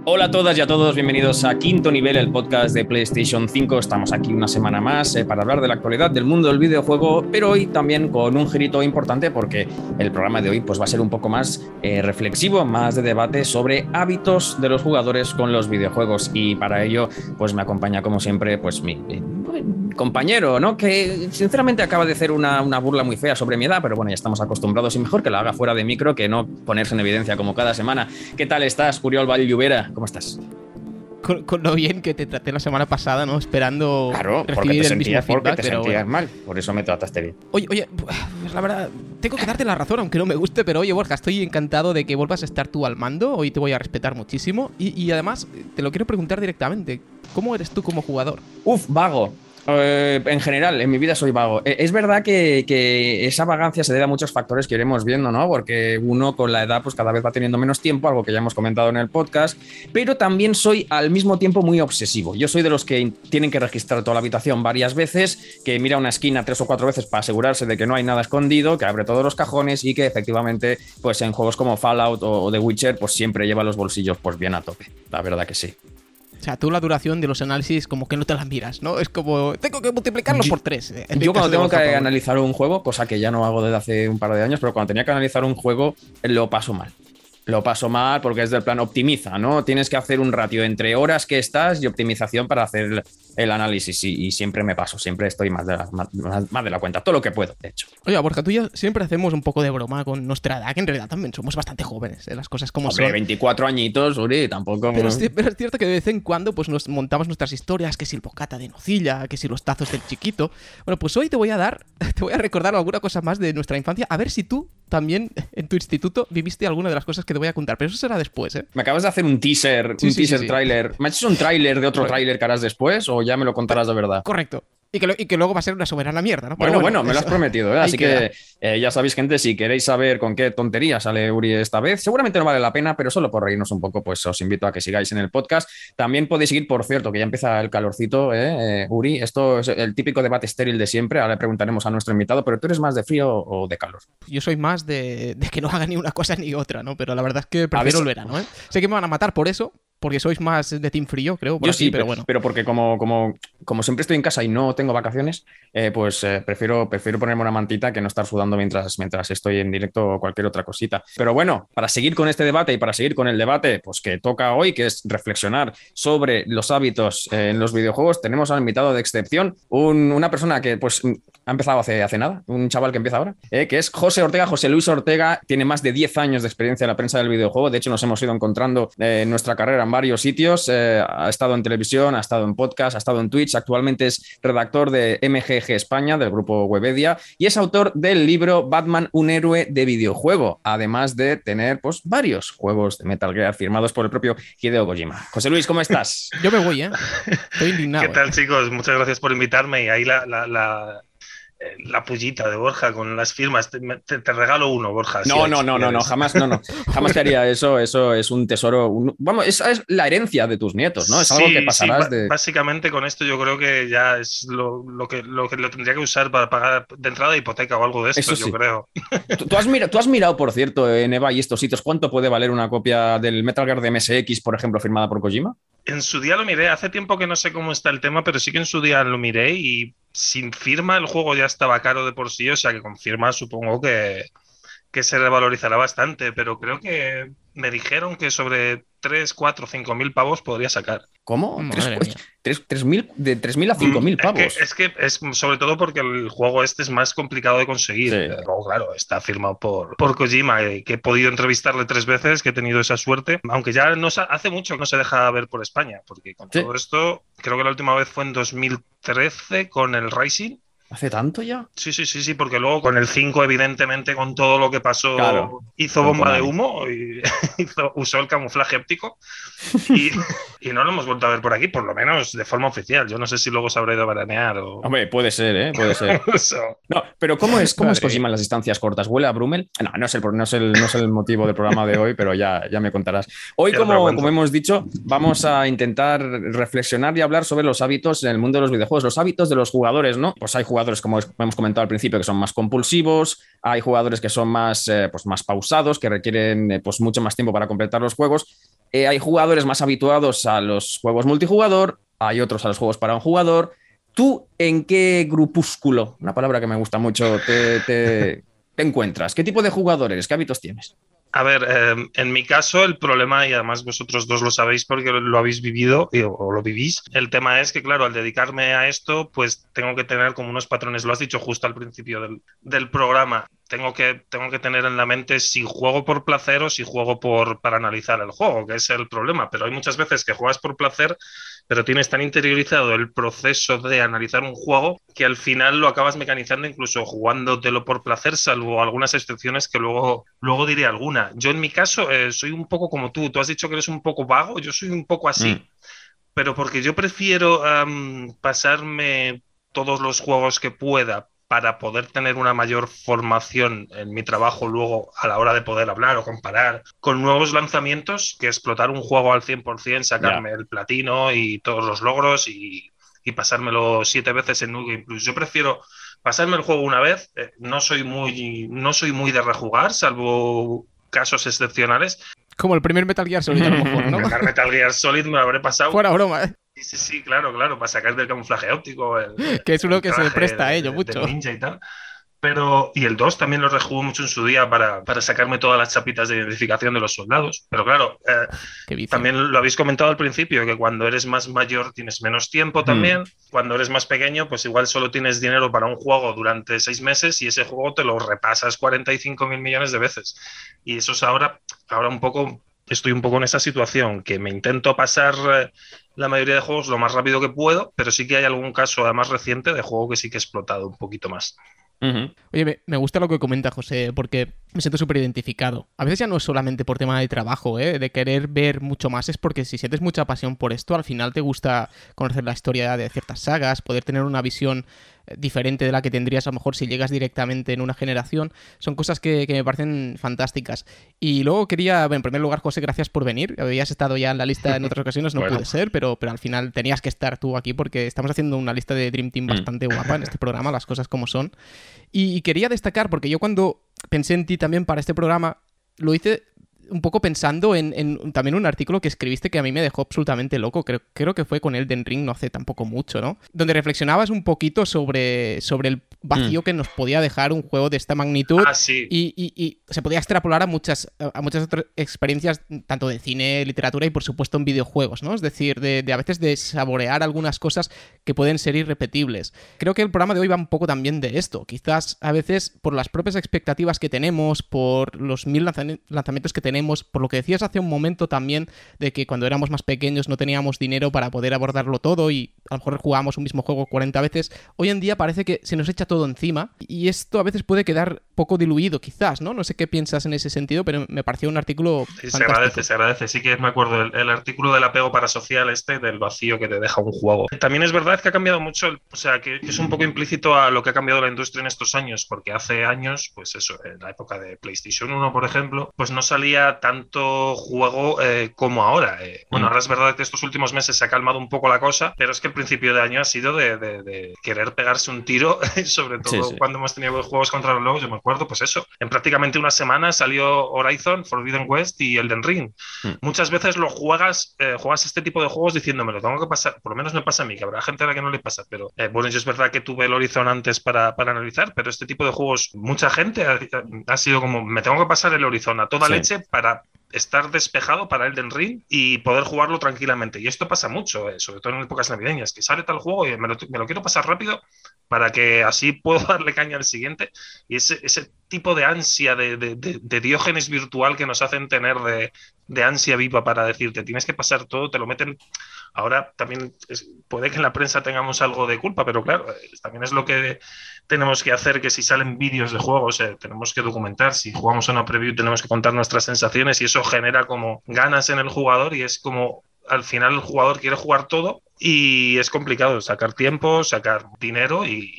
Hola a todas y a todos, bienvenidos a Quinto Nivel, el podcast de PlayStation 5. Estamos aquí una semana más para hablar de la actualidad del mundo del videojuego, pero hoy también con un girito importante porque el programa de hoy pues, va a ser un poco más reflexivo, más de debate sobre hábitos de los jugadores con los videojuegos. Y para ello pues me acompaña como siempre pues mi compañero, ¿no? Que sinceramente acaba de hacer una burla muy fea sobre mi edad, pero bueno, ya estamos acostumbrados y mejor que la haga fuera de micro que no ponerse en evidencia como cada semana. ¿Qué tal estás, Uriol Vall-Lluvera? ¿Cómo estás? Con lo bien que te traté la semana pasada, ¿no? Esperando recibir el mismo feedback. Porque te sentías mal, por eso me trataste bien. Oye, pues la verdad, tengo que darte la razón, aunque no me guste, pero oye, Borja, estoy encantado de que vuelvas a estar tú al mando. Hoy te voy a respetar muchísimo. Y además, te lo quiero preguntar directamente. ¿Cómo eres tú como jugador? Vago. En general, en mi vida soy vago. Es verdad que esa vagancia se debe a muchos factores que iremos viendo, ¿no? Porque uno con la edad pues cada vez va teniendo menos tiempo, algo que ya hemos comentado en el podcast, pero también soy al mismo tiempo muy obsesivo. Yo soy de los que tienen que registrar toda la habitación varias veces, que mira una esquina 3 o 4 veces para asegurarse de que no hay nada escondido, que abre todos los cajones y que efectivamente pues en juegos como Fallout o The Witcher pues siempre lleva los bolsillos pues bien a tope. La verdad que sí. O sea, tú la duración de los análisis como que no te las miras, ¿no? Es como, tengo que multiplicarlo por 3. Yo cuando tengo que analizar un juego, cosa que ya no hago desde hace un par de años, pero cuando tenía que analizar un juego, lo paso mal. Lo paso mal porque es del plan optimiza, ¿no? Tienes que hacer un ratio entre horas que estás y optimización para hacer el análisis y siempre me paso, siempre estoy más de la cuenta, todo lo que puedo, de hecho. Oye, Borja, tú y yo siempre hacemos un poco de broma con nuestra edad, que en realidad también somos bastante jóvenes, las cosas como Hombre, son. 24 añitos, Uri, tampoco... Pero es cierto que de vez en cuando pues nos montamos nuestras historias, que si el bocata de nocilla, que si los tazos del chiquito. Bueno, pues hoy te voy a recordar alguna cosa más de nuestra infancia, a ver si tú también en tu instituto viviste alguna de las cosas que te voy a contar, pero eso será después, ¿eh? Me acabas de hacer un teaser, sí. Tráiler. ¿Me has hecho un tráiler de otro tráiler que harás después o ya me lo contarás de verdad? Correcto. Y que luego va a ser una soberana mierda, ¿no? Bueno, me lo has prometido, ¿eh? Así que ya sabéis, gente, si queréis saber con qué tontería sale Uri esta vez, seguramente no vale la pena, pero solo por reírnos un poco, pues os invito a que sigáis en el podcast. También podéis seguir, por cierto, que ya empieza el calorcito, Uri. Esto es el típico debate estéril de siempre. Ahora le preguntaremos a nuestro invitado, pero ¿tú eres más de frío o de calor? Yo soy más de que no haga ni una cosa ni otra, ¿no? Pero la verdad es que prefiero el verano, ¿eh? Sé que me van a matar por eso, porque sois más de team frío, creo. Yo sí, pero bueno. Pero porque como siempre estoy en casa y no tengo vacaciones, prefiero ponerme una mantita que no estar sudando mientras estoy en directo o cualquier otra cosita. Pero bueno, para seguir con este debate y para seguir con el debate pues que toca hoy, que es reflexionar sobre los hábitos en los videojuegos, tenemos al invitado de excepción, una persona que pues ha empezado hace nada, un chaval que empieza ahora, que es José Luis Ortega. Tiene más de 10 años de experiencia en la prensa del videojuego. De hecho, nos hemos ido encontrando en nuestra carrera en varios sitios. Ha estado en televisión, ha estado en podcast, ha estado en Twitch. Actualmente es redactor de MGG España, del grupo Webedia, y es autor del libro Batman, un héroe de videojuego, además de tener pues varios juegos de Metal Gear firmados por el propio Hideo Kojima. José Luis, ¿cómo estás? Yo me voy, estoy indignado. ¿Qué tal, chicos? Muchas gracias por invitarme. Y ahí la pullita de Borja con las firmas. Te regalo uno, Borja. No, jamás te haría eso. Eso es un tesoro. Esa es la herencia de tus nietos, ¿no? Es algo que pasarás de... Básicamente con esto yo creo que ya es lo que lo tendría que usar para pagar de entrada hipoteca o algo de esto, eso sí. Yo creo. ¿Tú has mirado, por cierto, en EVA y estos sitios, cuánto puede valer una copia del Metal Gear de MSX, por ejemplo, firmada por Kojima? En su día lo miré, hace tiempo que no sé cómo está el tema, pero sí que en su día lo miré y sin firma el juego ya estaba caro de por sí, o sea que con firma supongo que se revalorizará bastante, pero creo que me dijeron que sobre 3, 4, 5 mil pavos podría sacar. ¿Cómo? De 3.000 a 5.000 pavos. Es que es sobre todo porque el juego este es más complicado de conseguir. Sí. Luego, claro, está firmado por Kojima, que he podido entrevistarle 3 veces, que he tenido esa suerte, aunque ya hace mucho que no se deja ver por España, porque con todo esto, creo que la última vez fue en 2013 con el Rising. ¿Hace tanto ya? Sí, porque luego con el 5, evidentemente, con todo lo que pasó, claro, hizo bomba de humo y usó el camuflaje óptico y no lo hemos vuelto a ver por aquí, por lo menos de forma oficial. Yo no sé si luego se habrá ido a veranear o... Hombre, puede ser, Puede ser. No, pero ¿cómo es Kojima en las distancias cortas? ¿Huele a Brummel? No es el motivo del programa de hoy, pero ya me contarás. Hoy, como hemos dicho, vamos a intentar reflexionar y hablar sobre los hábitos en el mundo de los videojuegos, los hábitos de los jugadores, ¿no? Pues hay jugadores, como hemos comentado al principio, que son más compulsivos, hay jugadores que son más pausados, que requieren pues mucho más tiempo para completar los juegos. Hay jugadores más habituados a los juegos multijugador, hay otros a los juegos para un jugador. ¿Tú en qué grupúsculo, una palabra que me gusta mucho, te encuentras? ¿Qué tipo de jugadores? ¿Qué hábitos tienes? A ver, en mi caso el problema, y además vosotros dos lo sabéis porque lo habéis vivido o lo vivís, el tema es que, claro, al dedicarme a esto, pues tengo que tener como unos patrones, lo has dicho justo al principio del programa, tengo que tener en la mente si juego por placer o si juego para analizar el juego, que es el problema, pero hay muchas veces que juegas por placer, pero tienes tan interiorizado el proceso de analizar un juego que al final lo acabas mecanizando incluso jugándotelo por placer, salvo algunas excepciones que luego diré alguna. Yo en mi caso soy un poco como tú has dicho que eres un poco vago, yo soy un poco así, pero porque yo prefiero pasarme todos los juegos que pueda para poder tener una mayor formación en mi trabajo luego a la hora de poder hablar o comparar con nuevos lanzamientos que explotar un juego al 100%, sacarme el platino y todos los logros y pasármelo 7 veces en New Game Plus. Yo prefiero pasarme el juego una vez, no soy muy de rejugar, salvo casos excepcionales. Como el primer Metal Gear Solid, a lo mejor, ¿no? El Metal Gear Solid me lo habré pasado. Fuera broma, ¿eh? Sí, claro, para sacar del camuflaje óptico. Que es uno que se presta a ello mucho. Del ninja y tal. Y el 2 también lo rejugué mucho en su día para sacarme todas las chapitas de identificación de los soldados. Pero claro, también lo habéis comentado al principio, que cuando eres más mayor tienes menos tiempo también. Cuando eres más pequeño, pues igual solo tienes dinero para un juego durante 6 meses y ese juego te lo repasas 45.000 millones de veces. Y eso es ahora un poco... Estoy un poco en esa situación, que me intento pasar la mayoría de juegos lo más rápido que puedo, pero sí que hay algún caso, además reciente, de juego que sí que he explotado un poquito más. Oye, me gusta lo que comenta José, porque me siento súper identificado. A veces ya no es solamente por tema de trabajo, de querer ver mucho más, es porque si sientes mucha pasión por esto, al final te gusta conocer la historia de ciertas sagas, poder tener una visión diferente de la que tendrías a lo mejor si llegas directamente en una generación. Son cosas que me parecen fantásticas. Y luego quería, bueno, en primer lugar, José, gracias por venir. Habías estado ya en la lista en otras ocasiones, no bueno. Pude ser, pero al final tenías que estar tú aquí porque estamos haciendo una lista de Dream Team bastante guapa en este programa, las cosas como son. Y quería destacar, porque yo cuando pensé en ti también para este programa, lo hice un poco pensando en también un artículo que escribiste que a mí me dejó absolutamente loco, creo que fue con Elden Ring no hace tampoco mucho, ¿no? Donde reflexionabas un poquito sobre el vacío que nos podía dejar un juego de esta magnitud sí. y se podía extrapolar a muchas otras experiencias, tanto de cine, literatura y por supuesto en videojuegos, ¿no? Es decir, de a veces de saborear algunas cosas que pueden ser irrepetibles. Creo que el programa de hoy va un poco también de esto, quizás a veces por las propias expectativas que tenemos, por los 1000 lanzamientos que tenemos, por lo que decías hace un momento también de que cuando éramos más pequeños no teníamos dinero para poder abordarlo todo y a lo mejor jugábamos un mismo juego 40 veces, hoy en día parece que se nos echa todo encima y esto a veces puede quedar poco diluido quizás, ¿no? No sé qué piensas en ese sentido, pero me pareció un artículo fantástico. Se agradece, sí que me acuerdo el artículo del apego parasocial del vacío que te deja un juego. También es verdad que ha cambiado mucho, o sea, que es un poco implícito a lo que ha cambiado la industria en estos años, porque hace años, pues eso, en la época de PlayStation 1, por ejemplo, pues no salía tanto juego como ahora. Bueno, ahora es verdad que estos últimos meses se ha calmado un poco la cosa, pero es que el principio de año ha sido de querer pegarse un tiro, sobre todo cuando hemos tenido juegos contra los lobos. Yo me acuerdo, pues eso, en prácticamente una semana salió Horizon, Forbidden West y Elden Ring. Muchas veces juegas este tipo de juegos diciendo, me lo tengo que pasar, por lo menos me pasa a mí, que habrá gente a la que no le pasa, pero bueno, yo es verdad que tuve el Horizon antes para analizar, pero este tipo de juegos, mucha gente ha sido como, me tengo que pasar el Horizon a toda leche para estar despejado para Elden Ring y poder jugarlo tranquilamente. Y esto pasa mucho, sobre todo en épocas navideñas, que sale tal juego y me lo quiero pasar rápido para que así puedo darle caña al siguiente. Y ese tipo de ansia de Diógenes virtual que nos hacen tener de ansia viva para decirte, tienes que pasar todo, te lo meten. Ahora también puede que en la prensa tengamos algo de culpa, pero claro, también es lo que tenemos que hacer, que si salen vídeos de juegos tenemos que documentar, si jugamos a una preview tenemos que contar nuestras sensaciones y eso genera como ganas en el jugador y es como al final el jugador quiere jugar todo y es complicado sacar tiempo, sacar dinero y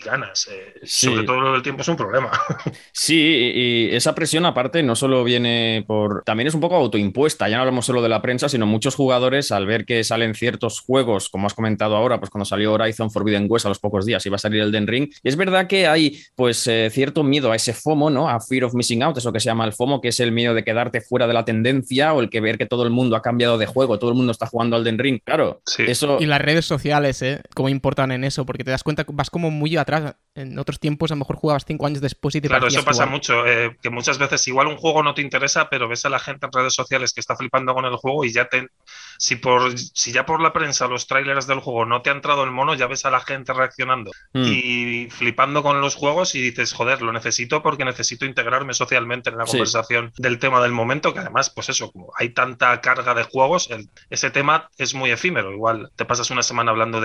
ganas. Sí. Sobre todo lo del tiempo es un problema. Sí, y esa presión aparte no solo viene por... También es un poco autoimpuesta, ya no hablamos solo de la prensa, sino muchos jugadores al ver que salen ciertos juegos, como has comentado ahora, pues cuando salió Horizon Forbidden West a los pocos días iba a salir Elden Ring, y es verdad que hay pues cierto miedo a ese FOMO, ¿no? A Fear of Missing Out, es lo que se llama el FOMO, que es el miedo de quedarte fuera de la tendencia o el que ver que todo el mundo ha cambiado de juego, todo el mundo está jugando Elden Ring, claro, Sí. eso... Y las redes sociales, cómo importan en eso, porque te das cuenta que vas como muy atrás. En otros tiempos a lo mejor jugabas 5 años después y te Claro, eso parecías pasa igual. mucho, que muchas veces igual un juego no te interesa, pero ves a la gente en redes sociales que está flipando con el juego y si ya por la prensa los trailers del juego no te ha entrado el mono, ya ves a la gente reaccionando y flipando con los juegos y dices, joder, lo necesito porque necesito integrarme socialmente en la Sí. conversación del tema del momento, que además, pues eso, como hay tanta carga de juegos, ese tema es muy efímero. Igual te pasas una semana hablando de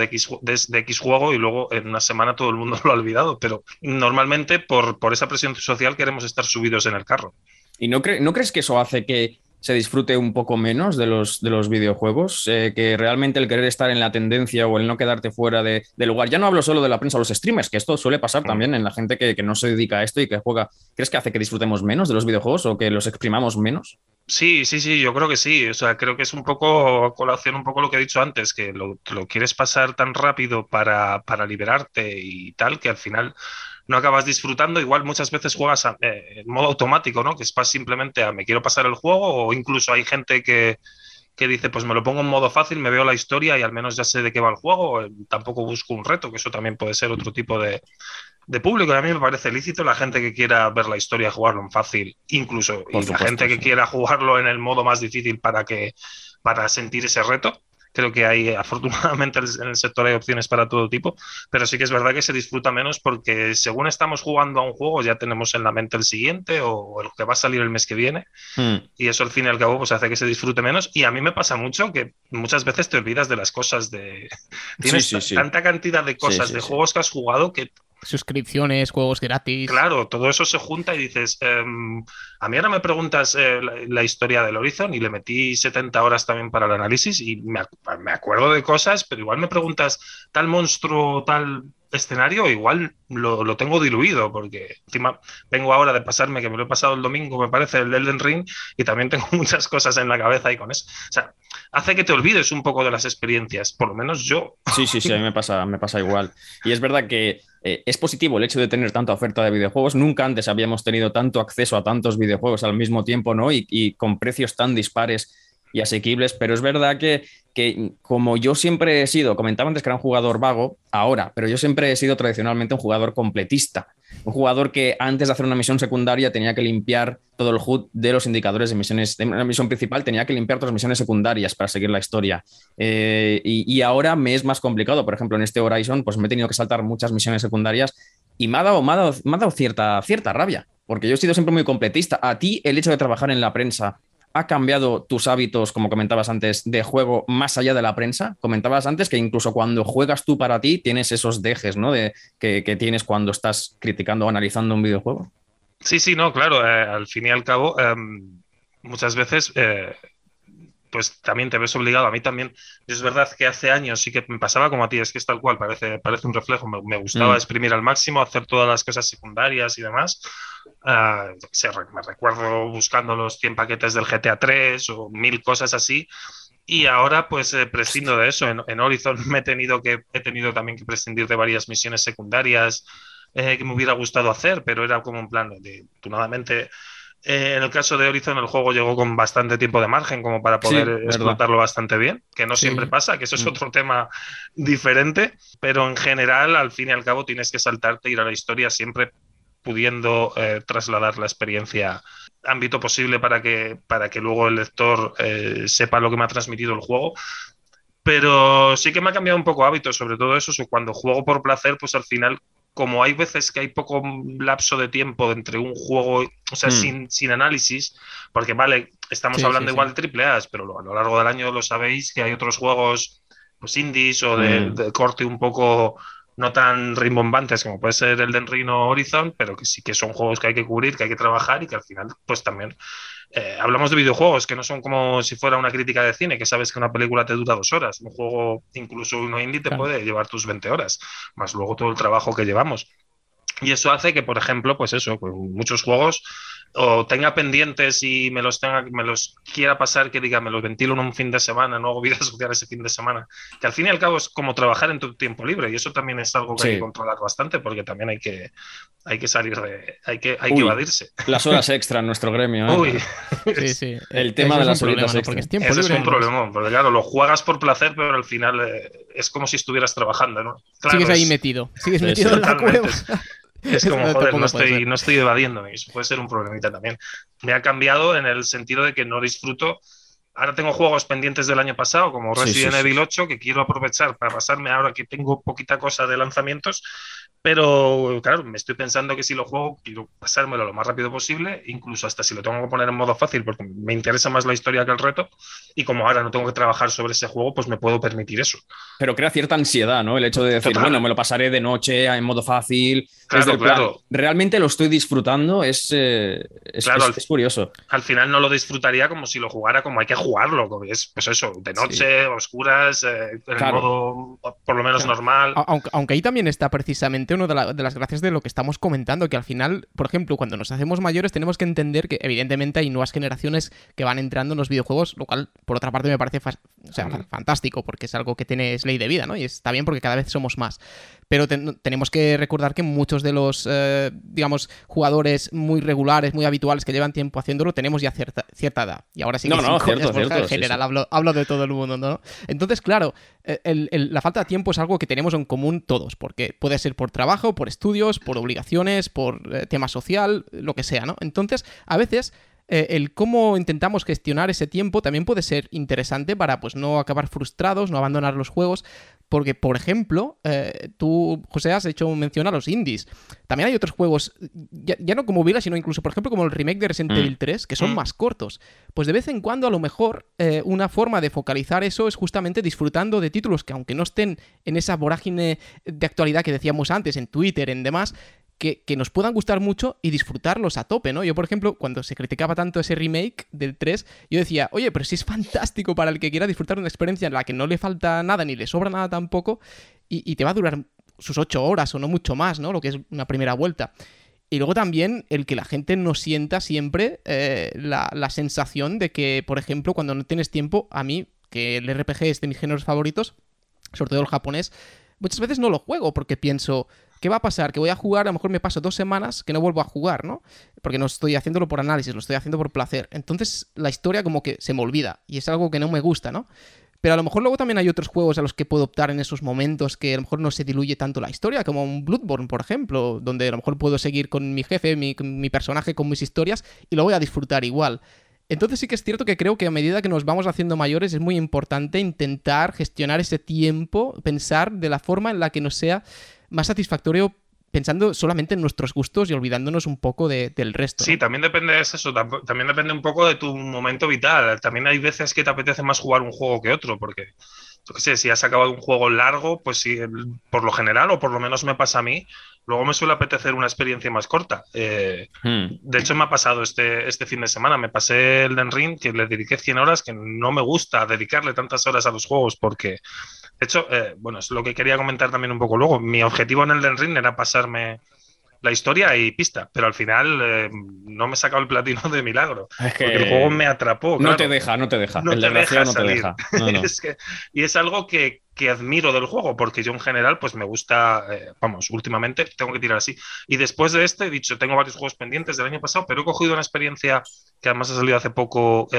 X juego y luego en una semana todo el mundo lo ha olvidado, pero normalmente por esa presión social queremos estar subidos en el carro. ¿Y no crees que eso hace que se disfrute un poco menos de los videojuegos? Que realmente el querer estar en la tendencia o el no quedarte fuera del lugar. Ya no hablo solo de la prensa o los streamers, que esto suele pasar también en la gente que no se dedica a esto y que juega. ¿Crees que hace que disfrutemos menos de los videojuegos o que los exprimamos menos? Sí, yo creo que sí. O sea, creo que es un poco colación, un poco lo que he dicho antes, que lo quieres pasar tan rápido para liberarte y tal, que al final no acabas disfrutando. Igual muchas veces juegas en modo automático, ¿no? Que es pas simplemente a me quiero pasar el juego, o incluso hay gente que dice, pues me lo pongo en modo fácil, me veo la historia y al menos ya sé de qué va el juego. Tampoco busco un reto, que eso también puede ser otro tipo de público. Y a mí me parece lícito la gente que quiera ver la historia, jugarlo en fácil, incluso, Por y la supuesto, gente que sí. quiera jugarlo en el modo más difícil para sentir ese reto. Creo que hay, afortunadamente, en el sector hay opciones para todo tipo, pero sí que es verdad que se disfruta menos porque según estamos jugando a un juego ya tenemos en la mente el siguiente o el que va a salir el mes que viene, y eso al fin y al cabo pues hace que se disfrute menos. Y a mí me pasa mucho que muchas veces te olvidas de las cosas Sí, tienes sí, sí. tanta cantidad de Sí, cosas, sí, de sí. juegos que has jugado que Suscripciones, juegos gratis. claro, todo eso se junta y dices, a mí ahora me preguntas la historia del Horizon y le metí 70 horas también para el análisis y me acuerdo de cosas, pero igual me preguntas tal monstruo, tal escenario, igual lo tengo diluido, porque encima vengo ahora de pasarme, que me lo he pasado el domingo, me parece, el Elden Ring, y también tengo muchas cosas en la cabeza y con eso. O sea, hace que te olvides un poco de las experiencias, por lo menos yo. Sí, sí, sí, a mí me pasa igual. Y es verdad que es positivo el hecho de tener tanta oferta de videojuegos. Nunca antes habíamos tenido tanto acceso a tantos videojuegos al mismo tiempo, ¿no? Y con precios tan dispares y asequibles, pero es verdad que como yo siempre he sido, comentaba antes que era un jugador vago, ahora, pero yo siempre he sido tradicionalmente un jugador completista, un jugador que antes de hacer una misión secundaria tenía que limpiar todo el HUD de los indicadores de misiones, de una misión principal tenía que limpiar todas las misiones secundarias para seguir la historia. Y ahora me es más complicado, por ejemplo, en este Horizon, pues me he tenido que saltar muchas misiones secundarias y me ha dado cierta rabia, porque yo he sido siempre muy completista. A ti, el hecho de trabajar en la prensa ¿ha cambiado tus hábitos, como comentabas antes, de juego más allá de la prensa? Comentabas antes que incluso cuando juegas tú para ti tienes esos dejes, ¿no? Que tienes cuando estás criticando o analizando un videojuego. Sí, no, claro, al fin y al cabo, muchas veces pues también te ves obligado. A mí también, es verdad que hace años sí que me pasaba como a ti, es que es tal cual, parece un reflejo. Me gustaba Mm. exprimir al máximo, hacer todas las cosas secundarias y demás. Me recuerdo buscando los 100 paquetes del GTA 3 o 1000 cosas así. Y ahora pues prescindo de eso. En Horizon he tenido también que prescindir de varias misiones secundarias que me hubiera gustado hacer, pero era como un plan de, afortunadamente, en el caso de Horizon, el juego llegó con bastante tiempo de margen como para poder Sí, verdad. explotarlo bastante bien, que no siempre Sí. pasa, que eso es Mm. otro tema diferente, pero en general, al fin y al cabo, tienes que saltarte, ir a la historia siempre pudiendo trasladar la experiencia ámbito posible para que luego el lector sepa lo que me ha transmitido el juego. Pero sí que me ha cambiado un poco hábito, sobre todo eso, cuando juego por placer, pues al final, como hay veces que hay poco lapso de tiempo entre un juego, o sea, Mm. sin análisis, porque vale, estamos Sí, sí, hablando sí. igual de triple A, pero a lo largo del año lo sabéis que hay otros juegos, pues indies o Mm. de corte un poco no tan rimbombantes como puede ser el de Ring o Horizon, pero que sí que son juegos que hay que cubrir, que hay que trabajar y que al final, pues también Hablamos de videojuegos que no son como si fuera una crítica de cine, que sabes que una película te dura 2 horas. Un juego, incluso uno indie, te puede llevar tus 20 horas, más luego todo el trabajo que llevamos. Y eso hace que, por ejemplo, pues eso, pues muchos juegos o tenga pendientes y me los quiera pasar, que diga, me los ventilo en un fin de semana, no hago vida social ese fin de semana, que al fin y al cabo es como trabajar en tu tiempo libre, y eso también es algo que hay que controlar bastante, porque también hay que salir hay que evadirse. Las horas extra en nuestro gremio. Uy. Sí. El tema de las horitas extra. Porque es tiempo libre. Ese es un problema, porque claro, lo juegas por placer, pero al final es como si estuvieras trabajando, ¿no? Claro, sigues ahí metido en la cueva. Es como, joder, no estoy evadiéndome. Eso puede ser un problemita también. Me ha cambiado en el sentido de que no disfruto. Ahora tengo juegos pendientes del año pasado, como Resident Evil 8, que quiero aprovechar para pasarme ahora que tengo poquita cosa de lanzamientos. Pero, claro, me estoy pensando que si lo juego, quiero pasármelo lo más rápido posible, incluso hasta si lo tengo que poner en modo fácil, porque me interesa más la historia que el reto. Y como ahora no tengo que trabajar sobre ese juego, pues me puedo permitir eso. Pero crea cierta ansiedad, ¿no? El hecho de decir, bueno, me lo pasaré de noche en modo fácil. Claro. Realmente lo estoy disfrutando, es curioso. Al final no lo disfrutaría como si lo jugara como hay que jugarlo. Es, pues eso, de noche, oscuras, en modo por lo menos normal. Aunque ahí también está precisamente una de las gracias de lo que estamos comentando, que al final, por ejemplo, cuando nos hacemos mayores tenemos que entender que evidentemente hay nuevas generaciones que van entrando en los videojuegos, lo cual por otra parte me parece fantástico, porque es algo que es ley de vida, ¿no? Y está bien porque cada vez somos más. Pero tenemos que recordar que muchos de los, digamos, jugadores muy regulares, muy habituales, que llevan tiempo haciéndolo, tenemos ya cierta edad. Y ahora sí que cierto, en general, hablo de todo el mundo, ¿no? Entonces, claro, la falta de tiempo es algo que tenemos en común todos, porque puede ser por trabajo, por estudios, por obligaciones, por tema social, lo que sea, ¿no? Entonces, a veces el cómo intentamos gestionar ese tiempo también puede ser interesante para pues no acabar frustrados, no abandonar los juegos, porque, por ejemplo, tú, José, has hecho mención a los indies. También hay otros juegos, ya no como Vila, sino incluso, por ejemplo, como el remake de Resident Evil 3, que son más cortos. Pues de vez en cuando, a lo mejor, una forma de focalizar eso es justamente disfrutando de títulos que, aunque no estén en esa vorágine de actualidad que decíamos antes, en Twitter, en demás, que nos puedan gustar mucho y disfrutarlos a tope, ¿no? Yo, por ejemplo, cuando se criticaba tanto ese remake del 3, yo decía, oye, pero si es fantástico para el que quiera disfrutar de una experiencia en la que no le falta nada ni le sobra nada tampoco y te va a durar sus 8 horas o no mucho más, ¿no? Lo que es una primera vuelta. Y luego también el que la gente no sienta siempre la sensación de que, por ejemplo, cuando no tienes tiempo, a mí, que el RPG es de mis géneros favoritos, sobre todo el japonés, muchas veces no lo juego porque pienso, ¿qué va a pasar? Que voy a jugar, a lo mejor me paso 2 semanas que no vuelvo a jugar, ¿no? Porque no estoy haciéndolo por análisis, lo estoy haciendo por placer. Entonces la historia como que se me olvida y es algo que no me gusta, ¿no? Pero a lo mejor luego también hay otros juegos a los que puedo optar en esos momentos que a lo mejor no se diluye tanto la historia, como un Bloodborne, por ejemplo, donde a lo mejor puedo seguir con mi jefe, mi personaje, con mis historias y lo voy a disfrutar igual. Entonces sí que es cierto que creo que a medida que nos vamos haciendo mayores es muy importante intentar gestionar ese tiempo, pensar de la forma en la que nos sea más satisfactorio, pensando solamente en nuestros gustos y olvidándonos un poco del resto, ¿no? Sí, también depende de eso, también depende un poco de tu momento vital. También hay veces que te apetece más jugar un juego que otro, porque, yo qué sé, si has acabado un juego largo, pues sí, por lo general, o por lo menos me pasa a mí, luego me suele apetecer una experiencia más corta. De hecho, me ha pasado este fin de semana, me pasé el Elden Ring, que le dediqué 100 horas, que no me gusta dedicarle tantas horas a los juegos, porque... De hecho, bueno, es lo que quería comentar también un poco luego. Mi objetivo en el Elden Ring era pasarme la historia y pista, pero al final no me he sacado el platino de milagro. Es que porque el juego me atrapó. No claro. te deja. No el te desgraciado no te salir. deja. No. Y es algo que admiro del juego, porque yo en general pues me gusta, últimamente tengo que tirar así. Y después de he dicho, tengo varios juegos pendientes del año pasado, pero he cogido una experiencia que además ha salido hace poco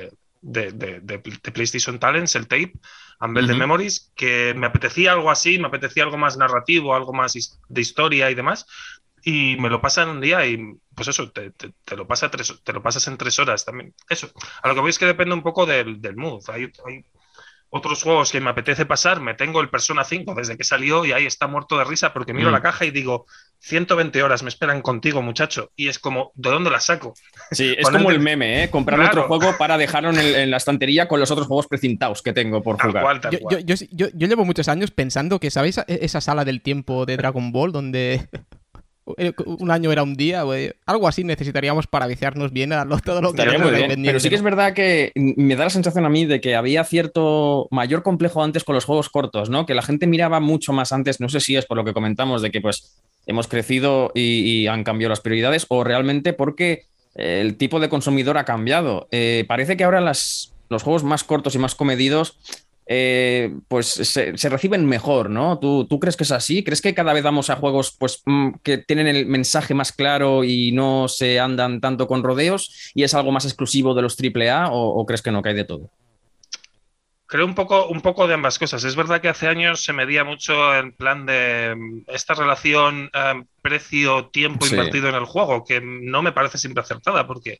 de PlayStation Talents, el Tape, Unveiled the Memories, que me apetecía algo así, me apetecía algo más narrativo, algo más de historia y demás, y me lo pasa en un día y pues eso, te lo pasas en 3 horas también. Eso, a lo que voy es que depende un poco del mood. Hay otros juegos que me apetece pasar, me tengo el Persona 5 desde que salió y ahí está muerto de risa porque miro la caja y digo, 120 horas me esperan contigo, muchacho. Y es como, ¿de dónde las saco? Sí, es como el meme, ¿eh? Comprar otro juego para dejarlo en la estantería con los otros juegos precintados que tengo por jugar. Tal cual. Yo llevo muchos años pensando que, ¿sabéis esa sala del tiempo de Dragon Ball donde un año era un día, algo así necesitaríamos para viciarnos bien a todo lo que Estaría es muy bien. independiente, Pero sí que es ¿no? verdad que me da la sensación a mí de que había cierto mayor complejo antes con los juegos cortos, ¿no? Que la gente miraba mucho más antes, no sé si es por lo que comentamos, de que pues hemos crecido y han cambiado las prioridades, o realmente porque el tipo de consumidor ha cambiado. Parece que ahora los juegos más cortos y más comedidos pues se reciben mejor, ¿no? ¿Tú crees que es así? ¿Crees que cada vez vamos a juegos pues, que tienen el mensaje más claro y no se andan tanto con rodeos y es algo más exclusivo de los AAA o crees que no, que hay de todo? Creo un poco de ambas cosas. Es verdad que hace años se medía mucho en plan de esta relación precio-tiempo Sí, invertido en el juego, que no me parece siempre acertada, porque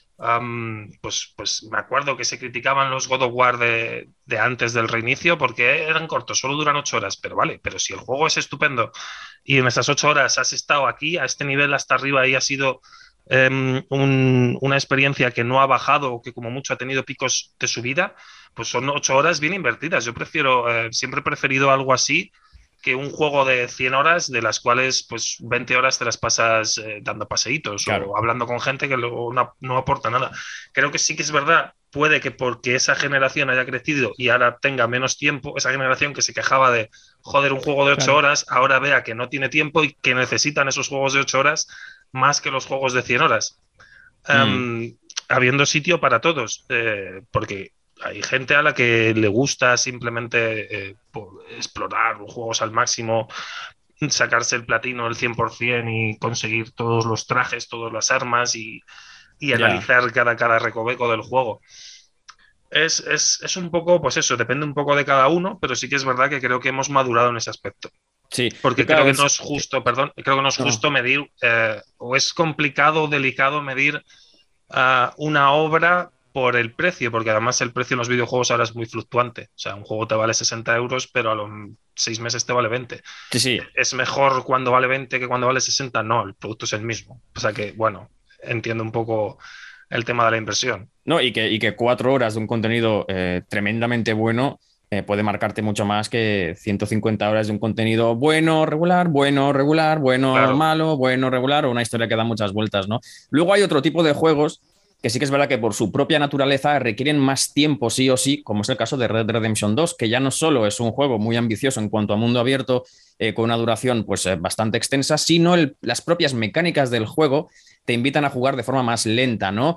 pues me acuerdo que se criticaban los God of War de antes del reinicio porque eran cortos, solo duran 8 horas, pero vale, pero si el juego es estupendo y en esas 8 horas has estado aquí, a este nivel hasta arriba y ha sido una experiencia que no ha bajado o que como mucho ha tenido picos de subida, pues son 8 horas bien invertidas. Yo siempre he preferido algo así que un juego de 100 horas, de las cuales pues 20 horas te las pasas dando paseitos claro. o hablando con gente que luego no aporta nada. Creo que sí que es verdad, puede que porque esa generación haya crecido y ahora tenga menos tiempo, esa generación que se quejaba de, joder, un juego de 8 Claro, horas, ahora vea que no tiene tiempo y que necesitan esos juegos de 8 horas más que los juegos de 100 horas. Mm, Habiendo sitio para todos, porque hay gente a la que le gusta simplemente explorar los juegos al máximo, sacarse el platino el 100% y conseguir todos los trajes, todas las armas y ya. analizar cada recoveco del juego. Es un poco, pues eso, depende un poco de cada uno, pero sí que es verdad que creo que hemos madurado en ese aspecto. Sí, yo Porque creo claro, que no es justo, perdón, creo que no es no. justo medir, o es complicado o delicado medir una obra por el precio, porque además el precio en los videojuegos ahora es muy fluctuante. O sea, un juego te vale 60 euros, pero a los 6 meses te vale 20. Sí, sí. ¿Es mejor cuando vale 20 que cuando vale 60? No, el producto es el mismo. O sea que, bueno, entiendo un poco el tema de la inversión. No, y que 4 horas de un contenido tremendamente bueno puede marcarte mucho más que 150 horas de un contenido bueno, regular, bueno, Claro. malo, bueno, regular, o una historia que da muchas vueltas, ¿no? Luego hay otro tipo de juegos que sí que es verdad que por su propia naturaleza requieren más tiempo sí o sí, como es el caso de Red Dead Redemption 2, que ya no solo es un juego muy ambicioso en cuanto a mundo abierto, con una duración pues bastante extensa, sino las propias mecánicas del juego te invitan a jugar de forma más lenta, ¿no?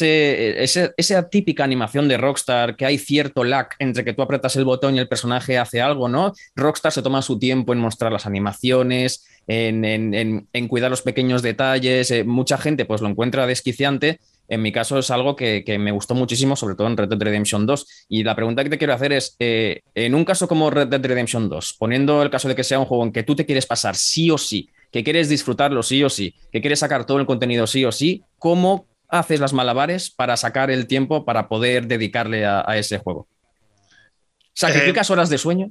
Esa típica animación de Rockstar, que hay cierto lag entre que tú apretas el botón y el personaje hace algo, ¿no? Rockstar se toma su tiempo en mostrar las animaciones, en cuidar los pequeños detalles. Mucha gente pues lo encuentra desquiciante. En mi caso es algo que me gustó muchísimo, sobre todo en Red Dead Redemption 2. Y la pregunta que te quiero hacer es, en un caso como Red Dead Redemption 2, poniendo el caso de que sea un juego en que tú te quieres pasar sí o sí, que quieres disfrutarlo sí o sí, que quieres sacar todo el contenido sí o sí, ¿cómo haces las malabares para sacar el tiempo para poder dedicarle a ese juego? Eh, ¿Sacrificas horas de sueño?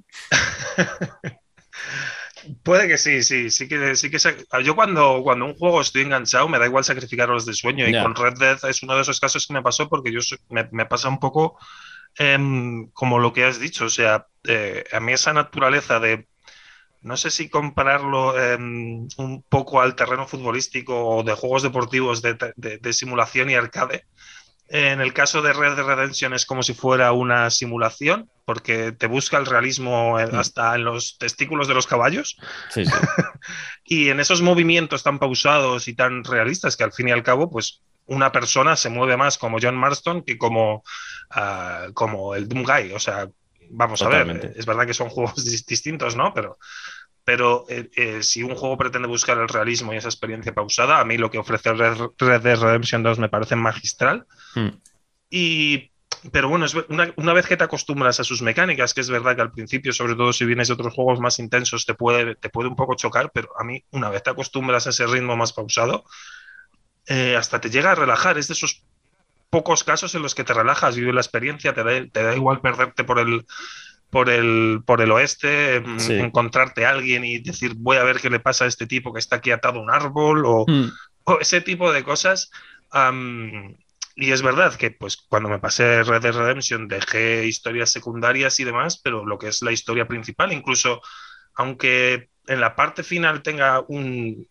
Puede que sí, yo cuando un juego estoy enganchado me da igual sacrificar horas de sueño y con Ya. Red Dead es uno de esos casos que me pasó porque me pasa un poco como lo que has dicho, o sea, a mí esa naturaleza de, no sé si compararlo un poco al terreno futbolístico o de juegos deportivos de simulación y arcade. En el caso de Red Dead Redemption es como si fuera una simulación, porque te busca el realismo Mm. hasta en los testículos de los caballos. Sí, sí. Y en esos movimientos tan pausados y tan realistas que al fin y al cabo, pues una persona se mueve más como John Marston que como el Doomguy. O sea, vamos a ver, Totalmente. es verdad que son juegos distintos, ¿no? Pero si un juego pretende buscar el realismo y esa experiencia pausada, a mí lo que ofrece Red Dead Redemption 2 me parece magistral. Mm. Y, pero bueno, una vez que te acostumbras a sus mecánicas, que es verdad que al principio, sobre todo si vienes de otros juegos más intensos, te puede un poco chocar, pero a mí, una vez te acostumbras a ese ritmo más pausado, hasta te llega a relajar. Es de esos pocos casos en los que te relajas, vives la experiencia, te da igual perderte por el oeste, Sí. encontrarte a alguien y decir, voy a ver qué le pasa a este tipo que está aquí atado a un árbol, Mm. o ese tipo de cosas. Am, y es verdad que pues cuando me pasé Red Dead Redemption dejé historias secundarias y demás, pero lo que es la historia principal, incluso aunque en la parte final tenga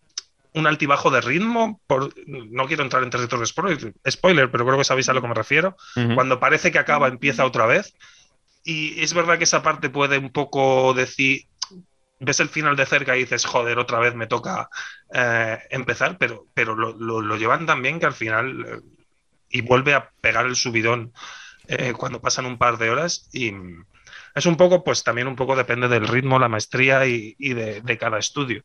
un altibajo de ritmo. No quiero entrar en territorio spoiler, pero creo que sabéis a lo que me refiero. Cuando parece que acaba, empieza otra vez. Y es verdad que esa parte puede un poco decir, ves el final de cerca y dices, joder, otra vez me toca empezar, pero lo llevan tan bien que al final y vuelve a pegar el subidón cuando pasan un par de horas. Y es un poco, pues también un poco depende del ritmo, la maestría y de cada estudio.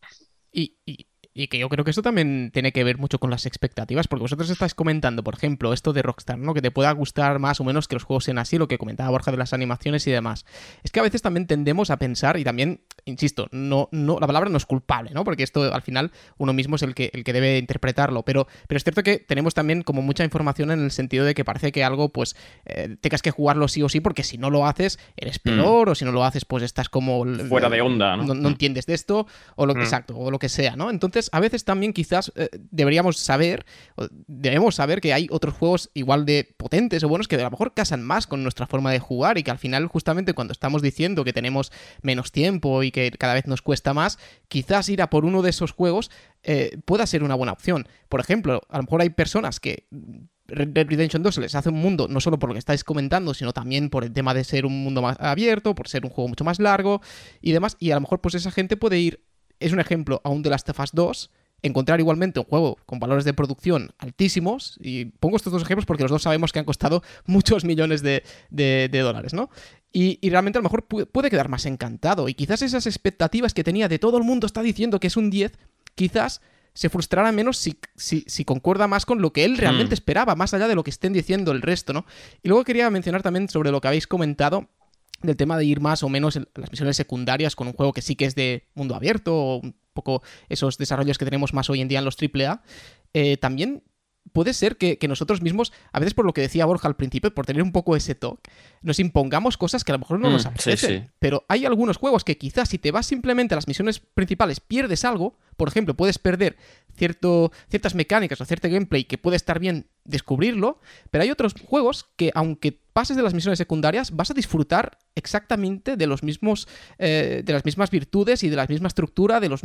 Y que yo creo que esto también tiene que ver mucho con las expectativas, porque vosotros estáis comentando, por ejemplo, esto de Rockstar, ¿no? Que te pueda gustar más o menos que los juegos sean así, lo que comentaba Borja de las animaciones y demás. Es que a veces también tendemos a pensar, y también, insisto, la palabra no es culpable, ¿no? Porque esto al final uno mismo es el que debe interpretarlo, pero es cierto que tenemos también como mucha información en el sentido de que parece que algo, pues, tengas que jugarlo sí o sí, porque si no lo haces, eres peor, o si no lo haces, pues estás como... fuera de onda, ¿no? No entiendes de esto, o exacto, o lo que sea, ¿no? Entonces, a veces también quizás debemos saber que hay otros juegos igual de potentes o buenos que a lo mejor casan más con nuestra forma de jugar y que al final justamente cuando estamos diciendo que tenemos menos tiempo y que cada vez nos cuesta más, quizás ir a por uno de esos juegos pueda ser una buena opción. Por ejemplo, a lo mejor hay personas que Red Dead Redemption 2 se les hace un mundo no solo por lo que estáis comentando, sino también por el tema de ser un mundo más abierto, por ser un juego mucho más largo y demás, y a lo mejor pues esa gente puede ir, es un ejemplo, a un The Last of Us 2, encontrar igualmente un juego con valores de producción altísimos, y pongo estos dos ejemplos porque los dos sabemos que han costado muchos millones de dólares, ¿no? Y realmente a lo mejor puede quedar más encantado, y quizás esas expectativas que tenía de todo el mundo está diciendo que es un 10, quizás se frustrará menos si concuerda más con lo que él realmente esperaba, más allá de lo que estén diciendo el resto, ¿no? Y luego quería mencionar también sobre lo que habéis comentado del tema de ir más o menos en las misiones secundarias con un juego que sí que es de mundo abierto, o un poco esos desarrollos que tenemos más hoy en día en los AAA, también puede ser que nosotros mismos, a veces por lo que decía Borja al principio, por tener un poco ese toque, nos impongamos cosas que a lo mejor no nos apetecen. Sí. Pero hay algunos juegos que quizás si te vas simplemente a las misiones principales pierdes algo. Por ejemplo, puedes perder ciertas mecánicas o cierto gameplay que puede estar bien descubrirlo, pero hay otros juegos que aunque pases de las misiones secundarias vas a disfrutar exactamente de los mismos de las mismas virtudes y de la misma estructura del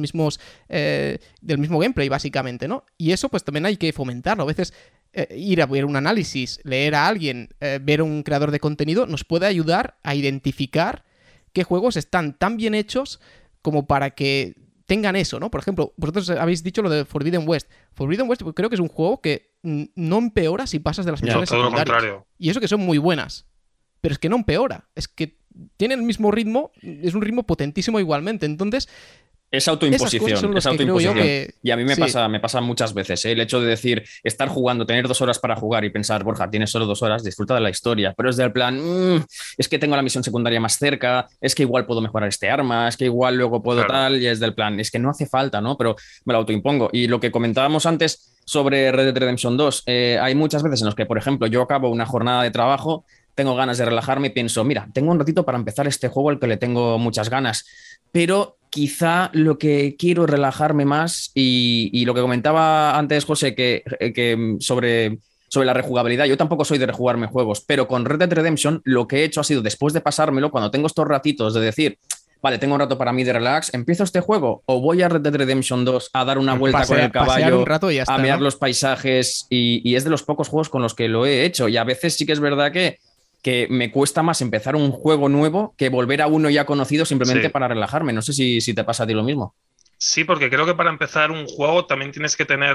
mismo gameplay básicamente, ¿no? Y eso pues también hay que fomentarlo. A veces ir a ver un análisis, leer a alguien, ver a un creador de contenido nos puede ayudar a identificar qué juegos están tan bien hechos como para que tengan eso, ¿no? Por ejemplo, vosotros habéis dicho lo de Forbidden West. Forbidden West creo que es un juego que no empeora si pasas de las misiones secundarias. Todo lo contrario. Y eso que son muy buenas. Pero es que no empeora. Es que tiene el mismo ritmo, es un ritmo potentísimo igualmente. Entonces... Es autoimposición, y a mí me pasa muchas veces, ¿eh? El hecho de decir, estar jugando, tener 2 horas para jugar y pensar, Borja, tienes solo 2 horas, disfruta de la historia, pero es del plan, es que tengo la misión secundaria más cerca, es que igual puedo mejorar este arma, es que igual luego puedo tal, y es del plan, es que no hace falta, ¿no? Pero me lo autoimpongo. Y lo que comentábamos antes sobre Red Dead Redemption 2, hay muchas veces en los que, por ejemplo, yo acabo una jornada de trabajo, tengo ganas de relajarme y pienso, mira, tengo un ratito para empezar este juego al que le tengo muchas ganas, pero quizá lo que quiero es relajarme más y lo que comentaba antes José que sobre la rejugabilidad, yo tampoco soy de rejugarme juegos, pero con Red Dead Redemption lo que he hecho ha sido después de pasármelo, cuando tengo estos ratitos de decir, vale, tengo un rato para mí de relax, ¿empiezo este juego o voy a Red Dead Redemption 2 a dar una vuelta con el caballo, un rato y ya está, a mirar, ¿no?, los paisajes y es de los pocos juegos con los que lo he hecho, y a veces sí que es verdad que me cuesta más empezar un juego nuevo que volver a uno ya conocido simplemente para relajarme. No sé si te pasa a ti lo mismo. Sí, porque creo que para empezar un juego también tienes que tener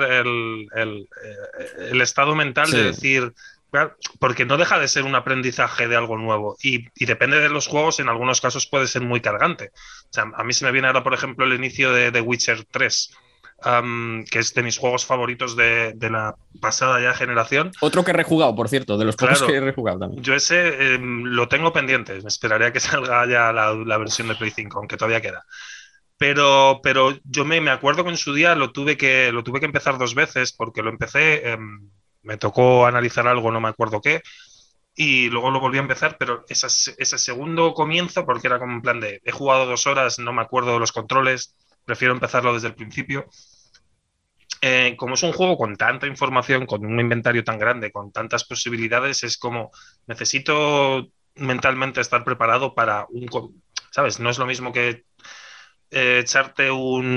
el estado mental de decir, porque no deja de ser un aprendizaje de algo nuevo y depende de los juegos, en algunos casos puede ser muy cargante. O sea, a mí se me viene ahora, por ejemplo, el inicio de The Witcher 3. Que es de mis juegos favoritos de la pasada ya generación. Otro que he rejugado, por cierto, de los pocos que he rejugado también. Yo ese lo tengo pendiente, me esperaría que salga ya la versión de Play 5, aunque todavía queda. Pero yo me acuerdo que en su día lo tuve que empezar 2 veces, porque lo empecé, me tocó analizar algo, no me acuerdo qué, y luego lo volví a empezar, pero ese segundo comienzo, porque era como en plan de, he jugado 2 horas, no me acuerdo de los controles, prefiero empezarlo desde el principio. Como es un juego con tanta información, con un inventario tan grande, con tantas posibilidades, es como necesito mentalmente estar preparado para ¿sabes? No es lo mismo que echarte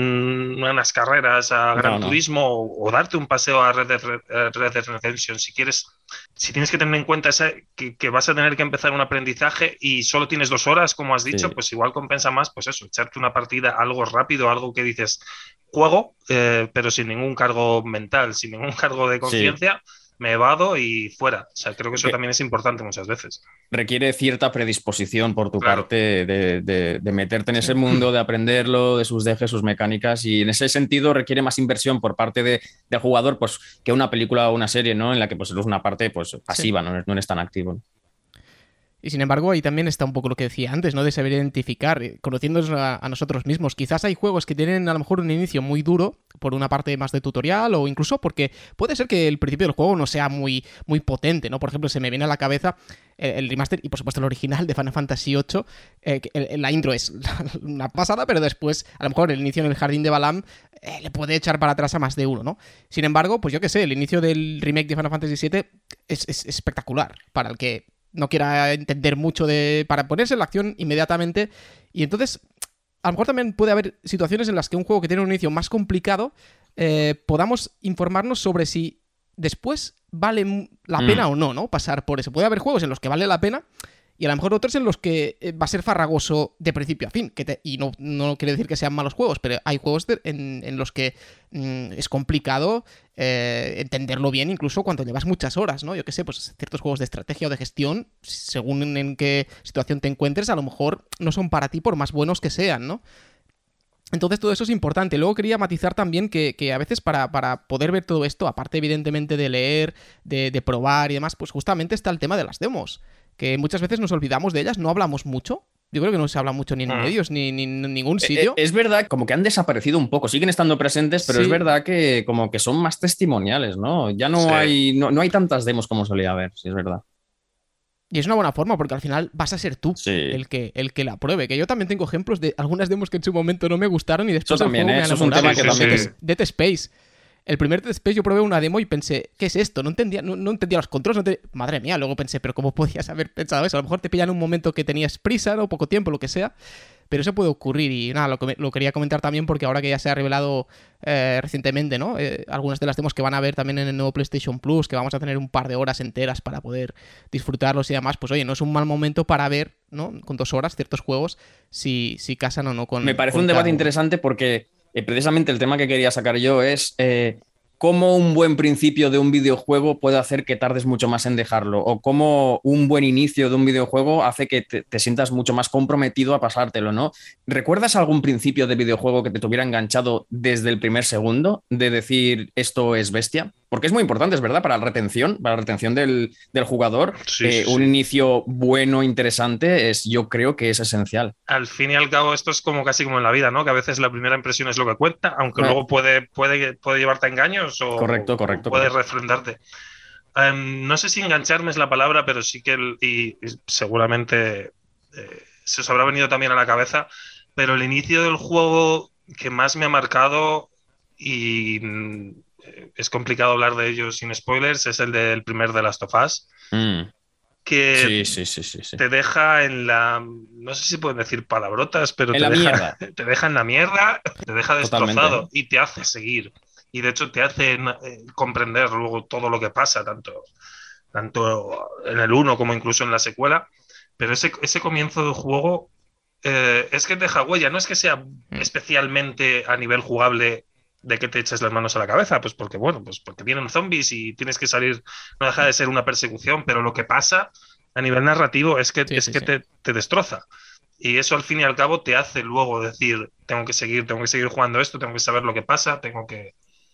unas carreras a Gran Turismo o darte un paseo a Red Dead Redemption si quieres. Si tienes que tener en cuenta que vas a tener que empezar un aprendizaje y solo tienes 2 horas, como has dicho, pues igual compensa más, pues eso, echarte una partida, algo rápido, algo que dices, juego, pero sin ningún cargo mental, sin ningún cargo de conciencia. Me evado y fuera. O sea, creo que eso también es importante muchas veces. Requiere cierta predisposición por tu parte de meterte en ese mundo, de aprenderlo, de sus dejes, sus mecánicas, y en ese sentido requiere más inversión por parte del jugador, pues, que una película o una serie, ¿no? En la que pues eres una parte pues pasiva, no eres tan activo. Y sin embargo, ahí también está un poco lo que decía antes, ¿no? De saber identificar, conociéndonos a nosotros mismos. Quizás hay juegos que tienen a lo mejor un inicio muy duro, por una parte más de tutorial, o incluso porque puede ser que el principio del juego no sea muy, muy potente, ¿no? Por ejemplo, se me viene a la cabeza el remaster y por supuesto el original de Final Fantasy VIII. La intro es una pasada, pero después, a lo mejor el inicio en el Jardín de Balam le puede echar para atrás a más de uno, ¿no? Sin embargo, pues yo qué sé, el inicio del remake de Final Fantasy VII es espectacular para el que no quiera entender mucho para ponerse en la acción inmediatamente. Y entonces, a lo mejor también puede haber situaciones en las que un juego que tiene un inicio más complicado, podamos informarnos sobre si después vale la pena o no, ¿no? Pasar por eso. Puede haber juegos en los que vale la pena y a lo mejor otros en los que va a ser farragoso de principio a fin. Y no quiere decir que sean malos juegos, pero hay juegos en los que es complicado entenderlo bien, incluso cuando llevas muchas horas, ¿no? Yo qué sé, pues ciertos juegos de estrategia o de gestión, según en qué situación te encuentres, a lo mejor no son para ti por más buenos que sean, ¿no? Entonces todo eso es importante. Luego quería matizar también que a veces para poder ver todo esto, aparte evidentemente de leer, de probar y demás, pues justamente está el tema de las demos, que muchas veces nos olvidamos de ellas, no hablamos mucho. Yo creo que no se habla mucho ni en medios ni en ningún sitio. Es verdad, como que han desaparecido un poco, siguen estando presentes, pero es verdad que como que son más testimoniales, ¿no? Ya no hay tantas demos como solía haber, sí, es verdad. Y es una buena forma, porque al final vas a ser tú el que la pruebe. Que yo también tengo ejemplos de algunas demos que en su momento no me gustaron y después eso también, me eso es un tema que también... Dead Space. El primer Dead Space yo probé una demo y pensé, ¿qué es esto? No entendía los controles, madre mía, luego pensé, pero ¿cómo podías haber pensado eso? A lo mejor te pillan en un momento que tenías prisa, ¿no? Poco tiempo, lo que sea, pero eso puede ocurrir y nada, lo quería comentar también porque ahora que ya se ha revelado recientemente, ¿no? Algunas de las demos que van a ver también en el nuevo PlayStation Plus, que vamos a tener un par de horas enteras para poder disfrutarlos y demás, pues oye, no es un mal momento para ver, ¿no? Con 2 horas ciertos juegos si casan o no con... Me parece un debate interesante porque... precisamente el tema que quería sacar yo es cómo un buen principio de un videojuego puede hacer que tardes mucho más en dejarlo, o cómo un buen inicio de un videojuego hace que te sientas mucho más comprometido a pasártelo, ¿no? ¿Recuerdas algún principio de videojuego que te tuviera enganchado desde el primer segundo de decir esto es bestia? Porque es muy importante, es verdad, para la retención del jugador. Un inicio bueno, interesante, yo creo que es esencial. Al fin y al cabo, esto es como casi como en la vida, ¿no? Que a veces la primera impresión es lo que cuenta, aunque luego puede llevarte a engaños o puede refrendarte. No sé si engancharme es la palabra, pero sí que, y seguramente se os habrá venido también a la cabeza, pero el inicio del juego que más me ha marcado y... es complicado hablar de ello sin spoilers, es el del primer de Last of Us, que sí. te deja en la... No sé si pueden decir palabrotas, pero te deja en la mierda, te deja destrozado y te hace seguir. Y de hecho te hace comprender luego todo lo que pasa, tanto en el 1 como incluso en la secuela. Pero ese comienzo del juego es que deja huella, no es que sea especialmente a nivel jugable de que te eches las manos a la cabeza, pues porque vienen zombies y tienes que salir, no deja de ser una persecución, pero lo que pasa a nivel narrativo es que te destroza. Y eso al fin y al cabo te hace luego decir, tengo que seguir jugando esto, tengo que saber lo que pasa, tengo que...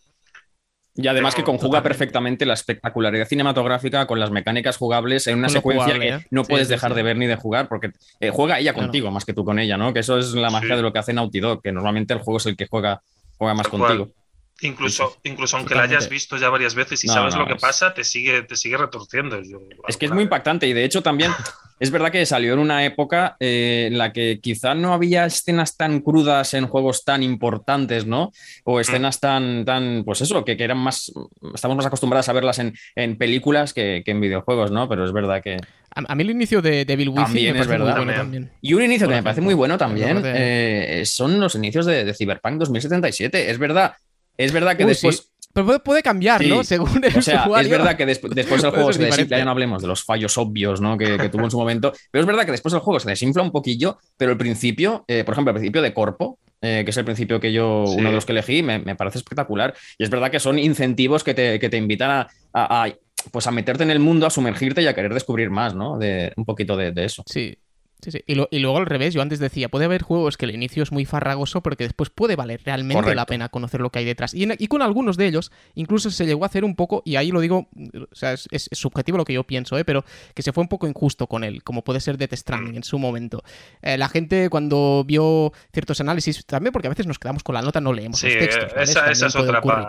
Y además que conjuga perfectamente la espectacularidad cinematográfica con las mecánicas jugables en una secuencia que no puedes dejar de ver ni de jugar, porque juega ella contigo más que tú con ella, ¿no? Que eso es la magia de lo que hace Naughty Dog, que normalmente el juego es el que juega más contigo. Incluso aunque la hayas visto ya varias veces y sabes lo que pasa, te sigue retorciendo. Es que es muy impactante y de hecho también Es verdad que salió en una época en la que quizá no había escenas tan crudas en juegos tan importantes, ¿no? O escenas tan, pues eso, que eran más, estamos más acostumbrados a verlas en películas que en videojuegos, ¿no? Pero es verdad que A mí el inicio de Devil Within me también es parece muy verdad. bueno también. Y un inicio Por que me parece ejemplo. muy bueno Me también parece- son los inicios de Cyberpunk 2077. Es verdad que Uy, sí. después... Pero puede cambiar, ¿no? Sí, Según el o sea, es usuario. verdad que después el Puede juego ser se desinfla, ya diferente. no hablemos de los fallos obvios, ¿no? que tuvo en su momento, pero es verdad que después el juego se desinfla un poquillo, pero el principio, por ejemplo, el principio de Corpo, que es el principio que yo, uno de Sí. los que elegí, me parece espectacular. Y es verdad que son incentivos que te invitan pues a meterte en el mundo, a sumergirte y a querer descubrir más, ¿no? Un poquito de eso. Sí. Sí, sí. Y luego al revés, yo antes decía, puede haber juegos que el inicio es muy farragoso, pero que después puede valer realmente la Correcto. pena conocer lo que hay detrás. Y con algunos de ellos, incluso se llegó a hacer un poco, y ahí lo digo, o sea, es subjetivo lo que yo pienso, pero que se fue un poco injusto con él, como puede ser Death Stranding en su momento. La gente cuando vio ciertos análisis, también porque a veces nos quedamos con la nota, no leemos Sí, los textos, ¿vale? esa También es puede otra ocurrir.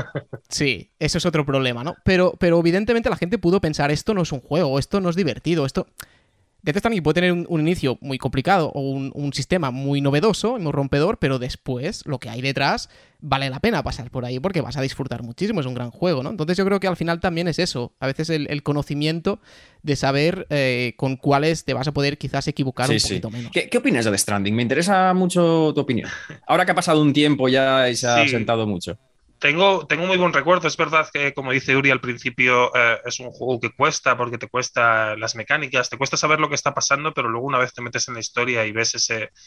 Sí, eso es otro problema, ¿no? Pero evidentemente la gente pudo pensar, esto no es un juego, esto no es divertido, esto... Death Stranding puede tener un inicio muy complicado o un sistema muy novedoso, muy rompedor, pero después lo que hay detrás vale la pena pasar por ahí porque vas a disfrutar muchísimo, es un gran juego, ¿no? Entonces yo creo que al final también es eso, a veces el conocimiento de saber con cuáles te vas a poder quizás equivocar un Sí. poquito menos. ¿Qué opinas de The Stranding? Me interesa mucho tu opinión. Ahora que ha pasado un tiempo ya y se ha Sí, sentado mucho. tengo muy buen recuerdo. Es verdad que, como dice Uri al principio, es un juego que cuesta porque te cuesta las mecánicas, te cuesta saber lo que está pasando, pero luego una vez te metes en la historia y ves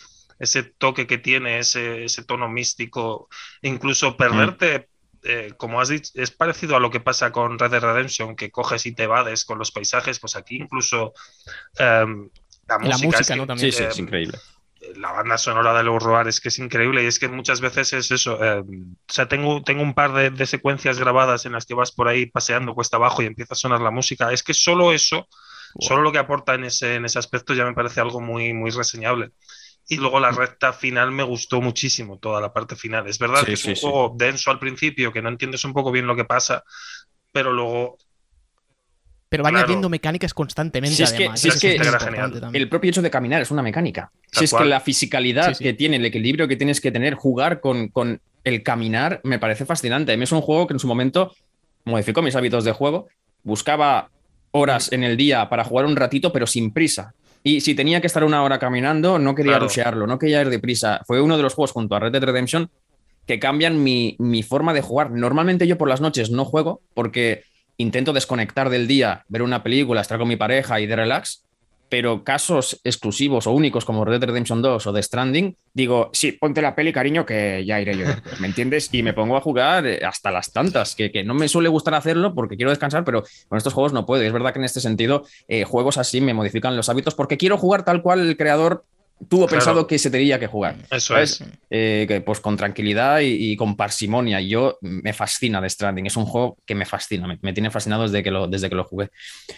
ese toque que tiene, ese tono místico, incluso Mm. perderte, como has dicho, es parecido a lo que pasa con Red Dead Redemption, que coges y te evades con los paisajes, pues aquí incluso eh, la Y la música, es música, que ¿no? También. Sí, es increíble. la banda sonora de los Roar es que es increíble y es que muchas veces es eso. O sea, tengo un par de secuencias grabadas en las que vas por ahí paseando cuesta abajo y empieza a sonar la música. Es que solo eso, solo Buah. lo que aporta en ese aspecto ya me parece algo muy, muy reseñable. Y luego la recta final me gustó muchísimo, toda la parte final. Es verdad que Sí, es un sí, sí. juego denso al principio, que no entiendes un poco bien lo que pasa, pero luego, Pero va añadiendo claro, mecánicas Si constantemente, es que, además. si es se Eso es que muy integra importante genial, también. el propio hecho de caminar es una mecánica. Si tal es que cual. la Sí, fisicalidad sí. que tiene, el equilibrio que tienes que tener, jugar con el caminar, me parece fascinante. A mí es un juego que en su momento modificó mis hábitos de juego. Buscaba Mm, horas en el día para jugar un ratito, pero sin prisa. Y si tenía que estar una hora caminando, no quería claro, rushearlo, no quería ir deprisa. Fue uno de los juegos junto a Red Dead Redemption que cambian mi forma de jugar. Normalmente yo por las noches no juego porque intento desconectar del día, ver una película, estar con mi pareja y de relax, pero casos exclusivos o únicos como Red Dead Redemption 2 o The Stranding, digo, sí, ponte la peli, cariño, que ya iré yo después, ¿me entiendes? Y me pongo a jugar hasta las tantas, que no me suele gustar hacerlo porque quiero descansar, pero con estos juegos no puedo. Y es verdad que en este sentido, juegos así me modifican los hábitos porque quiero jugar tal cual el creador tuvo pensado claro, que se tenía que jugar, eso ¿sabes? es. Pues con tranquilidad y con parsimonia. Yo me fascina The Stranding, es un juego que me fascina, me tiene fascinado desde que lo jugué.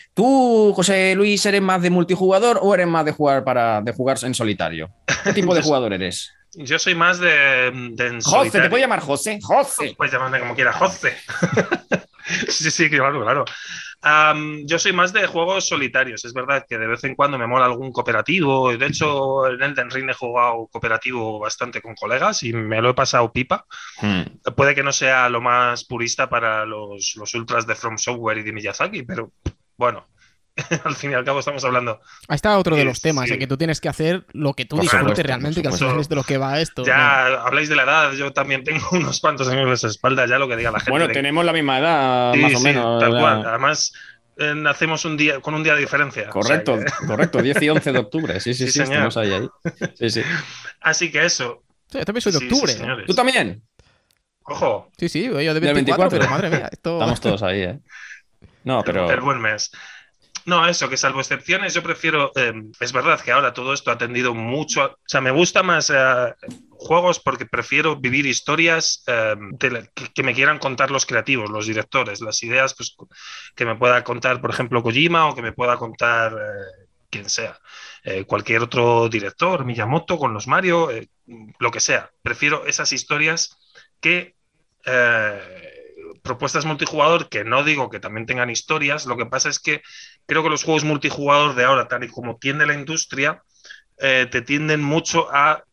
¿Tú, José Luis, eres más de multijugador o eres más de jugar en solitario? ¿Qué tipo de Yo, jugador eres? yo soy más de en José, ¿te puedo solitario. llamar José? José. Puedes llamarme como quieras, José. Sí, sí, claro, claro. Yo soy más de juegos solitarios. Es verdad que de vez en cuando me mola algún cooperativo. De hecho, en Elden Ring he jugado cooperativo bastante con colegas y me lo he pasado pipa. Hmm. Puede que no sea lo más purista para los ultras de From Software y de Miyazaki, pero bueno, al fin y al cabo estamos hablando. Ahí está otro de Sí, los temas, sí. que tú tienes que hacer lo que tú Por disfrutes supuesto, por realmente, que al supuesto. final es de lo que va esto. ¿No? Ya habláis de la edad, yo también tengo unos cuantos años en esa espalda, ya lo que diga la gente. Bueno, tenemos la misma edad, más Sí, o sí, menos. tal cual. Además, nacemos un día con un día de diferencia. O sea Correcto, que, correcto, 10 y 11 de octubre. Sí, sí, sí, sí, estamos señor. ahí. Sí, sí. Así que eso. Sí, yo también soy de Sí, sí, octubre. ¿Tú señores. también? Ojo, Sí, sí, yo de ¿Del 24, 24? pero madre mía, esto... Estamos todos ahí, ¿eh? No, el pero... buen mes. No, eso, que salvo excepciones, yo prefiero. Es verdad que ahora todo esto ha tendido mucho. O sea, me gusta más juegos porque prefiero vivir historias que me quieran contar los creativos, los directores, las ideas pues, que me pueda contar, por ejemplo, Kojima o que me pueda contar quien sea. Cualquier otro director, Miyamoto con los Mario, lo que sea. Prefiero esas historias que. propuestas multijugador, que no digo que también tengan historias, lo que pasa es que creo que los juegos multijugador de ahora, tal y como tiende la industria, te tienden mucho a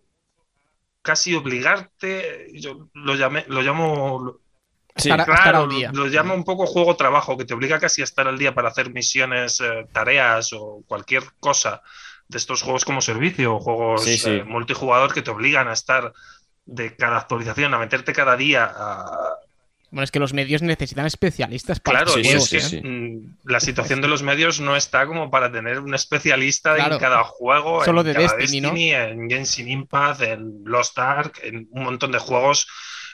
casi obligarte, yo lo llamo Sí, estar al día. lo llamo un poco juego-trabajo, que te obliga casi a estar al día para hacer misiones, tareas o cualquier cosa de estos juegos como servicio o juegos sí. multijugador que te obligan a estar de cada actualización, a meterte cada día a... Bueno, es que los medios necesitan especialistas para Claro, estos y juegos, es que la situación de los medios no está como para tener un especialista Claro. en cada juego, Solo en de cada Destiny, ¿no? en Genshin Impact, en Lost Ark, en un montón de juegos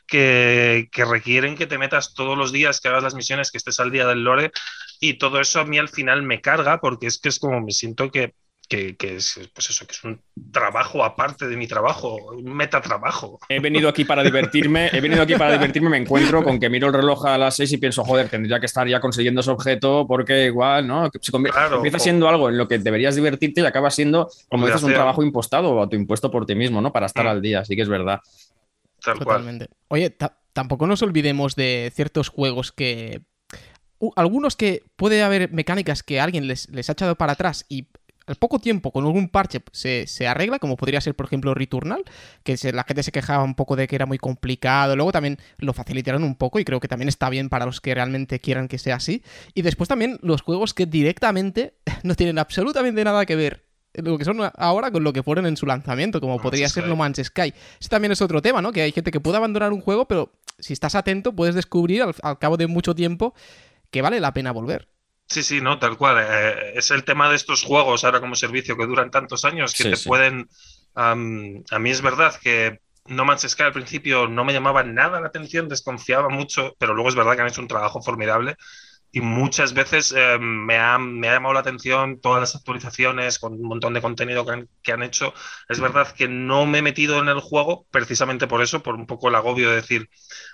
que requieren que te metas todos los días, que hagas las misiones, que estés al día del lore, y todo eso a mí al final me carga, porque es que es como me siento que es, pues eso, que es un trabajo aparte de mi trabajo, un metatrabajo. He venido aquí para divertirme, me encuentro con que miro el reloj a las 6 y pienso, joder, tendría que estar ya consiguiendo ese objeto porque igual, ¿no? Claro, Empieza siendo algo en lo que deberías divertirte y acaba siendo, como dices, un trabajo impostado o autoimpuesto por ti mismo, ¿no? Para estar al día, así que es verdad. Tal Totalmente. cual. Oye, tampoco nos olvidemos de ciertos juegos que... algunos que puede haber mecánicas que alguien les ha echado para atrás y al poco tiempo, con algún parche, se arregla, como podría ser, por ejemplo, Returnal, que la gente se quejaba un poco de que era muy complicado, luego también lo facilitaron un poco y creo que también está bien para los que realmente quieran que sea así. Y después también los juegos que directamente no tienen absolutamente nada que ver lo que son ahora con lo que fueron en su lanzamiento, como podría ser No Man's Sky. Ese también es otro tema, ¿no? Que hay gente que puede abandonar un juego, pero si estás atento puedes descubrir al cabo de mucho tiempo que vale la pena volver. Sí, sí, no, tal cual. Es el tema de estos juegos ahora como servicio que duran tantos años que pueden... a mí es verdad que No Man's Sky al principio no me llamaba nada la atención, desconfiaba mucho, pero luego es verdad que han hecho un trabajo formidable y muchas veces me ha llamado la atención todas las actualizaciones con un montón de contenido que han hecho. Es verdad que no me he metido en el juego precisamente por eso, por un poco el agobio de decir...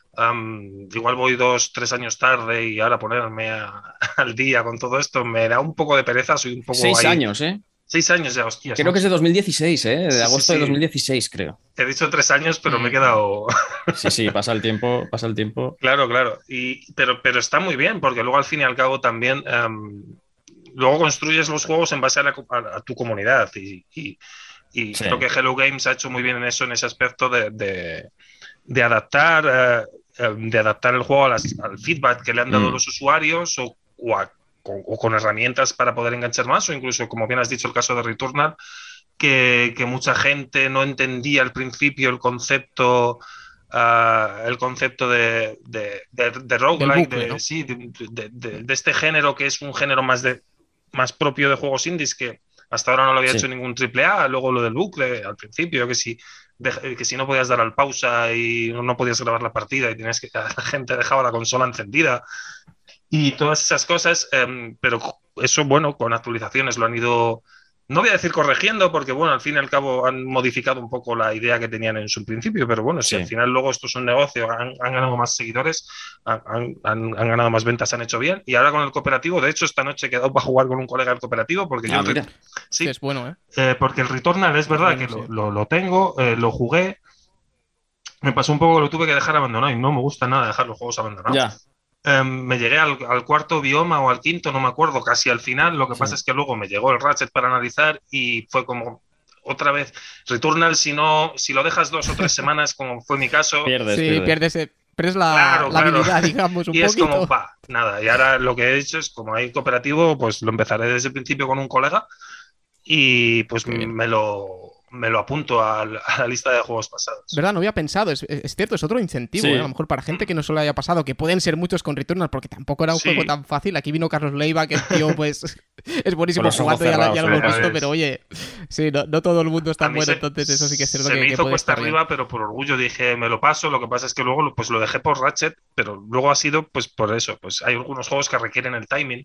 igual voy 2, 3 años tarde y ahora ponerme al día con todo esto me da un poco de pereza, soy un poco 6 ahí. años, ¿eh? 6 años ya, hostias. Creo que es de 2016, ¿eh? De Sí, agosto sí. de 2016, creo. He dicho 3 años, pero me he quedado... Sí, pasa el tiempo, pasa el tiempo. Claro. Pero está muy bien, porque luego al fin y al cabo también... luego construyes los juegos en base a tu comunidad y creo que Hello Games ha hecho muy bien en eso, en ese aspecto de adaptar el juego al feedback que le han dado los usuarios o con herramientas para poder enganchar más, o incluso, como bien has dicho, el caso de Returnal, que mucha gente no entendía al principio el concepto de roguelike, bucle, ¿no? de este género que es un género más propio de juegos indies, que hasta ahora no lo había hecho ningún AAA, luego lo del bucle al principio, que si no podías dar al pausa y no podías grabar la partida y tenías la gente dejaba la consola encendida y todas esas cosas, pero eso, bueno, con actualizaciones lo han ido, no voy a decir corrigiendo, porque bueno, al fin y al cabo han modificado un poco la idea que tenían en su principio, pero bueno, si al final luego esto es un negocio, han ganado más seguidores, han ganado más ventas, han hecho bien, y ahora con el cooperativo, de hecho esta noche he quedado para jugar con un colega del cooperativo, porque sí, es bueno, porque el Returnal es verdad que lo tengo, lo jugué, me pasó un poco que lo tuve que dejar abandonado y no me gusta nada dejar los juegos abandonados. Me llegué al cuarto bioma o al quinto, no me acuerdo, casi al final. Lo que pasa es que luego me llegó el Ratchet para analizar y fue como otra vez Returnal. Si lo dejas 2 o 3 semanas, como fue mi caso, pierdes la habilidad, digamos, un poquito. Y es como, nada. Y ahora lo que he hecho es, como hay cooperativo, pues lo empezaré desde el principio con un colega y pues me lo apunto a la lista de juegos pasados. ¿Verdad? No había pensado. Es cierto, es otro incentivo. A lo mejor para gente que no se lo haya pasado, que pueden ser muchos con Returnal, porque tampoco era un juego tan fácil. Aquí vino Carlos Leiva, que el tío, pues, es buenísimo jugando, ya lo hemos visto, pero oye, sí, no todo el mundo es tan bueno, entonces eso sí que es cierto que me hizo cuesta arriba, bien. Pero por orgullo dije, me lo paso. Lo que pasa es que luego pues lo dejé por Ratchet, pero luego ha sido pues por eso. Pues hay algunos juegos que requieren el timing.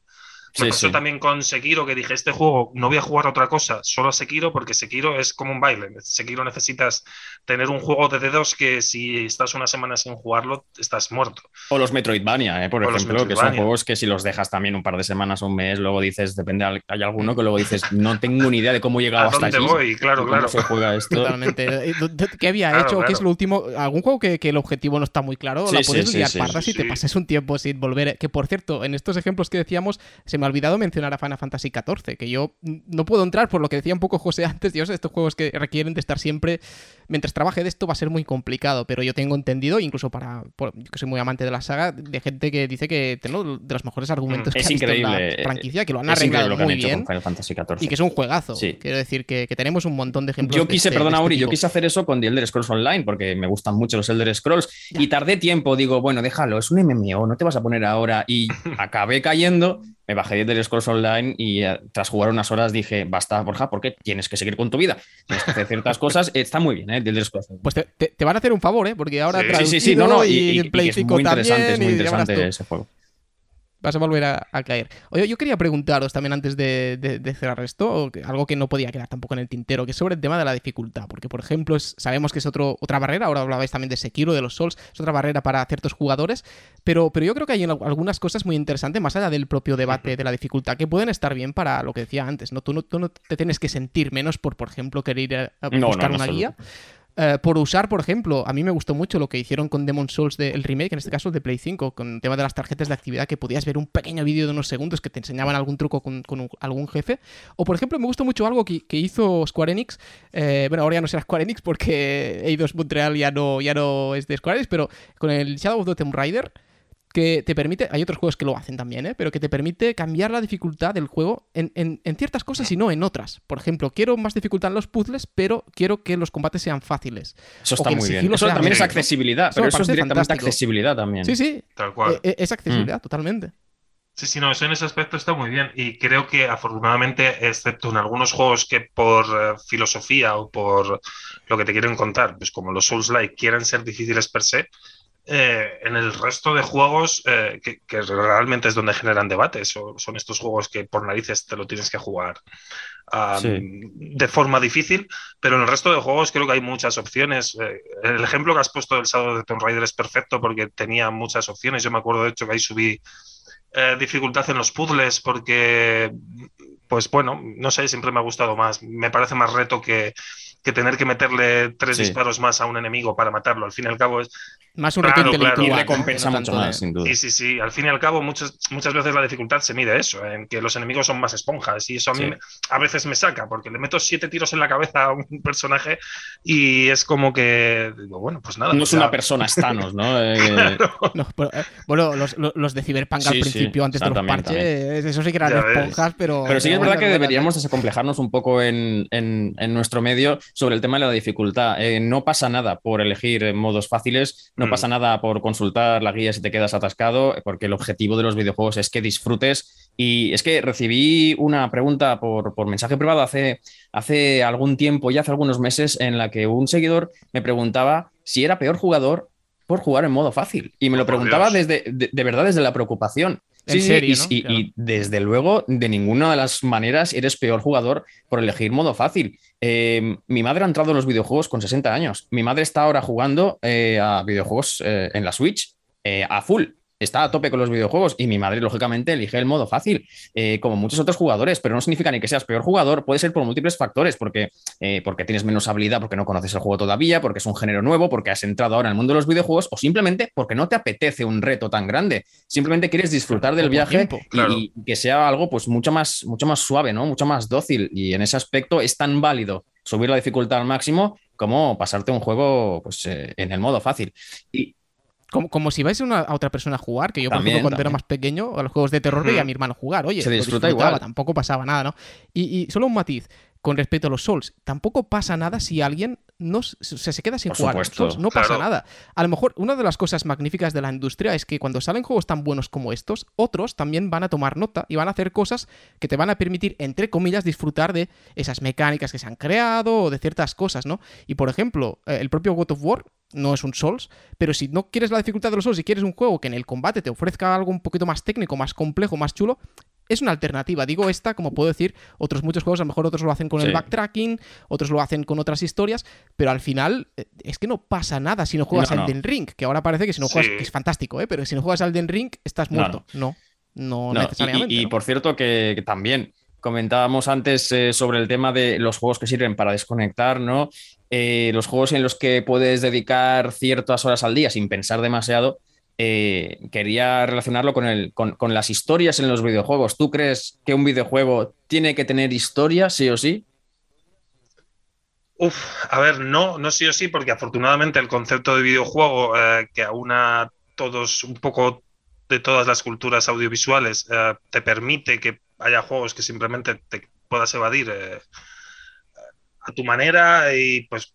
Me Sí, pasó sí. también con Sekiro, que dije, este juego no voy a jugar a otra cosa, solo a Sekiro, porque Sekiro es como un baile. Sekiro necesitas tener un juego de dedos que si estás una semana sin jugarlo, estás muerto. O los Metroidvania, por O los ejemplo, que son Metroidvania. juegos que si los dejas también un par de semanas o un mes, luego dices, depende, hay alguno que luego dices, no tengo ni idea de cómo he llegado ¿A hasta dónde aquí voy? Claro, y cómo claro. se juega esto. Totalmente. ¿Qué había Claro, hecho? ¿Qué es claro. lo último? ¿Algún juego que el objetivo no está muy claro? Sí, La sí, puedes sí, liar sí. parda si te Sí. pases un tiempo sin volver. Que por cierto, en estos ejemplos que decíamos, se me ha olvidado mencionar a Final Fantasy XIV, que yo no puedo entrar por lo que decía un poco José antes. Dios, estos juegos que requieren de estar siempre. Mientras trabaje de esto va a ser muy complicado, pero yo tengo entendido, incluso yo que soy muy amante de la saga, de gente que dice que tengo de los mejores argumentos que Es ha visto en increíble. la franquicia, que lo han Es increíble arreglado lo que han muy hecho bien con Final Fantasy XIV. y que es un juegazo. Sí. Quiero decir que tenemos un montón de ejemplos Yo quise, de este, perdona, de este Uri, yo tipo. quise hacer eso con The Elder Scrolls Online porque me gustan mucho los Elder Scrolls Ya. y tardé tiempo. Digo, bueno, déjalo, es un MMO, no te vas a poner ahora. Y acabé cayendo, me bajé de Elder Scrolls Online y tras jugar unas horas dije, basta, Borja, porque tienes que seguir con tu vida. Tienes que hacer ciertas cosas. Está muy bien, The Elder Scrolls Online. Pues te van a hacer un favor, porque ahora Sí. traducido Sí, no, no, y y Play que es 5 muy interesante, también, es muy y ya verás interesante tú. ese juego. Vas a volver a caer. Oye, yo quería preguntaros también antes de cerrar esto, algo que no podía quedar tampoco en el tintero, que es sobre el tema de la dificultad. Porque, por ejemplo, sabemos que es otra barrera, ahora hablabais también de Sekiro, de los Souls, es otra barrera para ciertos jugadores, pero yo creo que hay algunas cosas muy interesantes, más allá del propio debate de la dificultad, que pueden estar bien para lo que decía antes, ¿no? Tú no te tienes que sentir menos por ejemplo, querer ir a buscar una guía. Por usar, por ejemplo, a mí me gustó mucho lo que hicieron con Demon's Souls, el remake, en este caso de Play 5, con el tema de las tarjetas de actividad, que podías ver un pequeño vídeo de unos segundos que te enseñaban algún truco con algún jefe. O, por ejemplo, me gustó mucho algo que hizo Square Enix. Bueno, ahora ya no será Square Enix porque Eidos Montreal ya no es de Square Enix, pero con el Shadow of the Tomb Raider, que te permite, hay otros juegos que lo hacen también, pero que te permite cambiar la dificultad del juego en ciertas cosas y no en otras. Por ejemplo, quiero más dificultad en los puzzles, pero quiero que los combates sean fáciles. Eso O está que el muy bien. sigilo Eso sea también es menos, ¿no? accesibilidad, Eso pero me eso es parece directamente fantástico. accesibilidad también. Sí, Tal cual. es accesibilidad, totalmente. Sí, no, eso en ese aspecto está muy bien y creo que afortunadamente, excepto en algunos juegos que por filosofía o por lo que te quieren contar, pues como los Souls-like quieran ser difíciles per se, en el resto de juegos que realmente es donde generan debates, son estos juegos que por narices te lo tienes que jugar Sí. de forma difícil, pero en el resto de juegos creo que hay muchas opciones. El ejemplo que has puesto del Shadow of the Tomb Raider es perfecto porque tenía muchas opciones. Yo me acuerdo de hecho que ahí subí dificultad en los puzzles porque, pues bueno, no sé, siempre me ha gustado más. Me parece más reto que tener que meterle 3 Sí. disparos más a un enemigo para matarlo. Al fin y al cabo es... Más un Claro, reto claro. intelectual. Y ¿no? recompensa Que no mucho tanto más, sin duda. Sí. Al fin y al cabo, muchas veces la dificultad se mide eso, en que los enemigos son más esponjas. Y eso a mí Sí. a veces me saca, porque le meto 7 tiros en la cabeza a un personaje y es como que digo, bueno, pues nada. No pues es una ya. persona, es Thanos, ¿no? Claro. No, pero, bueno, los de Cyberpunk al Sí, sí, principio, antes de los también, parches, eso sí que eran Ya ves. esponjas, pero... Pero sí que es verdad que buenas, deberíamos ¿eh? desacomplejarnos un poco en nuestro medio sobre el tema de la dificultad. No pasa nada por elegir modos fáciles, no pasa nada por consultar la guía si te quedas atascado, porque el objetivo de los videojuegos es que disfrutes. Y es que recibí una pregunta por mensaje privado hace algún tiempo, ya hace algunos meses, en la que un seguidor me preguntaba si era peor jugador por jugar en modo fácil. Y me lo Por preguntaba Dios. de verdad desde la preocupación. En serio, ¿no? Y, Claro. y desde luego, de ninguna de las maneras eres peor jugador por elegir modo fácil. Mi madre ha entrado en los videojuegos con 60 años. Mi madre está ahora jugando a videojuegos en la Switch a full. Está a tope con los videojuegos y mi madre, lógicamente, elige el modo fácil, como muchos otros jugadores, pero no significa ni que seas peor jugador, puede ser por múltiples factores, porque tienes menos habilidad, porque no conoces el juego todavía, porque es un género nuevo, porque has entrado ahora en el mundo de los videojuegos, o simplemente porque no te apetece un reto tan grande. Simplemente quieres disfrutar del por viaje tiempo. Claro. y que sea algo pues mucho más suave, ¿no? Mucho más dócil. Y en ese aspecto es tan válido subir la dificultad al máximo como pasarte un juego pues, en el modo fácil. Y Como si vais a otra persona a jugar, que yo, por También, ejemplo, cuando era también. más pequeño, a los juegos de terror veía a mi hermano jugar. Oye, Se lo disfruta disfrutaba, igual. tampoco pasaba nada, ¿no? Y solo un matiz con respecto a los Souls. Tampoco pasa nada si alguien se queda sin Por jugar a los supuesto, Souls. No pasa claro. nada. A lo mejor una de las cosas magníficas de la industria es que cuando salen juegos tan buenos como estos, otros también van a tomar nota y van a hacer cosas que te van a permitir, entre comillas, disfrutar de esas mecánicas que se han creado o de ciertas cosas, ¿no? Y, por ejemplo, el propio God of War no es un Souls, pero si no quieres la dificultad de los Souls y quieres un juego que en el combate te ofrezca algo un poquito más técnico, más complejo, más chulo, es una alternativa. Digo esta, como puedo decir, otros muchos juegos, a lo mejor otros lo hacen con el backtracking, otros lo hacen con otras historias, pero al final es que no pasa nada si no juegas a Elden Ring, que ahora parece que si no juegas, que es fantástico, pero si no juegas a Elden Ring estás muerto. No necesariamente. Y por cierto que también comentábamos antes sobre el tema de los juegos que sirven para desconectar, ¿no? Los juegos en los que puedes dedicar ciertas horas al día sin pensar demasiado. Quería relacionarlo con las historias en los videojuegos. ¿Tú crees que un videojuego tiene que tener historia, sí o sí? A ver, no sí o sí, porque afortunadamente el concepto de videojuego que aúna todos un poco de todas las culturas audiovisuales te permite que haya juegos que simplemente te puedas evadir a tu manera y pues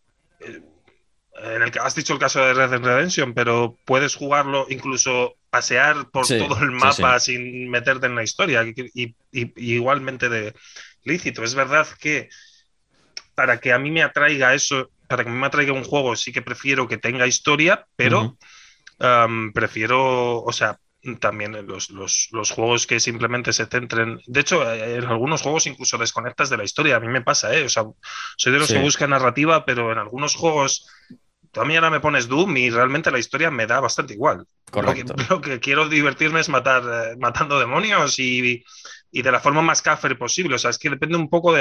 en el que has dicho el caso de Red Dead Redemption, pero puedes jugarlo, incluso pasear por todo el mapa sin meterte en la historia y igualmente de lícito. Es verdad que para que a mí me atraiga eso, para que a mí me atraiga un juego, sí que prefiero que tenga historia, pero prefiero, o sea, también los juegos que simplemente se centren. De hecho, en algunos juegos incluso desconectas de la historia. A mí me pasa, o sea, soy de los que buscan narrativa, pero en algunos juegos tú a mí ahora me pones Doom y realmente la historia me da bastante igual. Correcto. Lo que quiero divertirme es matando demonios y de la forma más cafre posible. O sea, es que depende un poco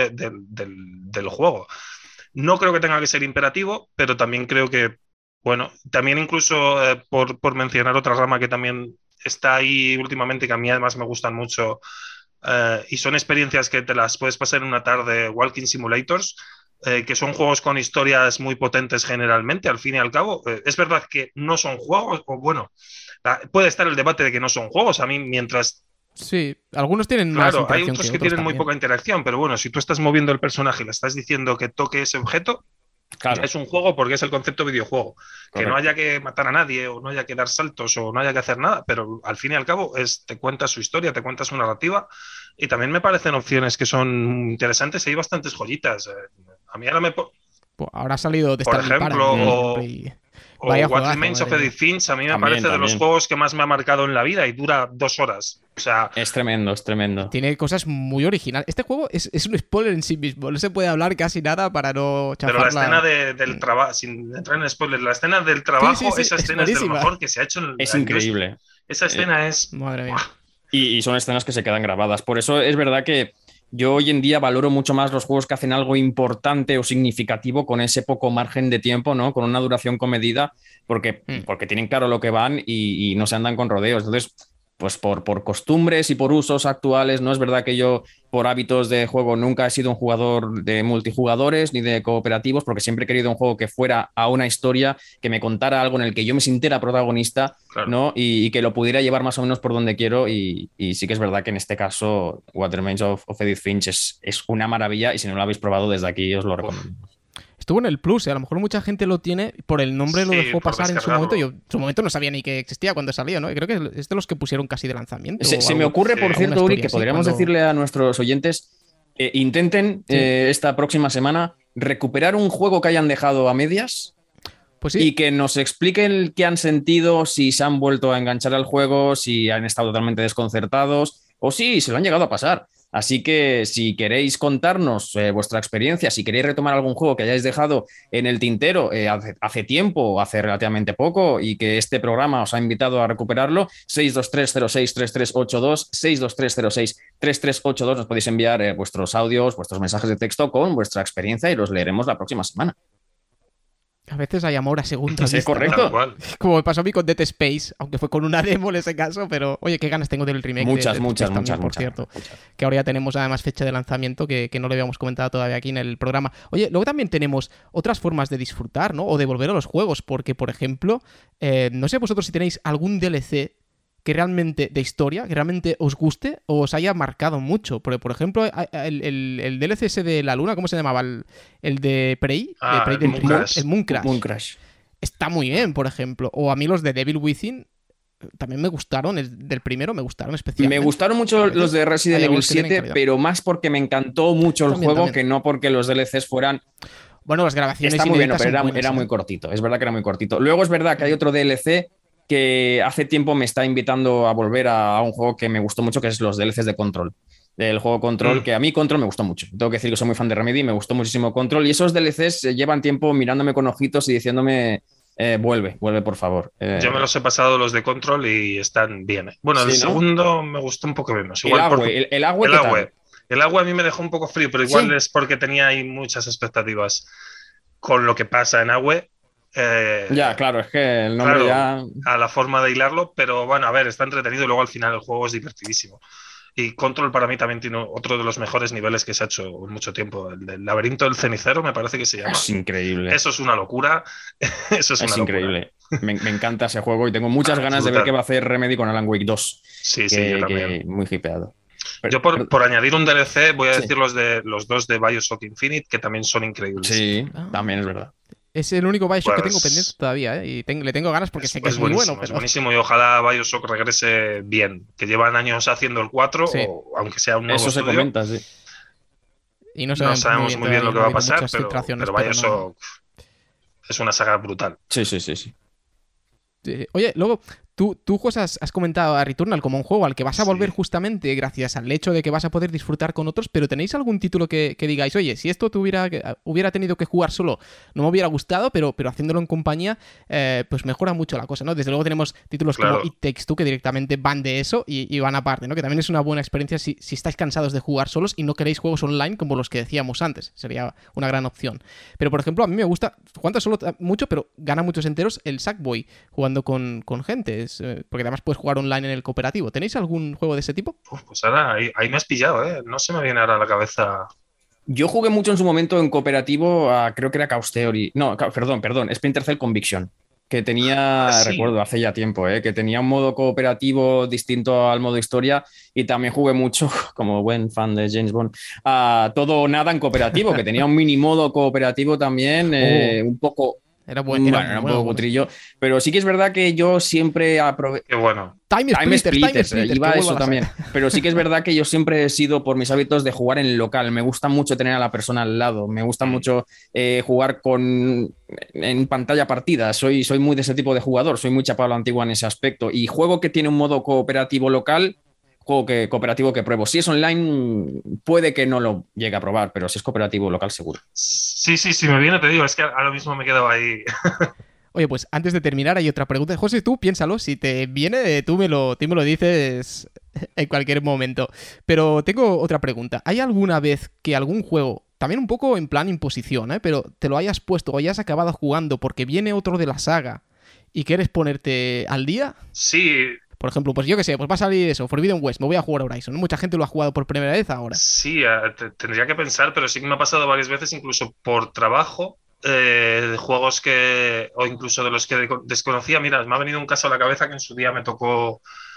del juego. No creo que tenga que ser imperativo, pero también creo que, bueno, también incluso por mencionar otra rama que también está ahí últimamente, que a mí además me gustan mucho, y son experiencias que te las puedes pasar en una tarde, walking simulators, que son juegos con historias muy potentes generalmente, al fin y al cabo. Es verdad que no son juegos, o bueno, puede estar el debate de que no son juegos. A mí, mientras... Sí, algunos tienen más interacción. Hay otros que tienen también muy poca interacción, pero bueno, si tú estás moviendo el personaje y le estás diciendo que toque ese objeto, ya es un juego porque es el concepto videojuego. Correcto. Que no haya que matar a nadie, o no haya que dar saltos, o no haya que hacer nada, pero al fin y al cabo te cuenta su historia, te cuenta su narrativa, y también me parecen opciones que son interesantes y hay bastantes joyitas. A mí ahora ahora ha salido de por ejemplo, o What Remains of Edith Finch, a mí me parece de los juegos que más me ha marcado en la vida y dura 2 horas. O sea, es tremendo. Tiene cosas muy originales. Este juego es un spoiler en sí mismo. No se puede hablar casi nada para no chafar. Pero la escena del trabajo, sin entrar en spoiler, la escena del trabajo, esa escena es de lo mejor que se ha hecho en Es increíble. Esa escena es... Madre mía. Y son escenas que se quedan grabadas. Por eso es verdad que yo hoy en día valoro mucho más los juegos que hacen algo importante o significativo con ese poco margen de tiempo, ¿no? Con una duración comedida, porque tienen claro lo que van y no se andan con rodeos. Entonces, pues por costumbres y por usos actuales, no es verdad que yo, por hábitos de juego, nunca he sido un jugador de multijugadores ni de cooperativos, porque siempre he querido un juego que fuera a una historia, que me contara algo en el que yo me sintiera protagonista, claro, ¿no? Y que lo pudiera llevar más o menos por donde quiero. Y sí que es verdad que en este caso What Remains of Edith Finch es una maravilla, y si no lo habéis probado, desde aquí os lo recomiendo. Estuvo en el Plus, a lo mejor mucha gente lo tiene, por el nombre lo dejó pasar en su momento. Yo en su momento no sabía ni que existía cuando salió, ¿no? Y creo que es de los que pusieron casi de lanzamiento. Se me ocurre, por cierto, Uri, que podríamos decirle a nuestros oyentes, intenten esta próxima semana recuperar un juego que hayan dejado a medias. Pues sí. Y que nos expliquen qué han sentido, si se han vuelto a enganchar al juego, si han estado totalmente desconcertados o si se lo han llegado a pasar. Así que si queréis contarnos vuestra experiencia, si queréis retomar algún juego que hayáis dejado en el tintero hace tiempo, hace relativamente poco, y que este programa os ha invitado a recuperarlo, 623063382, 623063382, nos podéis enviar vuestros audios, vuestros mensajes de texto con vuestra experiencia y los leeremos la próxima semana. A veces hay amor a segunda vista. Sí, correcto. ¿No? Como me pasó a mí con Dead Space, aunque fue con una demo en ese caso, pero oye, qué ganas tengo del remake. Muchas, por cierto. Que ahora ya tenemos además fecha de lanzamiento que no le habíamos comentado todavía aquí en el programa. Oye, luego también tenemos otras formas de disfrutar, ¿no? O de volver a los juegos, porque, por ejemplo, no sé vosotros si tenéis algún DLC que realmente de historia, que realmente os guste o os haya marcado mucho. Porque, por ejemplo, el DLC ese de la luna, ¿cómo se llamaba? El de Prey. El Mooncrash. Está muy bien, por ejemplo. O a mí los de Devil Within también me gustaron, del primero me gustaron especialmente. Me gustaron mucho los de Resident Evil 7, pero más porque me encantó mucho el juego que no porque los DLCs fueran... Bueno, las grabaciones... Está muy bien, pero era muy cortito. Es verdad que era muy cortito. Luego es verdad que hay otro DLC que hace tiempo me está invitando a volver a un juego que me gustó mucho, que es los DLCs de Control. Del juego Control, que a mí Control me gustó mucho. Tengo que decir que soy muy fan de Remedy, me gustó muchísimo Control. Y esos DLCs llevan tiempo mirándome con ojitos y diciéndome, vuelve por favor. Yo me los he pasado los de Control y están bien. Bueno, Sí, el ¿no? segundo me gustó un poco menos. El Igual agua, porque- el agua, el ¿qué agua. tal? El agua a mí me dejó un poco frío, pero igual Sí. es porque tenía ahí muchas expectativas con lo que pasa en agua. Ya, claro, es que el nombre Claro, ya... a la forma de hilarlo, pero bueno, a ver, está entretenido y luego al final el juego es divertidísimo. Y Control para mí también tiene otro de los mejores niveles que se ha hecho en mucho tiempo. El del laberinto del cenicero, me parece que se llama. Es increíble. Eso es una locura. Eso es una locura. Increíble. Me encanta ese juego y tengo muchas ganas de ver brutal. qué va a hacer Remedy con Alan Wake 2. Sí, sí, yo también. Muy hipeado. Yo por añadir un DLC voy a Sí. decir los dos de BioShock Infinite, que también son increíbles. Sí, también es verdad. Es el único Bioshock que Pues- tengo pendiente todavía, ¿eh? Y le tengo ganas porque sé que es muy buenísimo, bueno. es Pero... buenísimo y ojalá BioShock regrese bien, que llevan años haciendo el 4, Sí. o aunque sea un nuevo Eso se estudio. comenta, sí. Y no No sabemos muy bien lo que va a pasar, pero pero BioShock es una saga brutal. Sí. Oye, luego, tú José, has comentado a Returnal como un juego al que vas a Sí. volver justamente gracias al hecho de que vas a poder disfrutar con otros, pero ¿tenéis algún título que digáis, oye, si esto hubiera tenido que jugar solo, no me hubiera gustado, pero haciéndolo en compañía, pues mejora mucho la cosa, ¿no? Desde luego tenemos títulos Claro. como It Takes Two que directamente van de eso y van aparte, ¿no? Que también es una buena experiencia si estáis cansados de jugar solos y no queréis juegos online como los que decíamos antes. Sería una gran opción. Pero, por ejemplo, a mí me gusta, jugando solo mucho, pero gana muchos enteros el Sackboy jugando con gente, porque además puedes jugar online en el cooperativo. ¿Tenéis algún juego de ese tipo? Pues ahora ahí me has pillado, ¿eh? No se me viene ahora a la cabeza. Yo jugué mucho en su momento en cooperativo a, creo que era Chaos Theory. No, perdón, Splinter Cell Conviction. Que tenía, Sí. recuerdo hace ya tiempo, que tenía un modo cooperativo distinto al modo historia y también jugué mucho, como buen fan de James Bond, a Todo o Nada en cooperativo, que tenía un mini modo cooperativo también, un poco... Era Era un poco cutrillo, pero sí que es verdad que yo siempre Qué bueno. Time Splitters, iba que a eso vuelva también. Pero sí que es verdad que yo siempre he sido por mis hábitos de jugar en local. Me gusta mucho tener a la persona al lado. Me gusta mucho jugar en pantalla partida. Soy muy de ese tipo de jugador. Soy muy chapado a la antigua en ese aspecto. Y juego que tiene un modo cooperativo local, cooperativo que pruebo. Si es online, puede que no lo llegue a probar, pero si es cooperativo local, seguro. Sí, me viene, te digo, es que ahora mismo me he quedado ahí. Oye, pues antes de terminar hay otra pregunta. José, tú piénsalo, si te viene, tú me lo dices en cualquier momento. Pero tengo otra pregunta. ¿Hay alguna vez que algún juego, también un poco en plan imposición, pero te lo hayas puesto o hayas acabado jugando porque viene otro de la saga y quieres ponerte al día? Sí. Por ejemplo, pues yo qué sé, pues va a salir eso, Forbidden West, me voy a jugar a Horizon. Mucha gente lo ha jugado por primera vez ahora. Sí, tendría que pensar, pero sí que me ha pasado varias veces, incluso por trabajo, de juegos o incluso de los que desconocía. Mira, me ha venido un caso a la cabeza que en su día me tocó.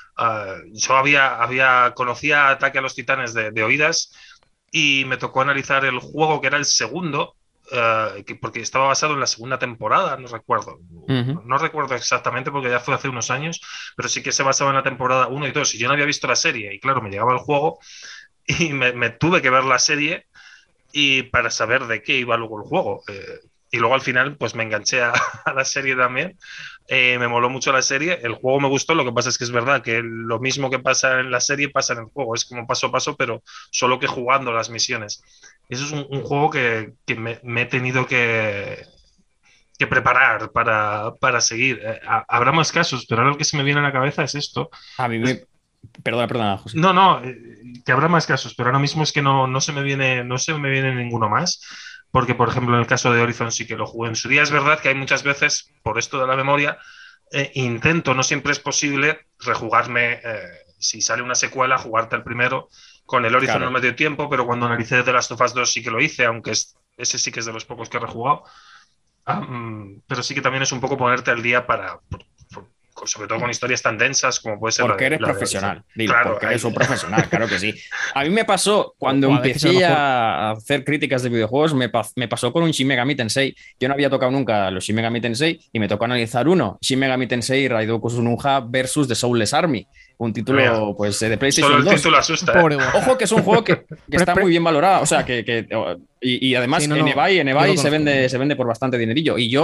Yo conocía Ataque a los Titanes de oídas y me tocó analizar el juego que era el segundo. Porque estaba basado en la segunda temporada, no recuerdo. No recuerdo exactamente porque ya fue hace unos años, pero sí que se basaba en la temporada 1 y 2. Y yo no había visto la serie, y claro, me llegaba el juego y me tuve que ver la serie para saber de qué iba luego el juego. Y luego al final, pues me enganché a la serie también. Me moló mucho la serie. El juego me gustó. Lo que pasa es que es verdad que lo mismo que pasa en la serie pasa en el juego. Es como paso a paso, pero solo que jugando las misiones. Eso es un juego que me he tenido que preparar para seguir. Habrá más casos, pero ahora lo que se me viene a la cabeza es esto. A mí Perdona, José. No, que habrá más casos, pero ahora mismo es que no se me viene ninguno más. Porque, por ejemplo, en el caso de Horizon sí que lo jugué en su día. Es verdad que hay muchas veces, por esto de la memoria, intento, no siempre es posible, rejugarme, si sale una secuela, jugarte el primero. Con el Horizon no me dio tiempo, pero cuando analicé The Last of Us 2 sí que lo hice, aunque ese sí que es de los pocos que he rejugado. Pero sí que también es un poco ponerte al día sobre todo con historias tan densas como puede ser porque eres profesional, dilo, claro, porque eres un profesional, claro que sí. A mí me pasó cuando empecé a hacer críticas de videojuegos, me pasó con un Shin Megami Tensei. Yo no había tocado nunca los Shin Megami Tensei y me tocó analizar uno, Shin Megami Tensei Raidoku Sunuha versus The Soulless Army, un título pues de PlayStation 2. Solo el título asusta. Ojo que es un juego que está muy bien valorado, o sea, y además sí, en eBay se vende por bastante dinerillo, y yo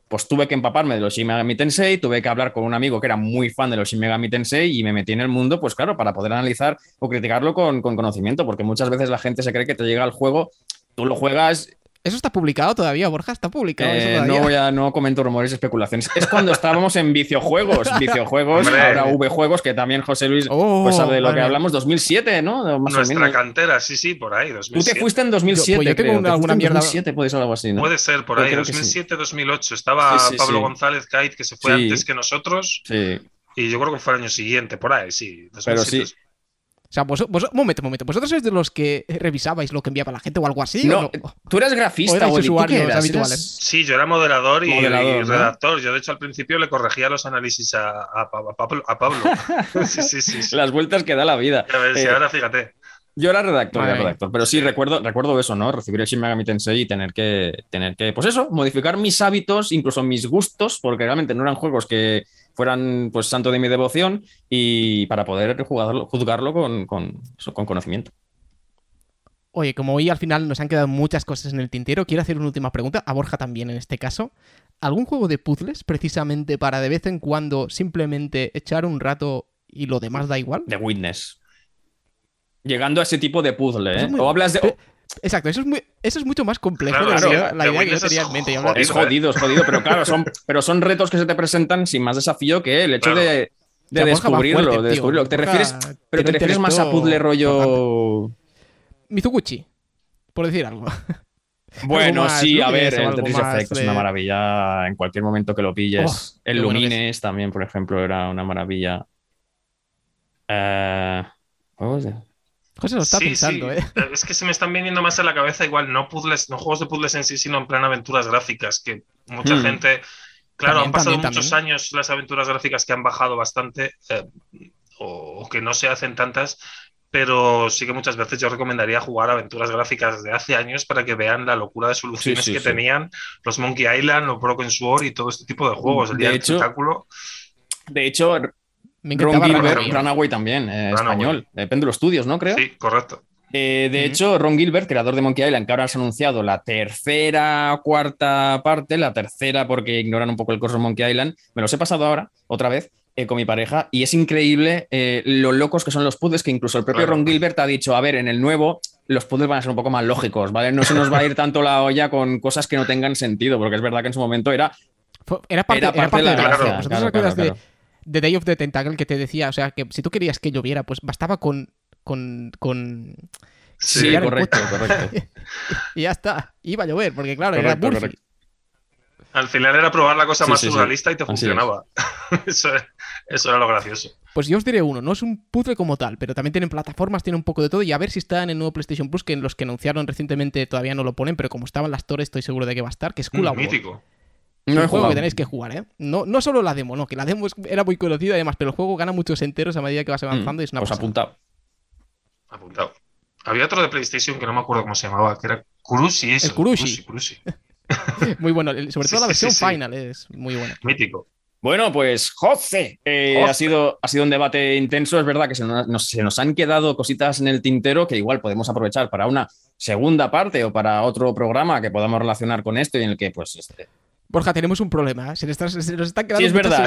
pues tuve que empaparme de los Shin Megami Tensei, tuve que hablar con un amigo que era muy fan de los Shin Megami Tensei y me metí en el mundo, pues claro, para poder analizar o criticarlo con conocimiento, porque muchas veces la gente se cree que te llega el juego, tú lo juegas. ¿Eso está publicado todavía, Borja? ¿Está publicado eso todavía? No comento rumores y especulaciones. Es cuando estábamos en videojuegos, ahora V-Juegos, que también José Luis pues sabe de lo que hablamos, 2007, ¿no? Más nuestra cantera, sí, por ahí, 2007. Tú te fuiste en 2007, pues yo tengo alguna mierda. 2007 puede ser algo así, ¿no? Puede ser, por ahí, 2007, 2008. Estaba Pablo González Kite, que se fue antes que nosotros. Sí. Y yo creo que fue el año siguiente, por ahí, sí. 2007. Pero sí. O sea, momento. ¿Vosotros sois de los que revisabais lo que enviaba la gente o algo así? No, ¿o no? Tú eras grafista o o usuarios eras? habituales. Sí, yo era moderador y redactor. ¿no? Yo, de hecho, al principio le corregía los análisis a Pablo. Sí. Las vueltas que da la vida. A ver, si ahora fíjate. Yo era redactor, pero sí, recuerdo eso, ¿no? Recibir el Shin Megami Tensei y tener que, pues eso, modificar mis hábitos, incluso mis gustos, porque realmente no eran juegos que fueran pues santo de mi devoción y para poder juzgarlo con conocimiento. Oye, como hoy al final nos han quedado muchas cosas en el tintero, quiero hacer una última pregunta, a Borja también en este caso. ¿Algún juego de puzzles precisamente para de vez en cuando simplemente echar un rato y lo demás da igual? The Witness. Llegando a ese tipo de puzzle, ¿eh? O hablas de... Exacto, eso es mucho más complejo claro, de la idea que yo tenía en mente. Es jodido, pero claro, son retos que se te presentan sin más desafío que el hecho de descubrirlo. ¿Te refieres más a puzzle rollo...? Mizuguchi, por decir algo. Bueno, más, sí, ¿no? a ver, Eso, el Tetris Effect es una maravilla en cualquier momento que lo pilles. El Lumines también, por ejemplo, era una maravilla. José lo está pensando, ¿eh? Es que se me están viniendo más a la cabeza igual, no juegos de puzzles en sí, sino en plan aventuras gráficas, que mucha gente... Claro, han pasado muchos años las aventuras gráficas que han bajado bastante, o que no se hacen tantas, pero sí que muchas veces yo recomendaría jugar aventuras gráficas de hace años para que vean la locura de soluciones que tenían los Monkey Island, los Broken Sword y todo este tipo de juegos. El día del espectáculo. De hecho... Ron Gilbert, Runaway también, español, de Péndulo Studios, ¿no? Creo. Sí, correcto. De hecho, Ron Gilbert, creador de Monkey Island, que ahora has anunciado la tercera o cuarta parte, la tercera porque ignoran un poco el curso de Monkey Island, me los he pasado ahora, otra vez, con mi pareja, y es increíble lo locos que son los puzzles, que incluso el propio Ron Gilbert ha dicho, a ver, en el nuevo los puzzles van a ser un poco más lógicos, ¿vale? No se nos va a ir tanto la olla con cosas que no tengan sentido, porque es verdad que en su momento era parte de la gracia. ¿Vosotros os acordáis de The Day of the Tentacle, que te decía, o sea, que si tú querías que lloviera, pues bastaba con sí, correcto. Y ya está, iba a llover, porque claro, era Murphy. Al final era probar la cosa más surrealista y te funcionaba. Eso era lo gracioso. Pues yo os diré uno, no es un puzzle como tal, pero también tienen plataformas, tienen un poco de todo, y a ver si está en el nuevo PlayStation Plus, que en los que anunciaron recientemente todavía no lo ponen, pero como estaban las torres estoy seguro de que va a estar, que es Cool Award. Mítico. Es un juego que tenéis que jugar, ¿eh? No solo la demo, no, que la demo era muy conocida además, pero el juego gana muchos enteros a medida que vas avanzando y es una pues pasada. Apuntado. Había otro de PlayStation que no me acuerdo cómo se llamaba, que era Kurushi. El Kurushi. Muy bueno, sobre todo la versión final es muy buena. Mítico. Bueno, pues José, ha sido un debate intenso. Es verdad que se nos han quedado cositas en el tintero que igual podemos aprovechar para una segunda parte o para otro programa que podamos relacionar con esto y en el que pues Borja, tenemos un problema. Se nos están quedando. Sí, es verdad.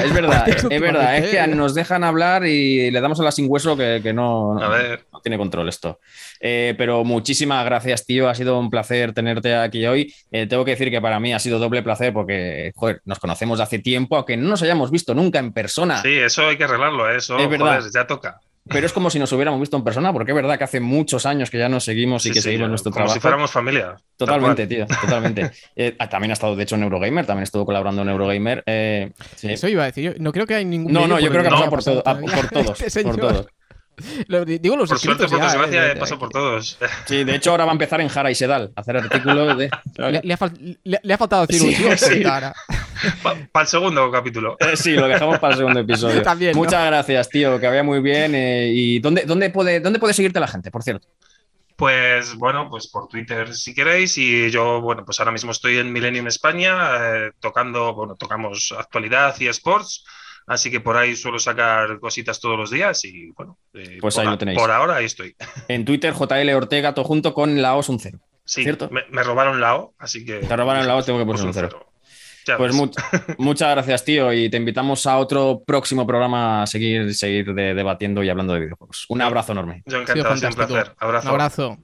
Es que nos dejan hablar y le damos a la sin hueso que no tiene control esto. Pero muchísimas gracias, tío. Ha sido un placer tenerte aquí hoy. Tengo que decir que para mí ha sido doble placer porque, joder, nos conocemos de hace tiempo, aunque no nos hayamos visto nunca en persona. Sí, eso hay que arreglarlo, eso. Es verdad. Joder, ya toca. Pero es como si nos hubiéramos visto en persona, porque es verdad que hace muchos años que ya nos seguimos y que seguimos nuestro trabajo. Como si fuéramos familia. Totalmente, tío, totalmente. También ha estado, de hecho, en Eurogamer, también estuvo colaborando en Eurogamer. Sí. Eso iba a decir, yo no creo que hay ningún... No, yo creo que ha pasado por todos. Por todos. Digo los por suerte, por desgracia, pasó por todos. Sí, de hecho ahora va a empezar en Jara y Sedal a hacer artículos de... Le ha faltado decir un tío. Para el segundo capítulo. Sí, lo dejamos para el segundo episodio. También, muchas gracias, tío, que vaya muy bien. ¿Y dónde puede seguirte la gente, por cierto? Pues bueno, pues por Twitter si queréis, y yo, bueno, pues ahora mismo estoy en Millennium España tocamos actualidad y sports. Así que por ahí suelo sacar cositas todos los días y bueno, pues ahí lo tenéis. Por ahora ahí estoy. En Twitter, JL Ortega, todo junto con Laos un 0. Sí, ¿cierto? me robaron la O, así que... Te robaron la O, tengo que poner un 0. Ya Pues ves. muchas gracias, tío, y te invitamos a otro próximo programa a seguir debatiendo y hablando de videojuegos. Un Yo, abrazo enorme. yo Ha sido encantado, ha sido un fantástico. placer. Un Abrazo. abrazo.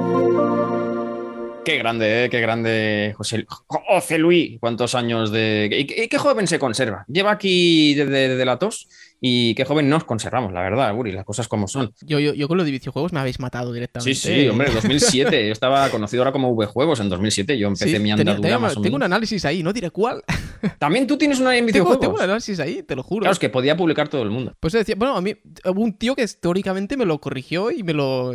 Qué grande José Luis. Cuántos años de... Y qué joven se conserva. Lleva aquí desde la tos y qué joven nos conservamos, la verdad, Uri, las cosas como son. Yo con lo de videojuegos me habéis matado Sí, sí, directamente. hombre, 2007. Yo estaba conocido ahora como V-Juegos en 2007. Yo empecé Sí, mi andadura más o tengo un menos. análisis ahí, no diré cuál. También tú tienes una en Tengo un videojuegos. análisis ahí, te lo juro. Claro, es que podía publicar todo el mundo. Pues decía, bueno, a mí hubo un tío que teóricamente me lo corrigió y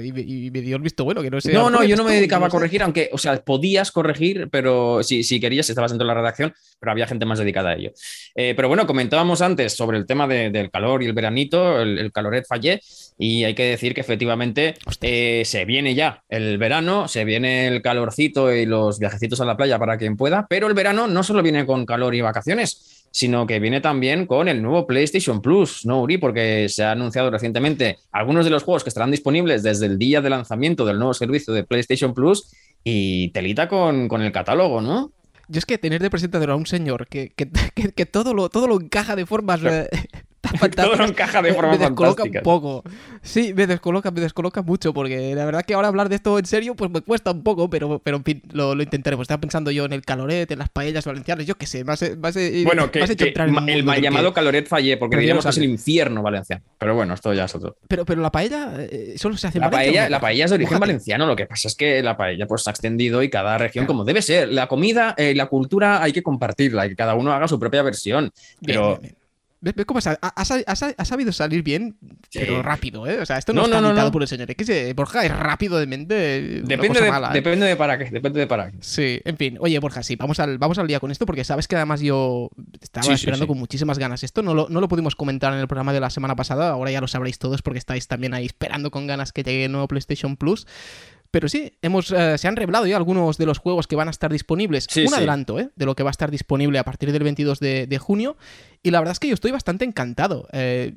me dio el visto bueno, que no sé. No, yo no me dedicaba a no sé. corregir, aunque, o sea, podías corregir, pero si querías, estabas dentro de la redacción, pero había gente más dedicada a ello. Pero bueno, comentábamos antes sobre el tema del calor y el veranito, el caloret fallé, y hay que decir que efectivamente se viene ya el verano, se viene el calorcito y los viajecitos a la playa para quien pueda, pero el verano no solo viene con calor y vacaciones, sino que viene también con el nuevo PlayStation Plus, ¿no, Uri? Porque se ha anunciado recientemente algunos de los juegos que estarán disponibles desde el día de lanzamiento del nuevo servicio de PlayStation Plus y telita con el catálogo, ¿no? Yo es que tener de presentador a un señor que todo lo encaja de formas tan Todo fantásticas, no encaja de forma me descoloca fantástica. un poco. Sí, me descoloca mucho, porque la verdad que ahora hablar de esto en serio pues me cuesta un poco, pero en fin, lo intentaremos. Estaba pensando yo en el caloret, en las paellas valencianas, yo qué sé, Bueno, me has hecho entrar en un el mundo mal del llamado que caloret fallé, porque prefiero diríamos que es el salir. infierno valenciano. Pero bueno, esto ya es otro. Pero la paella solo se hace en Valencia, ¿o no? La paella es de origen Mójate. valenciano, lo que pasa es que la paella pues se ha extendido y cada región como debe ser. La comida, la cultura hay que compartirla y que cada uno haga su propia versión. Pero Bien. ¿Ves cómo ha sabido salir bien, sí. pero rápido, ¿eh? O sea, esto no, No, está no, editado no. por el señor X. Borja es rápido de mente. Una Depende cosa de, mala, ¿eh? depende de para qué, depende de para qué. Sí, en fin. Oye, Borja, sí, vamos al día con esto, porque sabes que además yo estaba Sí, esperando sí. con muchísimas ganas. Esto no lo pudimos comentar en el programa de la semana pasada, ahora ya lo sabréis todos porque estáis también ahí esperando con ganas que llegue el nuevo PlayStation Plus. Pero sí, se han revelado ya algunos de los juegos que van a estar disponibles. Sí, Un sí. adelanto, de lo que va a estar disponible a partir del 22 de junio. Y la verdad es que yo estoy bastante encantado.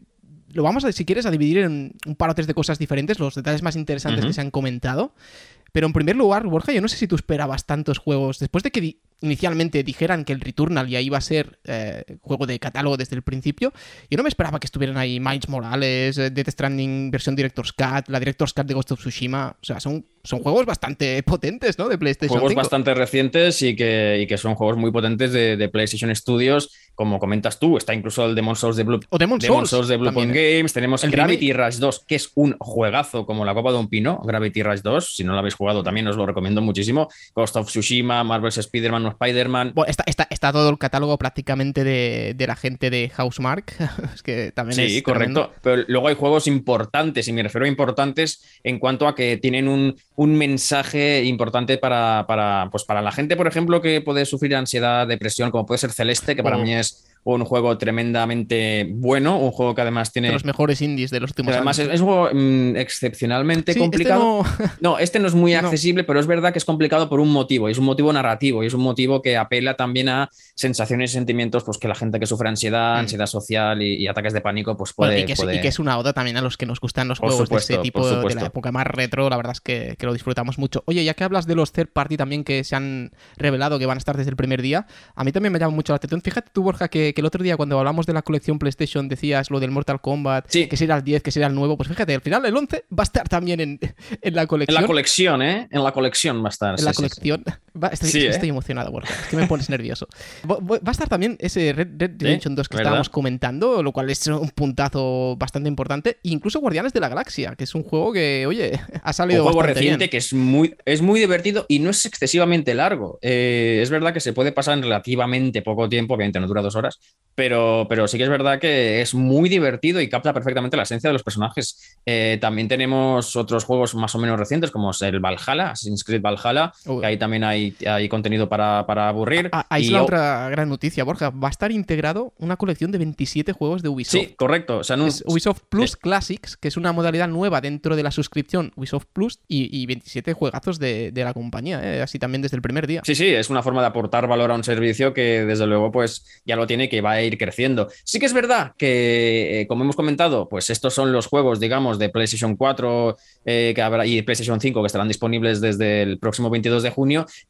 Lo vamos a, si quieres, a dividir en un par o tres de cosas diferentes, los detalles más interesantes que se han comentado. Pero en primer lugar, Borja, yo no sé si tú esperabas tantos juegos. Después de que inicialmente dijeran que el Returnal ya iba a ser juego de catálogo desde el principio, yo no me esperaba que estuvieran ahí Miles Morales, Death Stranding versión Director's Cut, la Director's Cut de Ghost of Tsushima. O sea, son juegos bastante potentes, ¿no? De PlayStation Juegos 5. bastante recientes y que son juegos muy potentes de PlayStation Studios, como comentas tú. Está incluso el Demon's Souls de Blue, O Demon's Souls de Blue también, Point Games. Tenemos el Gravity Rush 2, que es un juegazo como la copa de un pino. Gravity Rush 2, si no lo habéis jugado también os lo recomiendo muchísimo. Ghost of Tsushima, Marvel's Spider-Man o Spider-Man. Bueno, está todo el catálogo prácticamente de la gente de Housemarque. Es que también Sí, es correcto. tremendo. Pero luego hay juegos importantes, y me refiero a importantes en cuanto a que tienen un mensaje importante pues para la gente, por ejemplo, que puede sufrir ansiedad, depresión, como puede ser Celeste, que para mí es un juego tremendamente bueno, un juego que además tiene... De los mejores indies de los últimos Pero además años. es un juego excepcionalmente Sí, complicado. no... Este no es muy No. accesible, pero es verdad que es complicado por un motivo, y es un motivo narrativo, y es un motivo que apela también a sensaciones y sentimientos pues, que la gente que sufre ansiedad social y ataques de pánico, pues Bueno, puede, y que es una oda también a los que nos gustan los Por juegos supuesto, de este tipo, por de supuesto. la época más retro. La verdad es que lo disfrutamos mucho. Oye, ya que hablas de los third party también que se han revelado que van a estar desde el primer día, a mí también me llama mucho la atención. Fíjate tú, Borja, que el otro día cuando hablamos de la colección PlayStation decías lo del Mortal Kombat, Sí. que será el 10, que será el nuevo. Pues fíjate, al final el 11 va a estar también en la En colección. la colección, ¿eh? En la colección va a estar. En la sí, sí, colección. Sí, Estoy emocionado, Borja. Es que me pones nervioso. Va a estar también ese Red Dead Redemption 2 que ¿verdad? estábamos comentando, lo cual es un puntazo bastante importante. E incluso Guardianes de la Galaxia, que es un juego que, oye, ha salido Un juego bastante reciente bien. que es muy divertido y no es excesivamente largo. Es verdad que se puede pasar en relativamente poco tiempo, obviamente no dura 2 horas, pero sí que es verdad que es muy divertido y capta perfectamente la esencia de los personajes. También tenemos otros juegos más o menos recientes, como es el Valhalla, Assassin's Creed Valhalla, que ahí también hay contenido para aburrir. Ahí es Y la otra gran noticia, Borja. Va a estar integrado una colección de 27 juegos de Ubisoft. Sí, correcto. O sea, Es Ubisoft Plus Classics, que es una modalidad nueva dentro de la suscripción Ubisoft Plus, y 27 juegazos de la compañía, así también desde el primer día. Sí, es una forma de aportar valor a un servicio que desde luego pues ya lo tiene, que va a ir creciendo. Sí que es verdad que, como hemos comentado, pues estos son los juegos, digamos, de PlayStation 4 que habrá, y PlayStation 5 que estarán disponibles desde el próximo 22 de junio,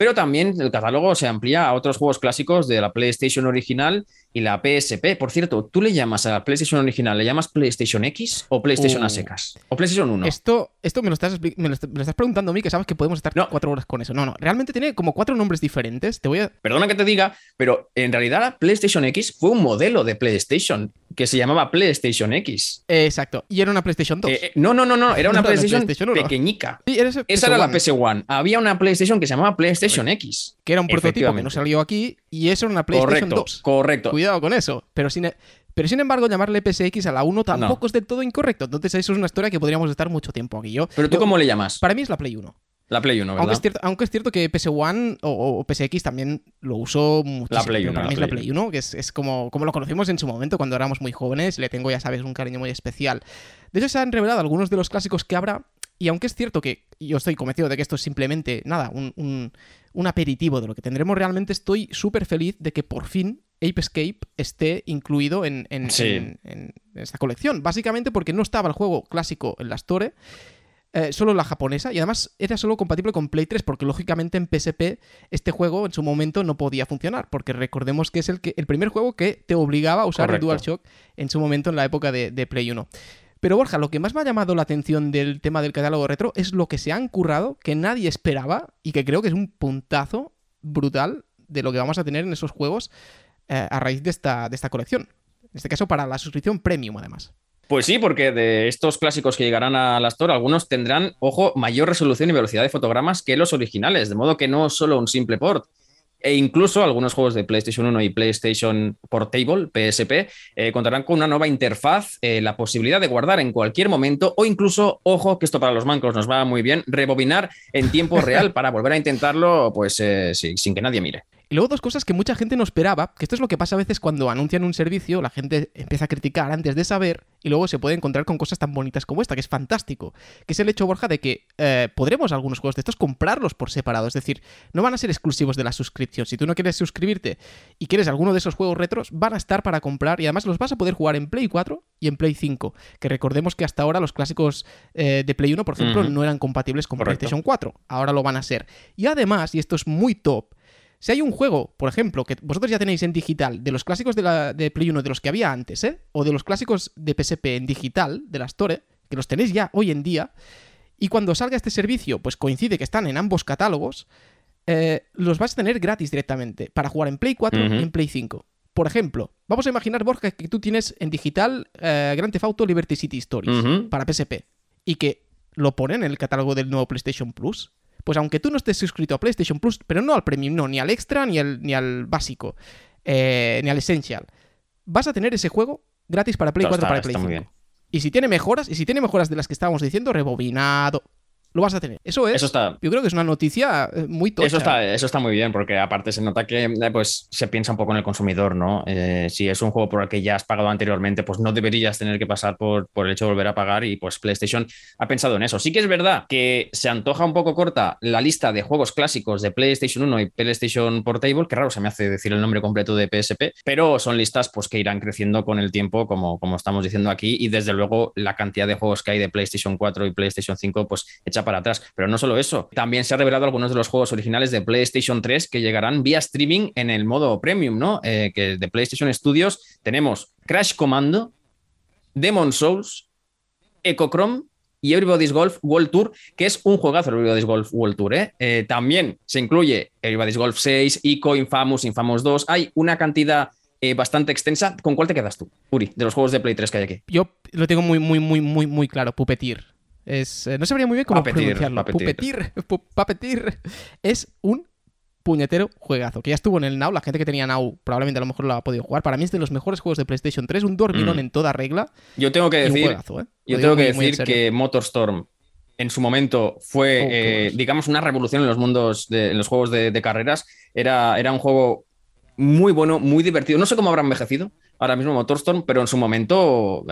pero también el catálogo se amplía a otros juegos clásicos de la PlayStation original y la PSP. Por cierto, ¿tú le llamas a la PlayStation original, le llamas PlayStation X o PlayStation a secas? ¿O PlayStation 1? Esto me lo estás preguntando a mí, que sabes que podemos estar 4 horas con eso. No, realmente tiene como 4 nombres diferentes. Perdona que te diga, pero en realidad la PlayStation X fue un modelo de PlayStation que se llamaba PlayStation X. Exacto, y era una PlayStation 2. No, era una PlayStation pequeñica. Sí, esa era la PS1. Había una PlayStation que se llamaba PlayStation X. Que era un prototipo que no salió aquí, y eso era una PlayStation 2. Correcto. Cuidado con eso. Pero sin embargo, llamarle PSX a la 1 tampoco es del todo incorrecto. Entonces, eso es una historia que podríamos estar mucho tiempo aquí. ¿Pero tú cómo le llamas? Para mí es la Play 1. La Play 1, ¿verdad? Aunque es cierto que PS1 o PSX también lo usó muchísimo. La Play 1. Para mí es la Play 1, que es como lo conocimos en su momento cuando éramos muy jóvenes. Le tengo, ya sabes, un cariño muy especial. De hecho, se han revelado algunos de los clásicos que habrá. Y aunque es cierto que yo estoy convencido de que esto es simplemente, un aperitivo de lo que tendremos realmente, estoy súper feliz de que por fin Ape Escape esté incluido en esta colección. Básicamente porque no estaba el juego clásico en la Store, solo la japonesa, y además era solo compatible con Play 3, porque lógicamente en PSP este juego en su momento no podía funcionar, porque recordemos que es el primer juego que te obligaba a usar el DualShock en su momento en la época de Play 1. Pero Borja, lo que más me ha llamado la atención del tema del catálogo retro es lo que se han currado, que nadie esperaba, y que creo que es un puntazo brutal de lo que vamos a tener en esos juegos a raíz de esta colección. En este caso para la suscripción Premium, además. Pues sí, porque de estos clásicos que llegarán a la Store, algunos tendrán, ojo, mayor resolución y velocidad de fotogramas que los originales, de modo que no es solo un simple port. E incluso algunos juegos de PlayStation 1 y PlayStation Portable, PSP, contarán con una nueva interfaz, la posibilidad de guardar en cualquier momento o incluso, ojo, que esto para los mancos nos va muy bien, rebobinar en tiempo real para volver a intentarlo pues sin que nadie mire. Y luego 2 cosas que mucha gente no esperaba, que esto es lo que pasa a veces cuando anuncian un servicio, la gente empieza a criticar antes de saber y luego se puede encontrar con cosas tan bonitas como esta, que es fantástico. Que es el hecho, Borja, de que podremos algunos juegos de estos comprarlos por separado, es decir, no van a ser exclusivos de la suscripción. Si tú no quieres suscribirte y quieres alguno de esos juegos retros, van a estar para comprar y además los vas a poder jugar en Play 4 y en Play 5, que recordemos que hasta ahora los clásicos de Play 1, por ejemplo, no eran compatibles con PlayStation 4, ahora lo van a ser. Y además, y esto es muy top, si hay un juego, por ejemplo, que vosotros ya tenéis en digital, de los clásicos de Play 1, de los que había antes, o de los clásicos de PSP en digital, de la Store, que los tenéis ya hoy en día, y cuando salga este servicio, pues coincide que están en ambos catálogos, los vas a tener gratis directamente, para jugar en Play 4 y en Play 5. Por ejemplo, vamos a imaginar, Borja, que tú tienes en digital Grand Theft Auto Liberty City Stories para PSP, y que lo ponen en el catálogo del nuevo PlayStation Plus. Pues aunque tú no estés suscrito a PlayStation Plus, pero no al Premium, no, ni al Extra, ni al básico, ni al Essential, vas a tener ese juego gratis para Play 4 para Play 5. Y si tiene mejoras de las que estábamos diciendo, rebobinado, lo vas a tener. Eso está, yo creo que es una noticia muy tocha. Eso está muy bien, porque aparte se nota que pues se piensa un poco en el consumidor, ¿no? Si es un juego por el que ya has pagado anteriormente, pues no deberías tener que pasar por el hecho de volver a pagar, y pues PlayStation ha pensado en eso. Sí que es verdad que se antoja un poco corta la lista de juegos clásicos de PlayStation 1 y PlayStation Portable, que raro se me hace decir el nombre completo de PSP, pero son listas pues que irán creciendo con el tiempo, como estamos diciendo aquí, y desde luego la cantidad de juegos que hay de PlayStation 4 y PlayStation 5 pues echa para atrás. Pero no solo eso, también se ha revelado algunos de los juegos originales de PlayStation 3 que llegarán vía streaming en el modo Premium, ¿no? Que de PlayStation Studios tenemos Crash Commando, Demon's Souls, Echochrome y Everybody's Golf World Tour, que es un juegazo el Everybody's Golf World Tour, También se incluye Everybody's Golf 6, Ico, Infamous 2. Hay una cantidad bastante extensa. ¿Con cuál te quedas tú, Uri, de los juegos de Play 3 que hay aquí? Yo lo tengo muy claro, Puppeteer. No sabría muy bien cómo pronunciarlo. Puppeteer es un puñetero juegazo, que ya estuvo en el Now. La gente que tenía Now probablemente a lo mejor lo ha podido jugar. Para mí es de los mejores juegos de PlayStation 3, un dormilón en toda regla. Yo tengo que decir, que MotorStorm en su momento fue, digamos, una revolución en los mundos en los juegos de carreras. Era un juego muy bueno, muy divertido. No sé cómo habrá envejecido ahora mismo MotorStorm, pero en su momento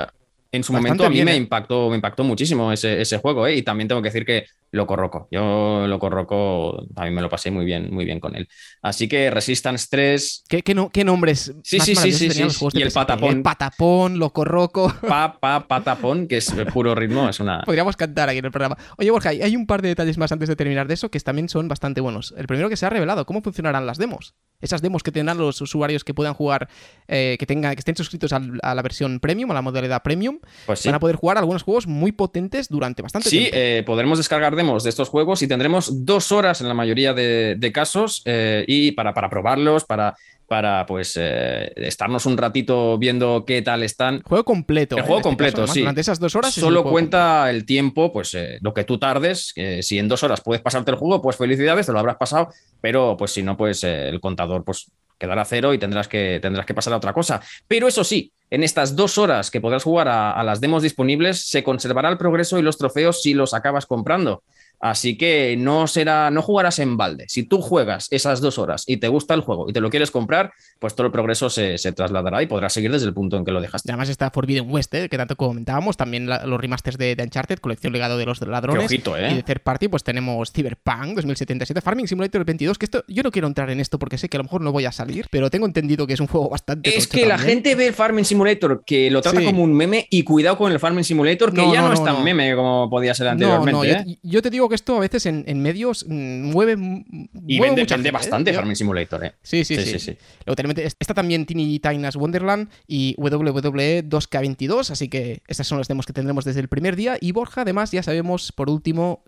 En su Bastante momento a mí bien, me impactó muchísimo ese juego, ¿eh? Y también tengo que decir que Loco Roco. Yo Loco Roco también me lo pasé muy bien con él. Así que Resistance 3. ¿Qué nombres Sí, más sí, sí, maravillosos sí, tenían sí. los juegos de Y el PSP? El Patapón. Patapón, Loco Roco. Patapón, que es puro ritmo, es una. Podríamos cantar aquí en el programa. Oye, Borja, hay un par de detalles más antes de terminar de eso que también son bastante buenos. El primero que se ha revelado, ¿cómo funcionarán las demos? Esas demos que tendrán los usuarios que puedan jugar, que estén suscritos a la versión premium, a la modalidad premium, Pues van a sí. poder jugar algunos juegos muy potentes durante bastante Sí, tiempo. podremos descargar demos de estos juegos y tendremos 2 horas en la mayoría de casos y para probarlos, para pues estarnos un ratito viendo qué tal están. Juego completo, El en juego este caso, completo, además, sí. durante esas 2 horas es el Solo juego completo. cuenta el tiempo, pues lo que tú tardes. Si en 2 horas puedes pasarte el juego, pues felicidades, te lo habrás pasado. Pero pues si no, pues el contador pues quedará cero y tendrás que pasar a otra cosa. Pero eso sí, en estas 2 horas que podrás jugar a las demos disponibles, se conservará el progreso y los trofeos si los acabas comprando. Así que no jugarás en balde. Si tú juegas esas 2 horas y te gusta el juego y te lo quieres comprar, pues todo el progreso se trasladará y podrás seguir desde el punto en que lo Y dejaste. además está Forbidden West, que tanto comentábamos, también los remasters de Uncharted, colección legado de los Qué ladrones, ojito, y de ¿eh? third party pues tenemos Cyberpunk 2077, Farming Simulator 22, que esto yo no quiero entrar en esto porque sé que a lo mejor no voy a salir, pero tengo entendido que es un juego bastante Es tocho que la también. gente ve el Farming Simulator que lo trata Sí. como un meme y cuidado con el Farming Simulator que No, ya no, no es no, tan no. meme como podía ser No, anteriormente, ¿eh? yo te digo que esto a veces en medios Y mueve vende, mucha vende gente, bastante Yo- Farming Simulator, ¿eh? Sí, sí, Sí, sí, sí. sí. Luego está también Teeny Tina's Wonderland y WWE 2K22, así que estas son las demos que tendremos desde el primer día. Y Borja, además, ya sabemos, por último,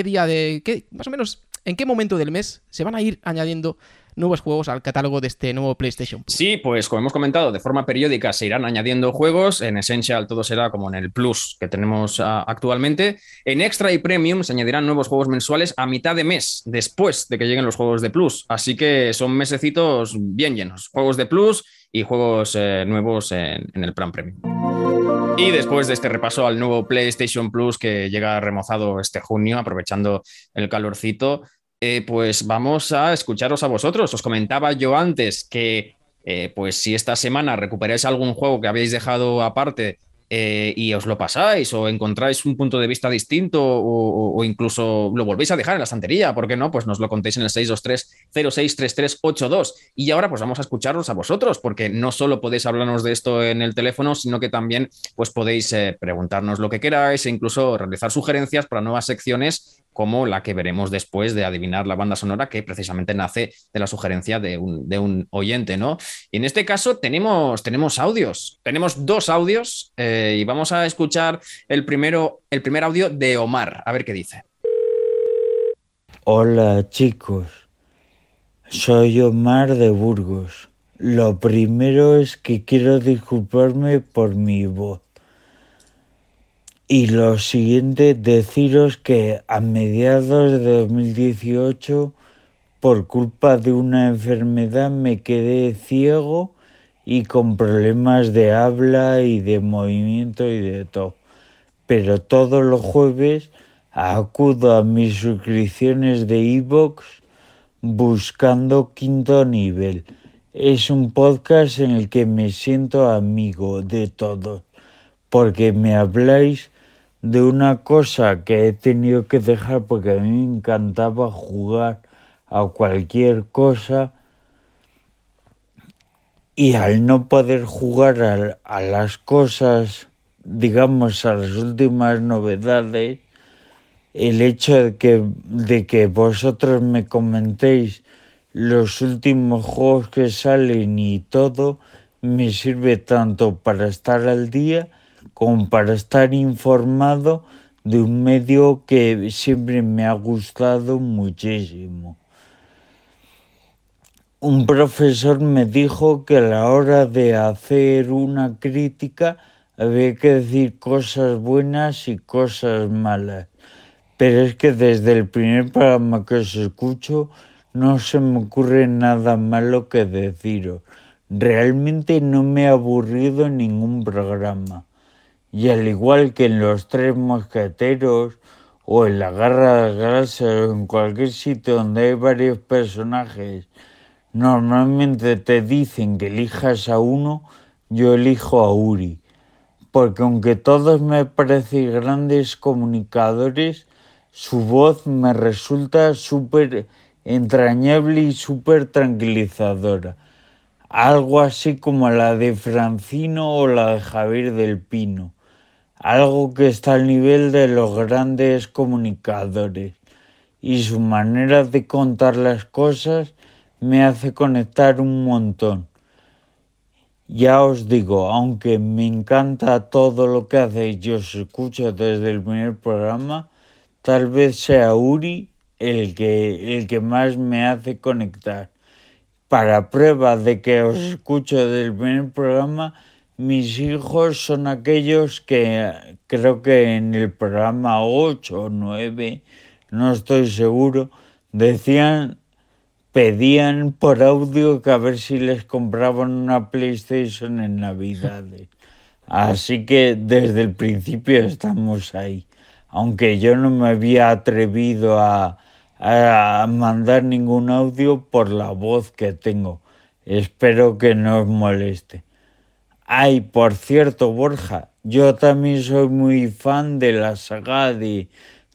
más o menos, en qué momento del mes se van a ir añadiendo nuevos juegos al catálogo de este nuevo PlayStation Plus. Sí, pues como hemos comentado, de forma periódica se irán añadiendo juegos. En Essential todo será como en el Plus que tenemos actualmente. En Extra y Premium se añadirán nuevos juegos mensuales a mitad de mes, después de que lleguen los juegos de Plus. Así que son mesecitos bien llenos. Juegos de Plus y juegos nuevos en el plan Premium. Y después de este repaso al nuevo PlayStation Plus que llega remozado este junio, aprovechando el calorcito, pues vamos a escucharos a vosotros. Os comentaba yo antes que pues si esta semana recuperáis algún juego que habéis dejado aparte y os lo pasáis o encontráis un punto de vista distinto o incluso lo volvéis a dejar en la estantería, ¿por qué no? Pues nos lo contéis en el 623-063382. Y ahora pues vamos a escucharos a vosotros, porque no solo podéis hablarnos de esto en el teléfono, sino que también pues podéis preguntarnos lo que queráis e incluso realizar sugerencias para nuevas secciones como la que veremos después de adivinar la banda sonora, que precisamente nace de la sugerencia de un oyente, ¿no? Y en este caso tenemos audios, tenemos 2 audios y vamos a escuchar el primer audio de Omar, a ver qué dice. Hola chicos, soy Omar de Burgos. Lo primero es que quiero disculparme por mi voz. Y lo siguiente, deciros que a mediados de 2018, por culpa de una enfermedad, me quedé ciego y con problemas de habla y de movimiento y de todo. Pero todos los jueves acudo a mis suscripciones de iVoox buscando Quinto Nivel. Es un podcast en el que me siento amigo de todos, porque me habláis de una cosa que he tenido que dejar porque a mí me encantaba jugar a cualquier cosa, y al no poder jugar a las cosas, digamos, a las últimas novedades, el hecho de que vosotros me comentéis los últimos juegos que salen y todo, me sirve tanto para estar al día como para estar informado de un medio que siempre me ha gustado muchísimo. Un profesor me dijo que a la hora de hacer una crítica había que decir cosas buenas y cosas malas. Pero es que desde el primer programa que os escucho no se me ocurre nada malo que deciros. Realmente no me he aburrido en ningún programa. Y al igual que en Los Tres Mosqueteros o en La Garra de las Galaxias o en cualquier sitio donde hay varios personajes, normalmente te dicen que elijas a uno, yo elijo a Uri. porque aunque todos me parecen grandes comunicadores, su voz me resulta súper entrañable y súper tranquilizadora. Algo así como la de Francino o la de Javier del Pino. Algo que está al nivel de los grandes comunicadores. Y su manera de contar las cosas me hace conectar un montón. Ya os digo, aunque me encanta todo lo que hacéis y os escucho desde el primer programa, tal vez sea Uri el que más me hace conectar. Para prueba de que os escucho desde el primer programa, mis hijos son aquellos que creo que en el programa 8 o 9, no estoy seguro, pedían por audio que a ver si les compraban una PlayStation en Navidades. Así que desde el principio estamos ahí. Aunque yo no me había atrevido a mandar ningún audio por la voz que tengo. Espero que no os moleste. Ay, por cierto, Borja, yo también soy muy fan de la saga de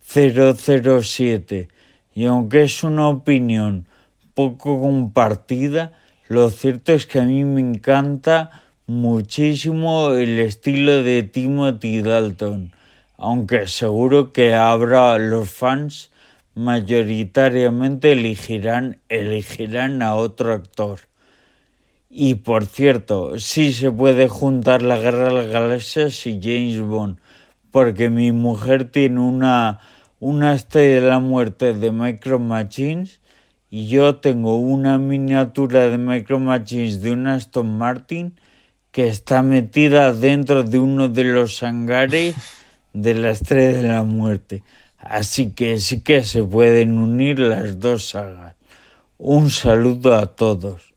007. Y aunque es una opinión poco compartida, lo cierto es que a mí me encanta muchísimo el estilo de Timothy Dalton, aunque seguro que habrá los fans mayoritariamente elegirán a otro actor. Y por cierto, sí se puede juntar la Guerra de las Galaxias y James Bond, porque mi mujer tiene una Estrella de la Muerte de Micro Machines y yo tengo una miniatura de Micro Machines de una Aston Martin que está metida dentro de uno de los hangares de la Estrella de la Muerte. Así que sí que se pueden unir las dos sagas. Un saludo a todos.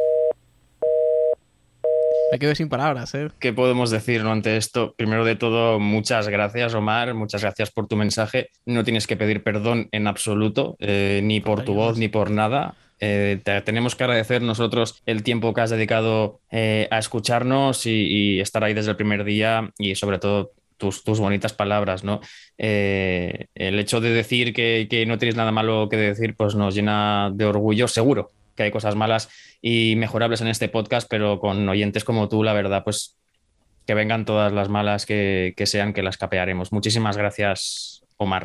Me quedo sin palabras, ¿eh? ¿Qué podemos decir, ¿no? Ante esto? Primero de todo, muchas gracias, Omar. Muchas gracias por tu mensaje. No tienes que pedir perdón en absoluto, ni por tu voz, ni por nada. Tenemos que agradecer nosotros el tiempo que has dedicado a escucharnos y estar ahí desde el primer día y sobre todo tus bonitas palabras, ¿no? El hecho de decir que no tienes nada malo que decir, pues nos llena de orgullo, seguro que hay cosas malas y mejorables en este podcast, pero con oyentes como tú, la verdad, pues que vengan todas las malas que sean, que las capearemos. Muchísimas gracias, Omar.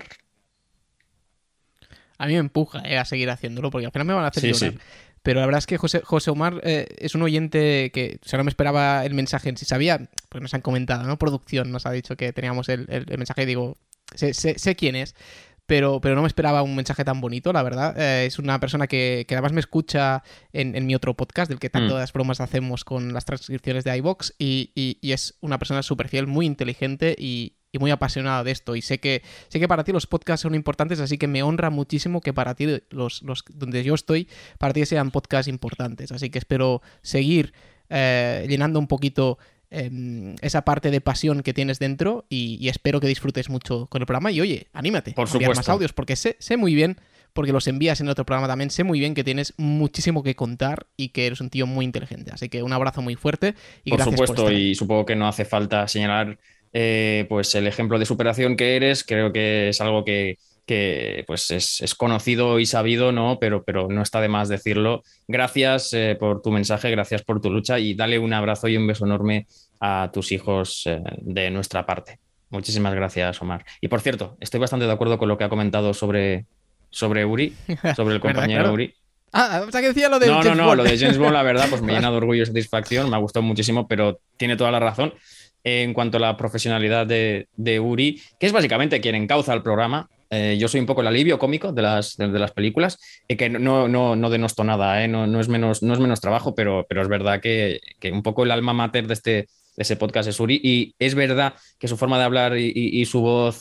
A mí me empuja a seguir haciéndolo, porque al final me van a hacer llorar. Sí. Pero la verdad es que José Omar es un oyente que, o sea, no me esperaba el mensaje en sí. Sabía, porque nos han comentado, ¿no? Producción nos ha dicho que teníamos el mensaje y digo, sé quién es. Pero no me esperaba un mensaje tan bonito, la verdad. Es una persona que además me escucha en mi otro podcast, del que tantas bromas hacemos con las transcripciones de iVoox, y es una persona súper fiel, muy inteligente y muy apasionada de esto. Y sé que para ti los podcasts son importantes, así que me honra muchísimo que para ti, los donde yo estoy, para ti sean podcasts importantes. Así que espero seguir llenando un poquito esa parte de pasión que tienes dentro y espero que disfrutes mucho con el programa y oye, anímate Por a enviar supuesto. más audios porque sé muy bien, porque los envías en otro programa también, sé muy bien que tienes muchísimo que contar y que eres un tío muy inteligente, así que un abrazo muy fuerte y Por gracias supuesto, por estar ahí. y supongo que no hace falta señalar pues el ejemplo de superación que eres. Creo que es algo que pues es conocido y sabido, ¿no? Pero no está de más decirlo. Gracias por tu mensaje, gracias por tu lucha y dale un abrazo y un beso enorme a tus hijos de nuestra parte. Muchísimas gracias, Omar. Y por cierto, estoy bastante de acuerdo con lo que ha comentado sobre Uri, sobre el ¿Verdad? compañero Claro. Uri. O sea que decía lo de James No, Bond. lo de James Bond, la verdad, pues me llena de orgullo y satisfacción, me ha gustado muchísimo, pero tiene toda la razón en cuanto a la profesionalidad de Uri, que es básicamente quien encauza el programa. Yo soy un poco el alivio cómico de las películas, que no denosto nada, no es menos trabajo, pero es verdad que un poco el alma mater de ese podcast es Uri, y es verdad que su forma de hablar y su voz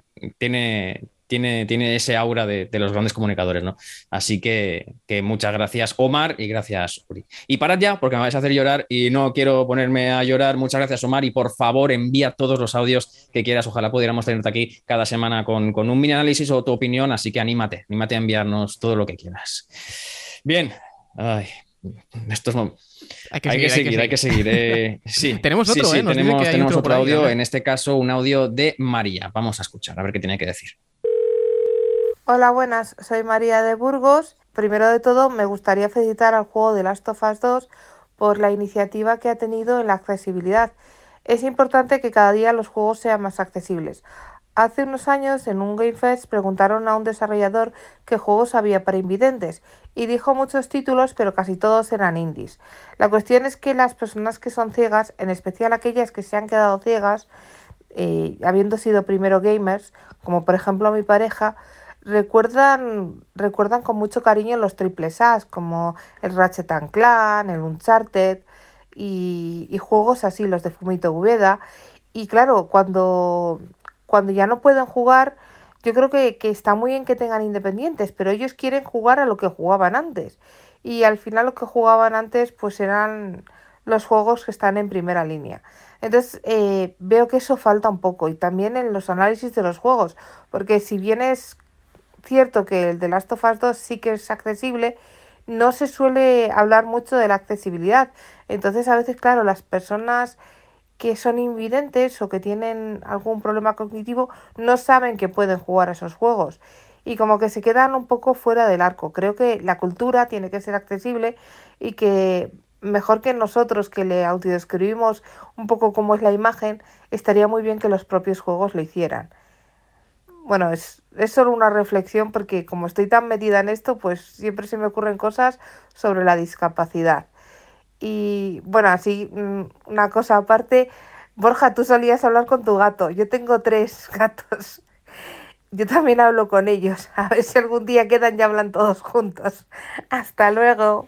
tiene ese aura de los grandes comunicadores, ¿no? Así que muchas gracias, Omar, y gracias, Uri. Y parad ya, porque me vais a hacer llorar y no quiero ponerme a llorar. Muchas gracias, Omar, y por favor envía todos los audios que quieras. Ojalá pudiéramos tenerte aquí cada semana con un mini análisis o tu opinión, así que anímate a enviarnos todo lo que quieras. Bien. Ay. estos Hay que hay que seguir. Sí, tenemos otro, sí, nos dice que hay tenemos otro por ahí, audio, a ver. en este caso un audio de María. Vamos a escuchar, a ver qué tiene que decir. Hola, buenas, soy María de Burgos. Primero de todo, me gustaría felicitar al juego de Last of Us 2 por la iniciativa que ha tenido en la accesibilidad. Es importante que cada día los juegos sean más accesibles. Hace unos años, en un Game Fest, preguntaron a un desarrollador qué juegos había para invidentes y dijo muchos títulos, pero casi todos eran indies. La cuestión es que las personas que son ciegas, en especial aquellas que se han quedado ciegas, habiendo sido primero gamers, como por ejemplo mi pareja, recuerdan con mucho cariño los triples A, como el Ratchet and Clank, el Uncharted y juegos así, los de Fumito Ueda. Y claro, cuando ya no pueden jugar, yo creo que está muy bien que tengan independientes, pero ellos quieren jugar a lo que jugaban antes. Y al final lo que jugaban antes pues eran los juegos que están en primera línea. Entonces veo que eso falta un poco y también en los análisis de los juegos, porque si bien es cierto que el de Last of Us 2 sí que es accesible, no se suele hablar mucho de la accesibilidad. Entonces a veces, claro, las personas que son invidentes o que tienen algún problema cognitivo no saben que pueden jugar a esos juegos y como que se quedan un poco fuera del arco. Creo que la cultura tiene que ser accesible y que mejor que nosotros que le autodescribimos un poco cómo es la imagen, estaría muy bien que los propios juegos lo hicieran. Bueno, es solo una reflexión porque como estoy tan metida en esto, pues siempre se me ocurren cosas sobre la discapacidad. Y bueno, así una cosa aparte, Borja, tú solías hablar con tu gato. Yo tengo 3 gatos. Yo también hablo con ellos. A ver si algún día quedan y hablan todos juntos. Hasta luego.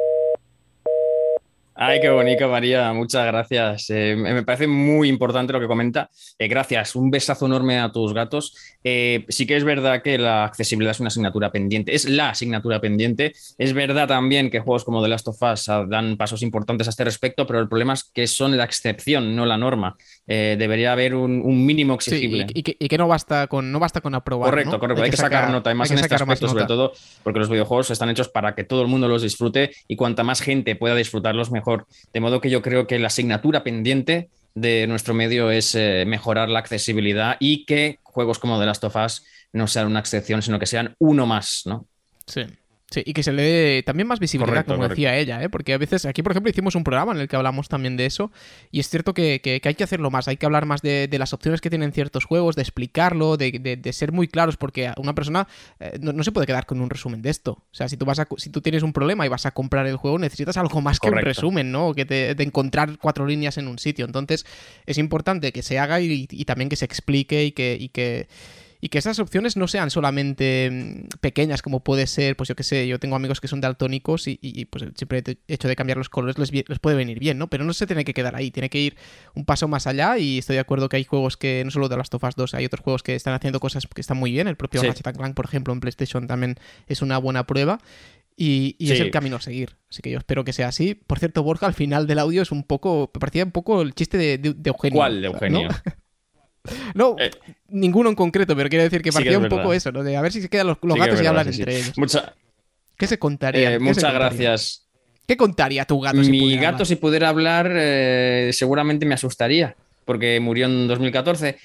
Ay, qué bonito, María. Muchas gracias. Me parece muy importante lo que comenta. Gracias. Un besazo enorme a tus gatos. Sí que es verdad que la accesibilidad es una asignatura pendiente. Es la asignatura pendiente. Es verdad también que juegos como The Last of Us dan pasos importantes a este respecto, pero el problema es que son la excepción, no la norma. Debería haber un mínimo exigible. Sí, y que no basta con aprobar, Correcto, ¿no? correcto. Hay que sacar nota. Además, en este aspecto, sobre todo, porque los videojuegos están hechos para que todo el mundo los disfrute y cuanta más gente pueda disfrutarlos, mejor. De modo que yo creo que la asignatura pendiente de nuestro medio es mejorar la accesibilidad y que juegos como The Last of Us no sean una excepción, sino que sean uno más, ¿no? Sí. Sí, y que se le dé también más visibilidad, correcto, como decía ella, ¿eh? Porque a veces, aquí por ejemplo hicimos un programa en el que hablamos también de eso, y es cierto que hay que hacerlo más, hay que hablar más de las opciones que tienen ciertos juegos, de explicarlo, de ser muy claros, porque una persona no se puede quedar con un resumen de esto. O sea, si tú tienes un problema y vas a comprar el juego, necesitas algo más que un resumen, ¿no? Que de encontrar 4 líneas en un sitio. Entonces, es importante que se haga y también que se explique y que esas opciones no sean solamente pequeñas como puede ser, pues yo qué sé, yo tengo amigos que son daltónicos y pues siempre el hecho de cambiar los colores les puede venir bien, ¿no? Pero no se tiene que quedar ahí, tiene que ir un paso más allá y estoy de acuerdo que hay juegos que, no solo de Last of Us 2, hay otros juegos que están haciendo cosas que están muy bien, el propio Ratchet & Clank, por ejemplo, en PlayStation también es una buena prueba. Y es el camino a seguir. Así que yo espero que sea así. Por cierto, Borja, al final del audio me parecía un poco el chiste de Eugenio. ¿Cuál de Eugenio? ¿No? No, ninguno en concreto, pero quiero decir que parecía un poco eso, ¿no? De a ver si se quedan los gatos y hablan entre ellos. ¿Qué se contaría? Muchas gracias. ¿Qué contaría tu gato? Mi gato, si pudiera hablar, seguramente me asustaría, porque murió en 2014.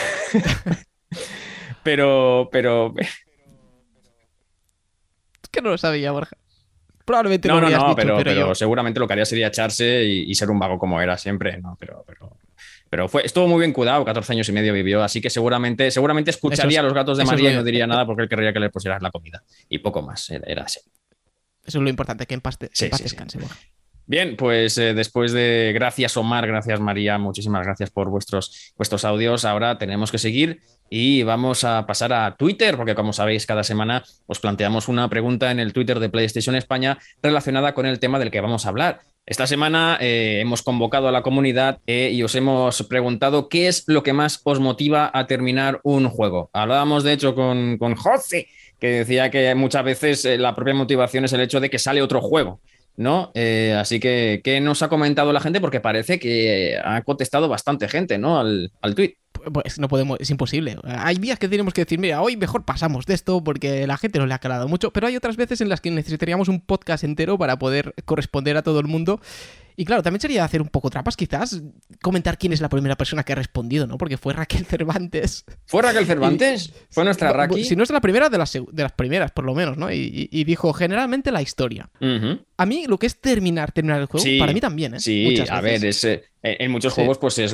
Pero... Es que no lo sabía, Borja. Probablemente no, lo habrías dicho, pero seguramente lo que haría sería echarse y ser un vago como era siempre, ¿no? Pero estuvo muy bien cuidado, 14 años y medio vivió, así que seguramente escucharía a los gatos de María y no diría nada porque él querría que le pusieras la comida. Y poco más, era así. Eso es lo importante, que en paz descanse. Sí. Bien, pues después de gracias Omar, gracias María, muchísimas gracias por vuestros audios. Ahora tenemos que seguir y vamos a pasar a Twitter, porque como sabéis, cada semana os planteamos una pregunta en el Twitter de PlayStation España relacionada con el tema del que vamos a hablar. Esta semana hemos convocado a la comunidad y os hemos preguntado qué es lo que más os motiva a terminar un juego. Hablábamos, de hecho, con José, que decía que muchas veces la propia motivación es el hecho de que sale otro juego, ¿no? Así que, ¿qué nos ha comentado la gente? Porque parece que ha contestado bastante gente, ¿no? Al tweet. Pues no podemos, es imposible. Hay días que tenemos que decir, mira, hoy mejor pasamos de esto porque la gente no le ha calado mucho, pero hay otras veces en las que necesitaríamos un podcast entero para poder corresponder a todo el mundo. Y claro, también sería hacer un poco trampas, quizás, comentar quién es la primera persona que ha respondido, ¿no? Porque fue Raquel Cervantes. ¿Fue Raquel Cervantes? ¿Fue nuestra Raki? Si no es la primera, de las primeras, por lo menos, ¿no? Y dijo, generalmente la historia. A mí, lo que es terminar el juego, Sí, para mí también, ¿eh? Sí, Muchas a veces. ver, en muchos juegos pues es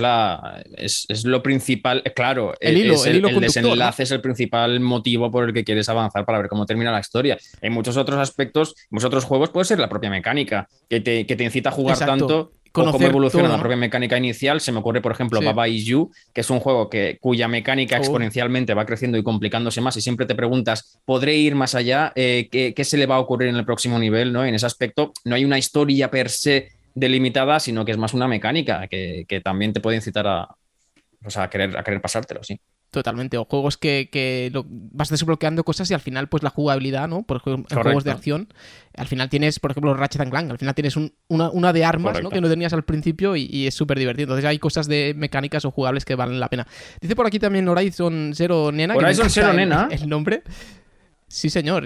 lo principal, claro, El hilo el conductor, desenlace ¿no? es el principal motivo por el que quieres avanzar para ver cómo termina la historia. En muchos otros aspectos, en muchos otros juegos puede ser la propia mecánica, que te incita a jugar Exacto. tanto o cómo Conocer evoluciona todo, la propia mecánica inicial. Se me ocurre, por ejemplo, Sí. Baba Is You, que es un juego cuya mecánica exponencialmente va creciendo y complicándose más, y siempre te preguntas, ¿podré ir más allá? ¿Qué se le va a ocurrir en el próximo nivel, ¿no? En ese aspecto no hay una historia per se delimitada, sino que es más una mecánica que también te puede incitar a querer pasártelo, sí. Totalmente, o juegos que vas desbloqueando cosas y al final pues la jugabilidad, ¿no? Por ejemplo, en Correcto. juegos de acción, al final tienes, por ejemplo, Ratchet & Clank, al final tienes una de armas, Correcto. ¿no? Que no tenías al principio y es súper divertido. Entonces hay cosas de mecánicas o jugables que valen la pena. Dice por aquí también Horizon Zero Nena. Horizon que me Zero encanta Nena. el nombre. Sí, señor,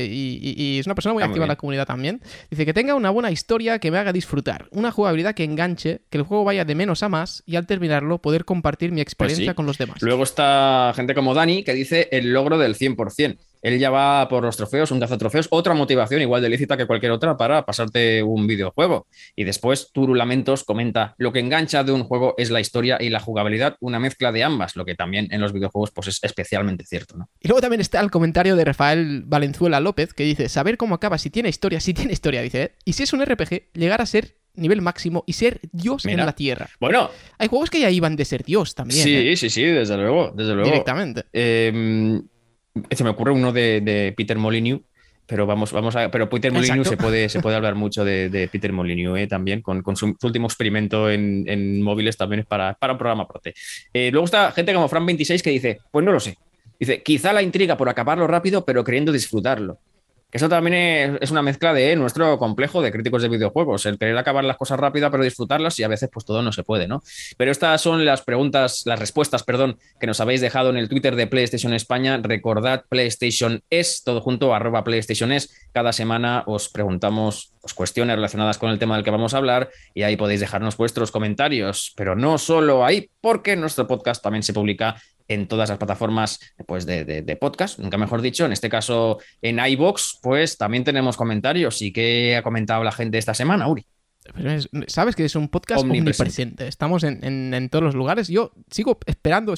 y es una persona muy Está muy activa en la bien. comunidad también. Dice que tenga una buena historia que me haga disfrutar, una jugabilidad que enganche, que el juego vaya de menos a más y al terminarlo poder compartir mi experiencia con los demás. Luego está gente como Dani que dice el logro del 100%. Él ya va por los trofeos, un cazatrofeos, otra motivación igual de lícita que cualquier otra para pasarte un videojuego. Y después Turulamentos comenta, lo que engancha de un juego es la historia y la jugabilidad, una mezcla de ambas, lo que también en los videojuegos pues es especialmente cierto, ¿no? Y luego también está el comentario de Rafael Valenzuela López que dice, saber cómo acaba, si tiene historia, dice, ¿eh? Y si es un RPG, llegar a ser nivel máximo y ser Dios Mira. en la Tierra. Bueno, Hay juegos que ya iban de ser Dios también, sí, desde luego. directamente. Se me ocurre uno de Peter Molyneux, pero pero Peter Molyneux Exacto. se puede hablar mucho de Peter Molyneux también, con su último experimento en móviles también es para un programa prote. Luego está gente como Fran26 que dice, pues no lo sé. Dice, quizá la intriga por acabarlo rápido, pero queriendo disfrutarlo. Que eso también es una mezcla de nuestro complejo de críticos de videojuegos, el querer acabar las cosas rápido pero disfrutarlas, y a veces pues todo no se puede, ¿no? Pero estas son las respuestas, que nos habéis dejado en el Twitter de PlayStation España. Recordad, PlayStation es, todo junto, @PlayStation es. Cada semana os preguntamos cuestiones relacionadas con el tema del que vamos a hablar y ahí podéis dejarnos vuestros comentarios, pero no solo ahí, porque nuestro podcast también se publica en todas las plataformas pues, de podcast, nunca mejor dicho, en este caso en iVoox, pues también tenemos comentarios. ¿Y qué ha comentado la gente esta semana, Uri? Pero sabes que es un podcast omnipresente. Estamos en todos los lugares. Yo sigo esperando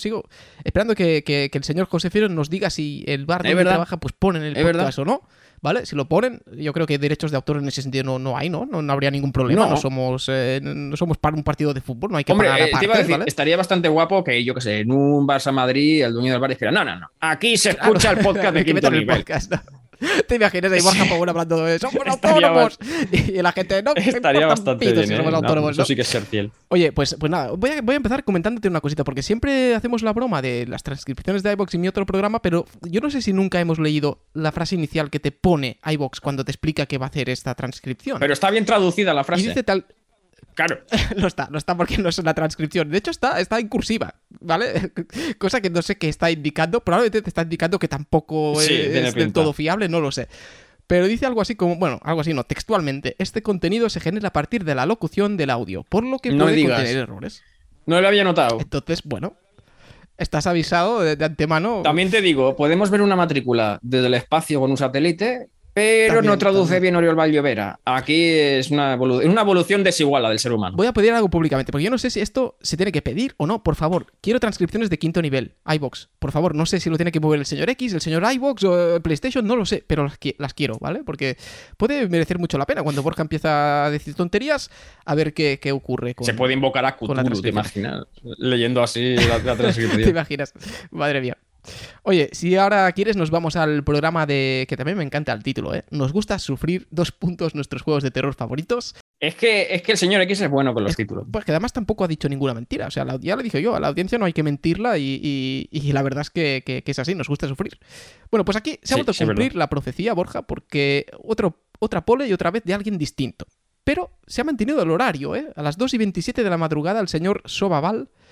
que el señor José Fierro nos diga si el bar donde trabaja pues ponen el podcast o no. ¿Vale? Si lo ponen, yo creo que derechos de autor en ese sentido no hay, ¿no? No habría ningún problema. No somos para un partido de fútbol, no hay que pagar aparte, te iba a decir, ¿vale? estaría bastante guapo que, yo qué sé, en un Barça Madrid, el dueño del bar dijera, no, aquí se escucha el podcast de quinto nivel. ¿Te imaginas ahí Borja Pagón hablando de somos autónomos? Y la gente, no, estaría bastante bien, si somos autónomos, eso sí que es ser fiel. Oye, pues nada, voy a empezar comentándote una cosita, porque siempre hacemos la broma de las transcripciones de iVoox y mi otro programa, pero yo no sé si nunca hemos leído la frase inicial que te pone iVoox cuando te explica que va a hacer esta transcripción. Pero está bien traducida la frase. Y dice tal... Claro. No está porque no es una transcripción. De hecho, está en cursiva, ¿vale? Cosa que no sé qué está indicando. Probablemente te está indicando que tampoco es del todo fiable, no lo sé. Pero dice algo así como, bueno, algo así no, textualmente. Este contenido se genera a partir de la locución del audio, por lo que puede contener errores. No lo había notado. Entonces, bueno, estás avisado de antemano. También te digo, podemos ver una matrícula desde el espacio con un satélite, pero no traduce bien Oriol Vallovera. Aquí es una evolución desigual la del ser humano. Voy a pedir algo públicamente, porque yo no sé si esto se tiene que pedir o no. Por favor, quiero transcripciones de quinto nivel. iVoox, por favor, no sé si lo tiene que mover el señor X, el señor iVoox o PlayStation, no lo sé, pero las quiero, ¿vale? Porque puede merecer mucho la pena cuando Borja empieza a decir tonterías, a ver qué ocurre con... Se puede invocar a Cthulhu, ¿te imaginas? Leyendo así la transcripción. ¿Te imaginas? Madre mía. Oye, si ahora quieres nos vamos al programa que también me encanta el título, ¿eh? Nos gusta sufrir, nuestros juegos de terror favoritos. Es que el señor X es bueno con los títulos. Pues que además tampoco ha dicho ninguna mentira. O sea, ya lo dije yo, a la audiencia no hay que mentirla y la verdad es que es así, nos gusta sufrir. Bueno, pues aquí se ha vuelto a cumplir la profecía, Borja, porque otra pole y otra vez de alguien distinto. Pero se ha mantenido el horario, ¿eh? A las 2:27 de la madrugada el señor Sobaval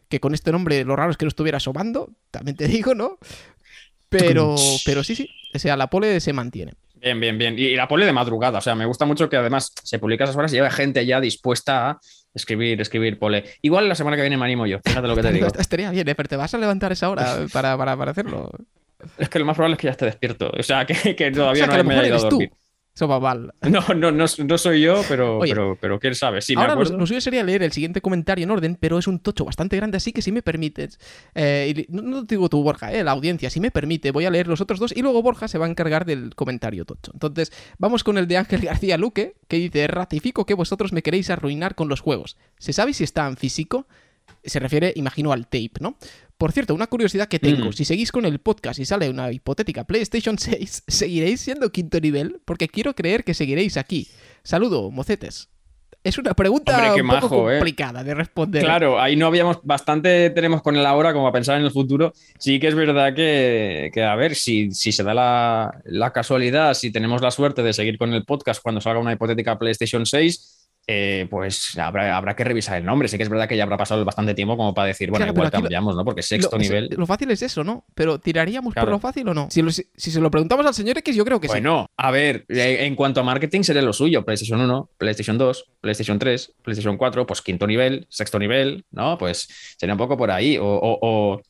que con este nombre lo raro es que no estuviera asomando, también te digo, ¿no? Pero sí, o sea, la pole se mantiene. Bien, bien, bien. Y la pole de madrugada, o sea, me gusta mucho que además se publica a esas horas y hay gente ya dispuesta a escribir pole. Igual la semana que viene me animo yo, fíjate lo que te digo. Estaría bien, pero ¿te vas a levantar esa hora para hacerlo? Es que lo más probable es que ya esté despierto, o sea, que todavía O sea, que a no lo me mejor haya ido a eres dormir. tú. Eso va mal. No soy yo, Oye, pero quién sabe. Sí, me ahora acuerdo. lo suyo sería leer el siguiente comentario en orden, pero es un tocho bastante grande, así que si me permites, y no te digo tú, Borja, la audiencia, si me permite, voy a leer los otros dos y luego Borja se va a encargar del comentario tocho. Entonces, vamos con el de Ángel García Luque, que dice: ratifico que vosotros me queréis arruinar con los juegos. ¿Se sabe si está en físico? Se refiere, imagino, al tape, ¿no? Por cierto, una curiosidad que tengo, si seguís con el podcast y sale una hipotética PlayStation 6, ¿seguiréis siendo quinto nivel? Porque quiero creer que seguiréis aquí. Saludo, mocetes. Es una pregunta Hombre, qué un poco majo, complicada de responder. Claro, ahí no habíamos, bastante tenemos con él ahora como a pensar en el futuro. Sí que es verdad que a ver, si se da la casualidad, si tenemos la suerte de seguir con el podcast cuando salga una hipotética PlayStation 6, pues habrá que revisar el nombre. Sí que es verdad que ya habrá pasado bastante tiempo como para decir, bueno, Claro, igual pero aquí cambiamos, ¿no? Porque sexto nivel. Lo fácil es eso, ¿no? Pero ¿tiraríamos por Claro. lo fácil o no? Si se lo preguntamos al señor X, yo creo que sí. Bueno, a ver, en cuanto a marketing sería lo suyo. PlayStation 1, PlayStation 2, PlayStation 3, PlayStation 4, pues quinto nivel, sexto nivel, ¿no? Pues sería un poco por ahí. O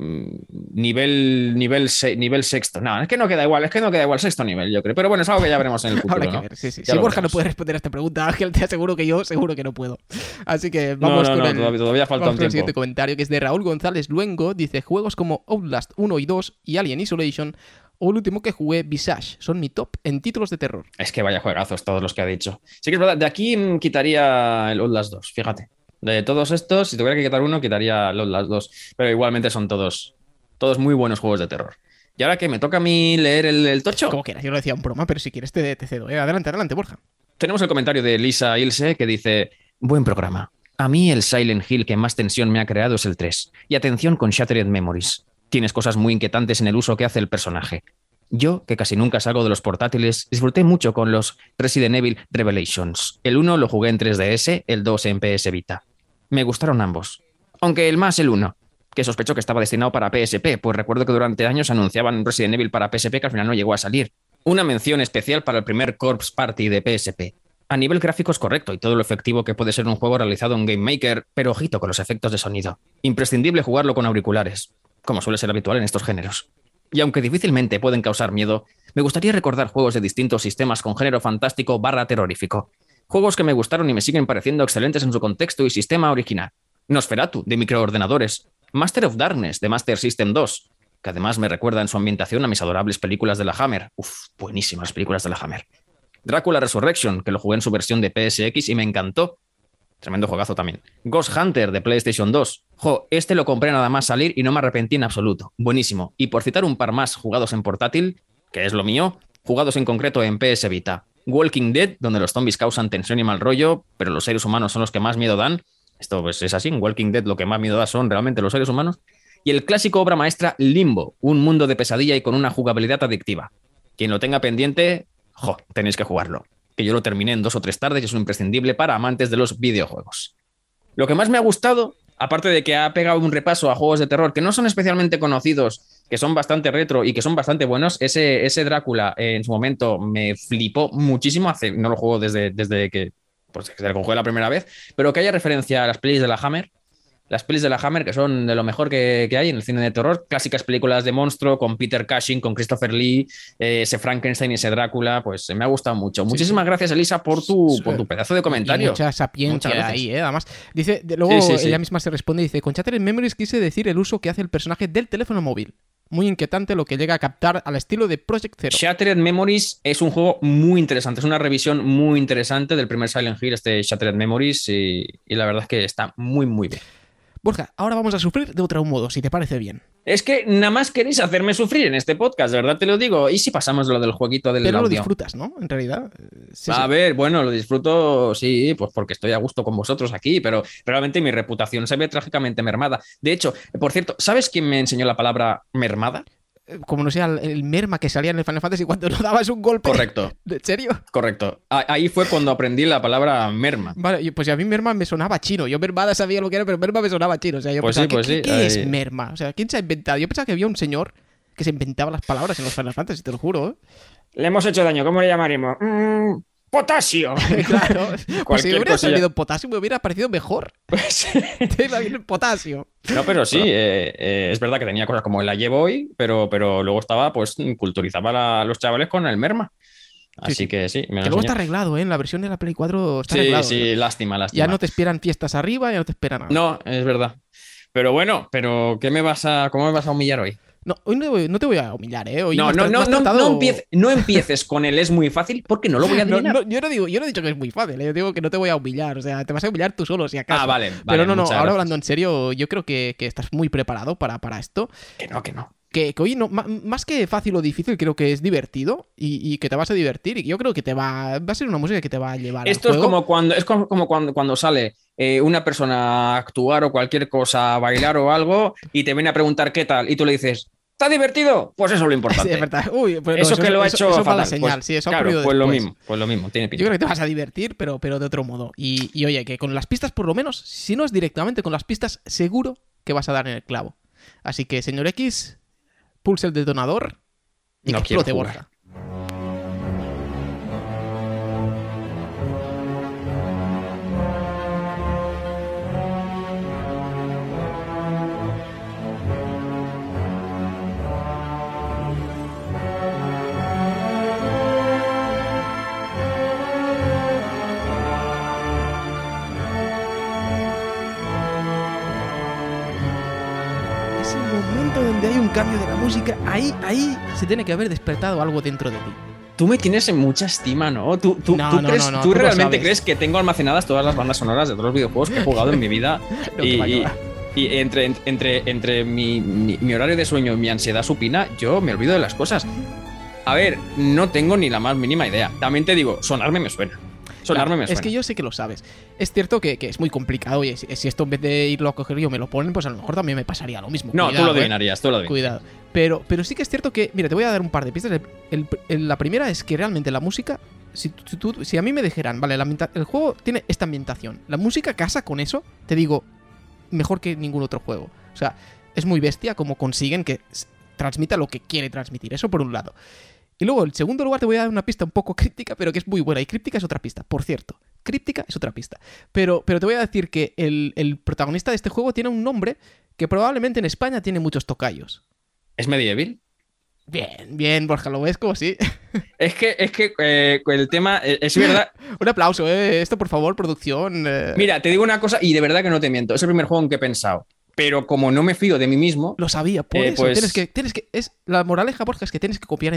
nivel sexto. No, es que no queda igual, sexto nivel, yo creo. Pero bueno, es algo que ya veremos en el futuro, Habrá que ¿no? ver, sí. Ya Si lo Borja no veremos. puede responder a esta pregunta, Ángel, te aseguro que yo seguro que no puedo. Así que No, vamos con todavía falta vamos un con el siguiente tiempo. comentario, que es de Raúl González Luengo. Dice: juegos como Outlast 1 y 2 y Alien Isolation, o el último que jugué, Visage, son mi top en títulos de terror. Es que vaya juegazos todos los que ha dicho. Sí que es verdad, de aquí quitaría el Outlast 2, fíjate. De todos estos, si tuviera que quitar uno, quitaría el Outlast 2. Pero igualmente son todos muy buenos juegos de terror. Y ahora que me toca a mí leer el tocho, Como quieras, yo lo decía en broma, pero si quieres te cedo. Adelante, Borja. tenemos el comentario de Lisa Ilse que dice: buen programa. A mí el Silent Hill que más tensión me ha creado es el 3. Y atención con Shattered Memories. Tienes cosas muy inquietantes en el uso que hace el personaje. Yo, que casi nunca salgo de los portátiles, disfruté mucho con los Resident Evil Revelations. El 1 lo jugué en 3DS, el 2 en PS Vita. Me gustaron ambos. Aunque el más el 1, que sospecho que estaba destinado para PSP, pues recuerdo que durante años anunciaban Resident Evil para PSP que al final no llegó a salir. Una mención especial para el primer Corpse Party de PSP. A nivel gráfico es correcto y todo lo efectivo que puede ser un juego realizado en Game Maker, pero ojito con los efectos de sonido. Imprescindible jugarlo con auriculares, como suele ser habitual en estos géneros. Y aunque difícilmente pueden causar miedo, me gustaría recordar juegos de distintos sistemas con género fantástico / terrorífico. Juegos que me gustaron y me siguen pareciendo excelentes en su contexto y sistema original. Nosferatu, de microordenadores. Master of Darkness, de Master System 2, que además me recuerda en su ambientación a mis adorables películas de la Hammer. Buenísimas películas de la Hammer. Drácula Resurrection, que lo jugué en su versión de PSX y me encantó. Tremendo juegazo también. Ghost Hunter de PlayStation 2. Este lo compré nada más salir y no me arrepentí en absoluto. Buenísimo. Y por citar un par más jugados en portátil, que es lo mío, jugados en concreto en PS Vita. Walking Dead, donde los zombies causan tensión y mal rollo, pero los seres humanos son los que más miedo dan. Esto pues es así, en Walking Dead lo que más miedo da son realmente los seres humanos. Y el clásico obra maestra Limbo, un mundo de pesadilla y con una jugabilidad adictiva. Quien lo tenga pendiente, tenéis que jugarlo. Que yo lo terminé en 2 o 3 tardes y es un imprescindible para amantes de los videojuegos. Lo que más me ha gustado, aparte de que ha pegado un repaso a juegos de terror que no son especialmente conocidos, que son bastante retro y que son bastante buenos, ese Drácula en su momento me flipó muchísimo. No lo juego desde que se lo jugué la primera vez, pero que haya referencia a las pelis de la Hammer. Las pelis de la Hammer, que son de lo mejor que hay en el cine de terror, clásicas películas de monstruo con Peter Cushing, con Christopher Lee, ese Frankenstein y ese Drácula, pues me ha gustado mucho. Muchísimas gracias, Elisa, por tu pedazo de comentario. Y mucha sapiencia ahí, además. Dice, luego ella misma se responde y dice: con Shattered Memories quise decir el uso que hace el personaje del teléfono móvil. Muy inquietante lo que llega a captar al estilo de Project Zero. Shattered Memories es un juego muy interesante, es una revisión muy interesante del primer Silent Hill, Shattered Memories, y la verdad es que está muy, muy bien. Borja, ahora vamos a sufrir de otro modo, si te parece bien. Es que nada más queréis hacerme sufrir en este podcast, de verdad te lo digo. ¿Y si pasamos de lo del jueguito del Pero audio? lo disfrutas, ¿no? En realidad. Sí. Ver, bueno, lo disfruto, sí, pues porque estoy a gusto con vosotros aquí, pero realmente mi reputación se ve trágicamente mermada. De hecho, por cierto, ¿sabes quién me enseñó la palabra mermada? como no sea el merma que salía en el Final Fantasy cuando no dabas un golpe. Correcto. ¿En serio? Correcto. Ahí fue cuando aprendí la palabra merma. Vale, pues a mí merma me sonaba chino. Yo mermada sabía lo que era, pero merma me sonaba chino. O sea, yo Pues pensaba, sí, ¿qué es merma? O sea, ¿quién se ha inventado? Yo pensaba que había un señor que se inventaba las palabras en los Final Fantasy, te lo juro. Le hemos hecho daño, ¿cómo le llamaremos? Potasio. Claro. Pues si Cualquier hubiera cosilla. salido potasio, me hubiera parecido mejor. Te iba bien el potasio. No, pero sí, es verdad que tenía cosas como el Boy, pero luego estaba, pues, culturizaba a los chavales con el merma. Así Sí. que sí, me Que lo luego enseñó. está arreglado, ¿eh? En la versión de la Play 4 está Sí, arreglado. sí, lástima. Ya no te esperan fiestas arriba, ya no te esperan nada. No, es verdad. Pero bueno, ¿cómo me vas a humillar hoy? No, hoy no te voy a humillar, ¿eh? Hoy No, me has tratado- no empieces con el es muy fácil porque no lo voy a No, adivinar. yo no he dicho que es muy fácil, ¿eh? Yo digo que no te voy a humillar, o sea, te vas a humillar tú solo si acaso. Vale. Pero no, muchas ahora gracias. hablando en serio, yo creo que estás muy preparado para esto. Que no. Que hoy no, más que fácil o difícil, creo que es divertido y que te vas a divertir. Y yo creo que va a ser una música que te va a llevar Esto al es juego. como cuando sale una persona a actuar o cualquier cosa, a bailar o algo, y te viene a preguntar qué tal, y tú le dices, ¿está divertido? Pues eso es lo importante. Sí, es verdad. Uy, pues Eso que lo ha hecho eso es mala fatal. señal, Pues, sí, eso ha claro, ocurrido pues después. lo mismo, tiene Yo pinta. creo que te vas a divertir, pero de otro modo. Y oye, que con las pistas, por lo menos, si no es directamente con las pistas, seguro que vas a dar en el clavo. Así que, señor X, pulse el detonador y No que quiero explote jugar. Borja. Es el momento donde hay un cambio de la música. Ahí se tiene que haber despertado algo dentro de ti. Tú me tienes en mucha estima, ¿no? ¿Tú No, ¿tú tú lo realmente sabes. crees que tengo almacenadas todas las bandas sonoras de todos los videojuegos que he jugado en mi vida? No, que va, que va. Y entre mi horario de sueño y mi ansiedad supina, yo me olvido de las cosas. A ver, no tengo ni la más mínima idea. También te digo, sonarme me suena. Sonarme me suena. Es que yo sé que lo sabes. Es cierto que es muy complicado y si esto en vez de irlo a coger yo me lo ponen, pues a lo mejor también me pasaría lo mismo. No, Cuidado, tú lo adivinarías, tú lo adivinarías. Cuidado. Pero sí que es cierto que, mira, te voy a dar un par de pistas. La primera es que realmente la música, si a mí me dijeran, vale, el juego tiene esta ambientación, la música casa con eso, te digo, mejor que ningún otro juego. O sea, es muy bestia como consiguen que transmita lo que quiere transmitir. Eso por un lado. Y luego, en segundo lugar, te voy a dar una pista un poco críptica, pero que es muy buena. Y críptica es otra pista, por cierto. Críptica es otra pista. Pero te voy a decir que el protagonista de este juego tiene un nombre que probablemente en España tiene muchos tocayos. ¿Es medieval? Bien, Borja, ¿lo ves como sí? Es que el tema es verdad. Un aplauso, ¿eh? Esto, por favor, producción. Mira, te digo una cosa y de verdad que no te miento. Es el primer juego en que he pensado. Pero como no me fío de mí mismo. Lo sabía, por eso. Pues... La moraleja, Borja, es que tienes que confiar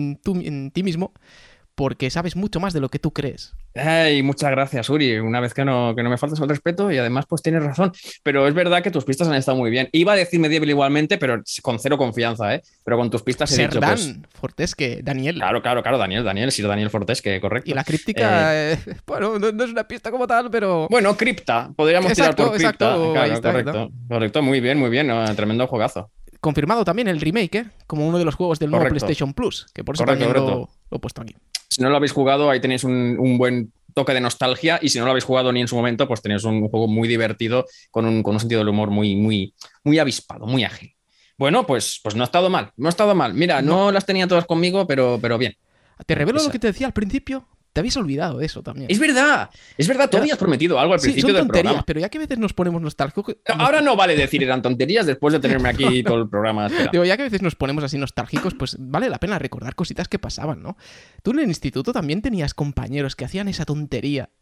en ti mismo porque sabes mucho más de lo que tú crees. Ay, muchas gracias, Uri. Una vez que no me faltas el respeto y además pues tienes razón. Pero es verdad que tus pistas han estado muy bien. Iba a decir medieval igualmente, pero con cero confianza, ¿eh? Pero con tus pistas he dicho, pues... Fortesque, Daniel. Claro, Daniel, Sir Daniel Fortesque, correcto. Y la críptica, bueno, no es una pista como tal, pero... Bueno, cripta, podríamos tirar por cripta. Exacto, Claro, ahí está, correcto, muy bien, tremendo juegazo. Confirmado también el remake, ¿eh? Como uno de los juegos del nuevo PlayStation Plus, que por eso también lo he puesto aquí. Si no lo habéis jugado, ahí tenéis un buen toque de nostalgia, y si no lo habéis jugado ni en su momento, pues tenéis un juego muy divertido, con un sentido del humor muy avispado, muy ágil. Bueno, pues no ha estado mal, Mira, no las tenía todas conmigo, pero bien. Te revelo lo que te decía al principio. Te habéis olvidado de eso también. Es verdad, tú habías prometido algo al principio son del tonterías, programa. pero ya que a veces nos ponemos nostálgicos... Ahora no vale decir eran tonterías después de tenerme aquí todo el programa. Digo, ya que a veces nos ponemos así nostálgicos, pues vale la pena recordar cositas que pasaban, ¿no? Tú en el instituto también tenías compañeros que hacían esa tontería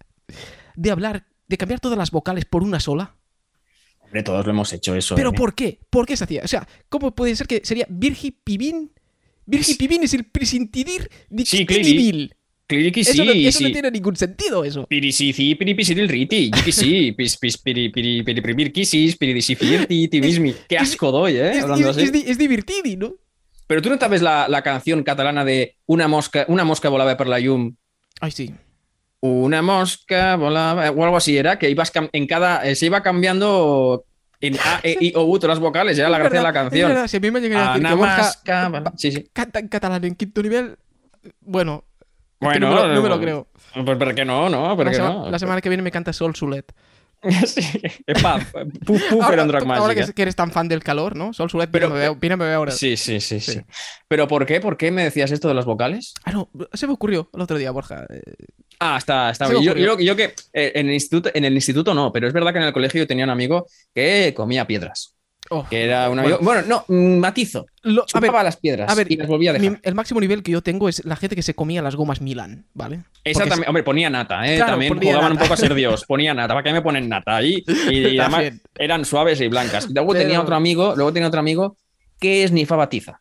de cambiar todas las vocales por una sola. Hombre, todos lo hemos hecho eso. ¿Pero por qué? ¿Por qué se hacía? O sea, ¿cómo puede ser que sería Virgi Pibín? Virgi Pibín es el prescindir de Clirivil. Eso no tiene ningún sentido, eso. Pirisici, piripisil riti, yikisi, piripirkisis, piridisifirti, timismi. Qué asco doy, ¿eh? Hablando así. Es divertido, ¿no? Pero tú no sabes la canción catalana de una mosca volaba per la llum. Ay, sí. Una mosca volaba, o algo así era, que ibas se iba cambiando I, O, U, todas las vocales, era la gracia de la canción. Es verdad, si a mí me llegaría a decir que Borja sí. canta en catalán en quinto nivel, bueno, Bueno, no me lo creo. Pues ¿por qué no? La semana que viene me canta Sol Sulet. Sí, paz, pero en Drag Ahora Magic. que eres tan fan del calor, ¿no? Sol Sulet, Pero, mira, me veo ahora. Sí. ¿Pero por qué? ¿Por qué me decías esto de las vocales? No, se me ocurrió el otro día, Borja. Está bien. Yo que en el instituto no, pero es verdad que en el colegio yo tenía un amigo que comía piedras. Que era un amigo. Bueno, matizo. Chupaba las piedras y las volvía a dejar. El máximo nivel que yo tengo es la gente que se comía las gomas Milan, ¿vale? Exactamente. Hombre, ponía nata, ¿eh? Claro, también jugaban un poco a ser Dios. Ponía nata. ¿Para qué me ponen nata ahí? Y además eran suaves y blancas. Luego tenía otro amigo que esnifaba tiza.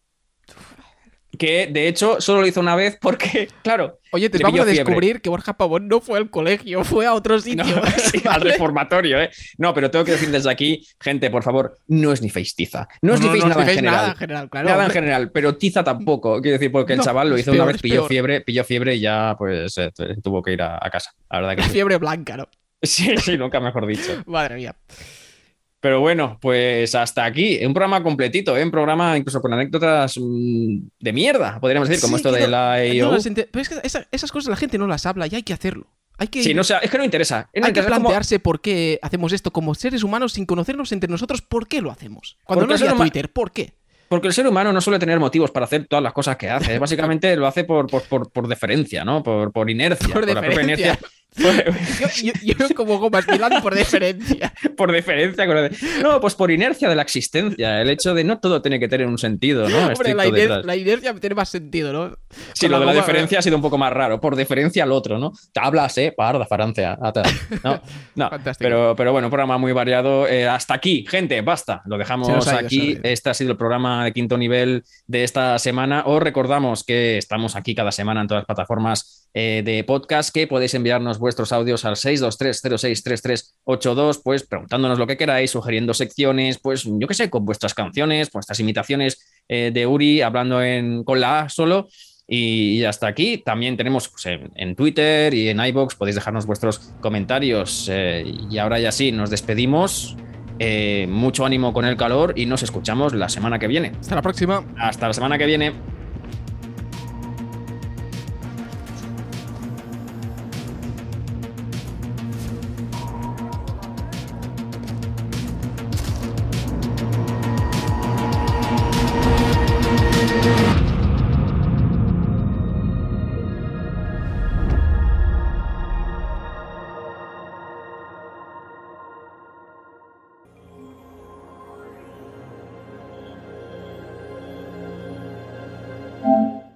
Que de hecho solo lo hizo una vez porque, claro. Oye, te vamos a descubrir que Borja Pavón no fue al colegio, fue a otro sitio. No, sí, ¿vale? Al reformatorio, ¿eh? No, pero tengo que decir desde aquí, gente, por favor, no esniféis tiza. No esniféis nada en general. Nada en general, claro. Nada en general, pero tiza tampoco. Quiero decir, porque el chaval lo hizo una vez, pilló fiebre y ya pues tuvo que ir a casa. La verdad que sí. Fiebre blanca, ¿no? Sí, nunca mejor dicho. Madre mía. Pero bueno, pues hasta aquí. Un programa completito, un programa incluso con anécdotas de mierda, podríamos decir, como esto de la I.O. Pero es que esas cosas la gente no las habla y hay que hacerlo. Es que no interesa. Hay que plantearse por qué hacemos esto como seres humanos sin conocernos entre nosotros. ¿Por qué lo hacemos? Cuando no es Twitter, ¿por qué? Porque el ser humano no suele tener motivos para hacer todas las cosas que hace. Básicamente lo hace por deferencia, ¿no? Por inercia. Por la propia inercia. Yo como gomas Milán por deferencia. Por deferencia. No, pues por inercia de la existencia. El hecho de no todo tiene que tener un sentido, ¿no? Hombre, la inercia tiene más sentido, ¿no? Sí, lo de la deferencia ha sido un poco más raro. Por deferencia al otro, ¿no? Tablas, parda, Francia. No. Pero bueno, un programa muy variado. Hasta aquí, gente, basta. Lo dejamos aquí. Este ha sido el programa de quinto nivel de esta semana. Os recordamos que estamos aquí cada semana en todas las plataformas de podcast, que podéis enviarnos vuestros audios al 623063382, pues preguntándonos lo que queráis, sugiriendo secciones, pues yo qué sé, con vuestras canciones, vuestras imitaciones de Uri, hablando con la A solo. Y hasta aquí. También tenemos pues, en Twitter y en iVoox, podéis dejarnos vuestros comentarios. Y ahora ya sí, nos despedimos. Mucho ánimo con el calor y nos escuchamos la semana que viene. Hasta la próxima. Hasta la semana que viene.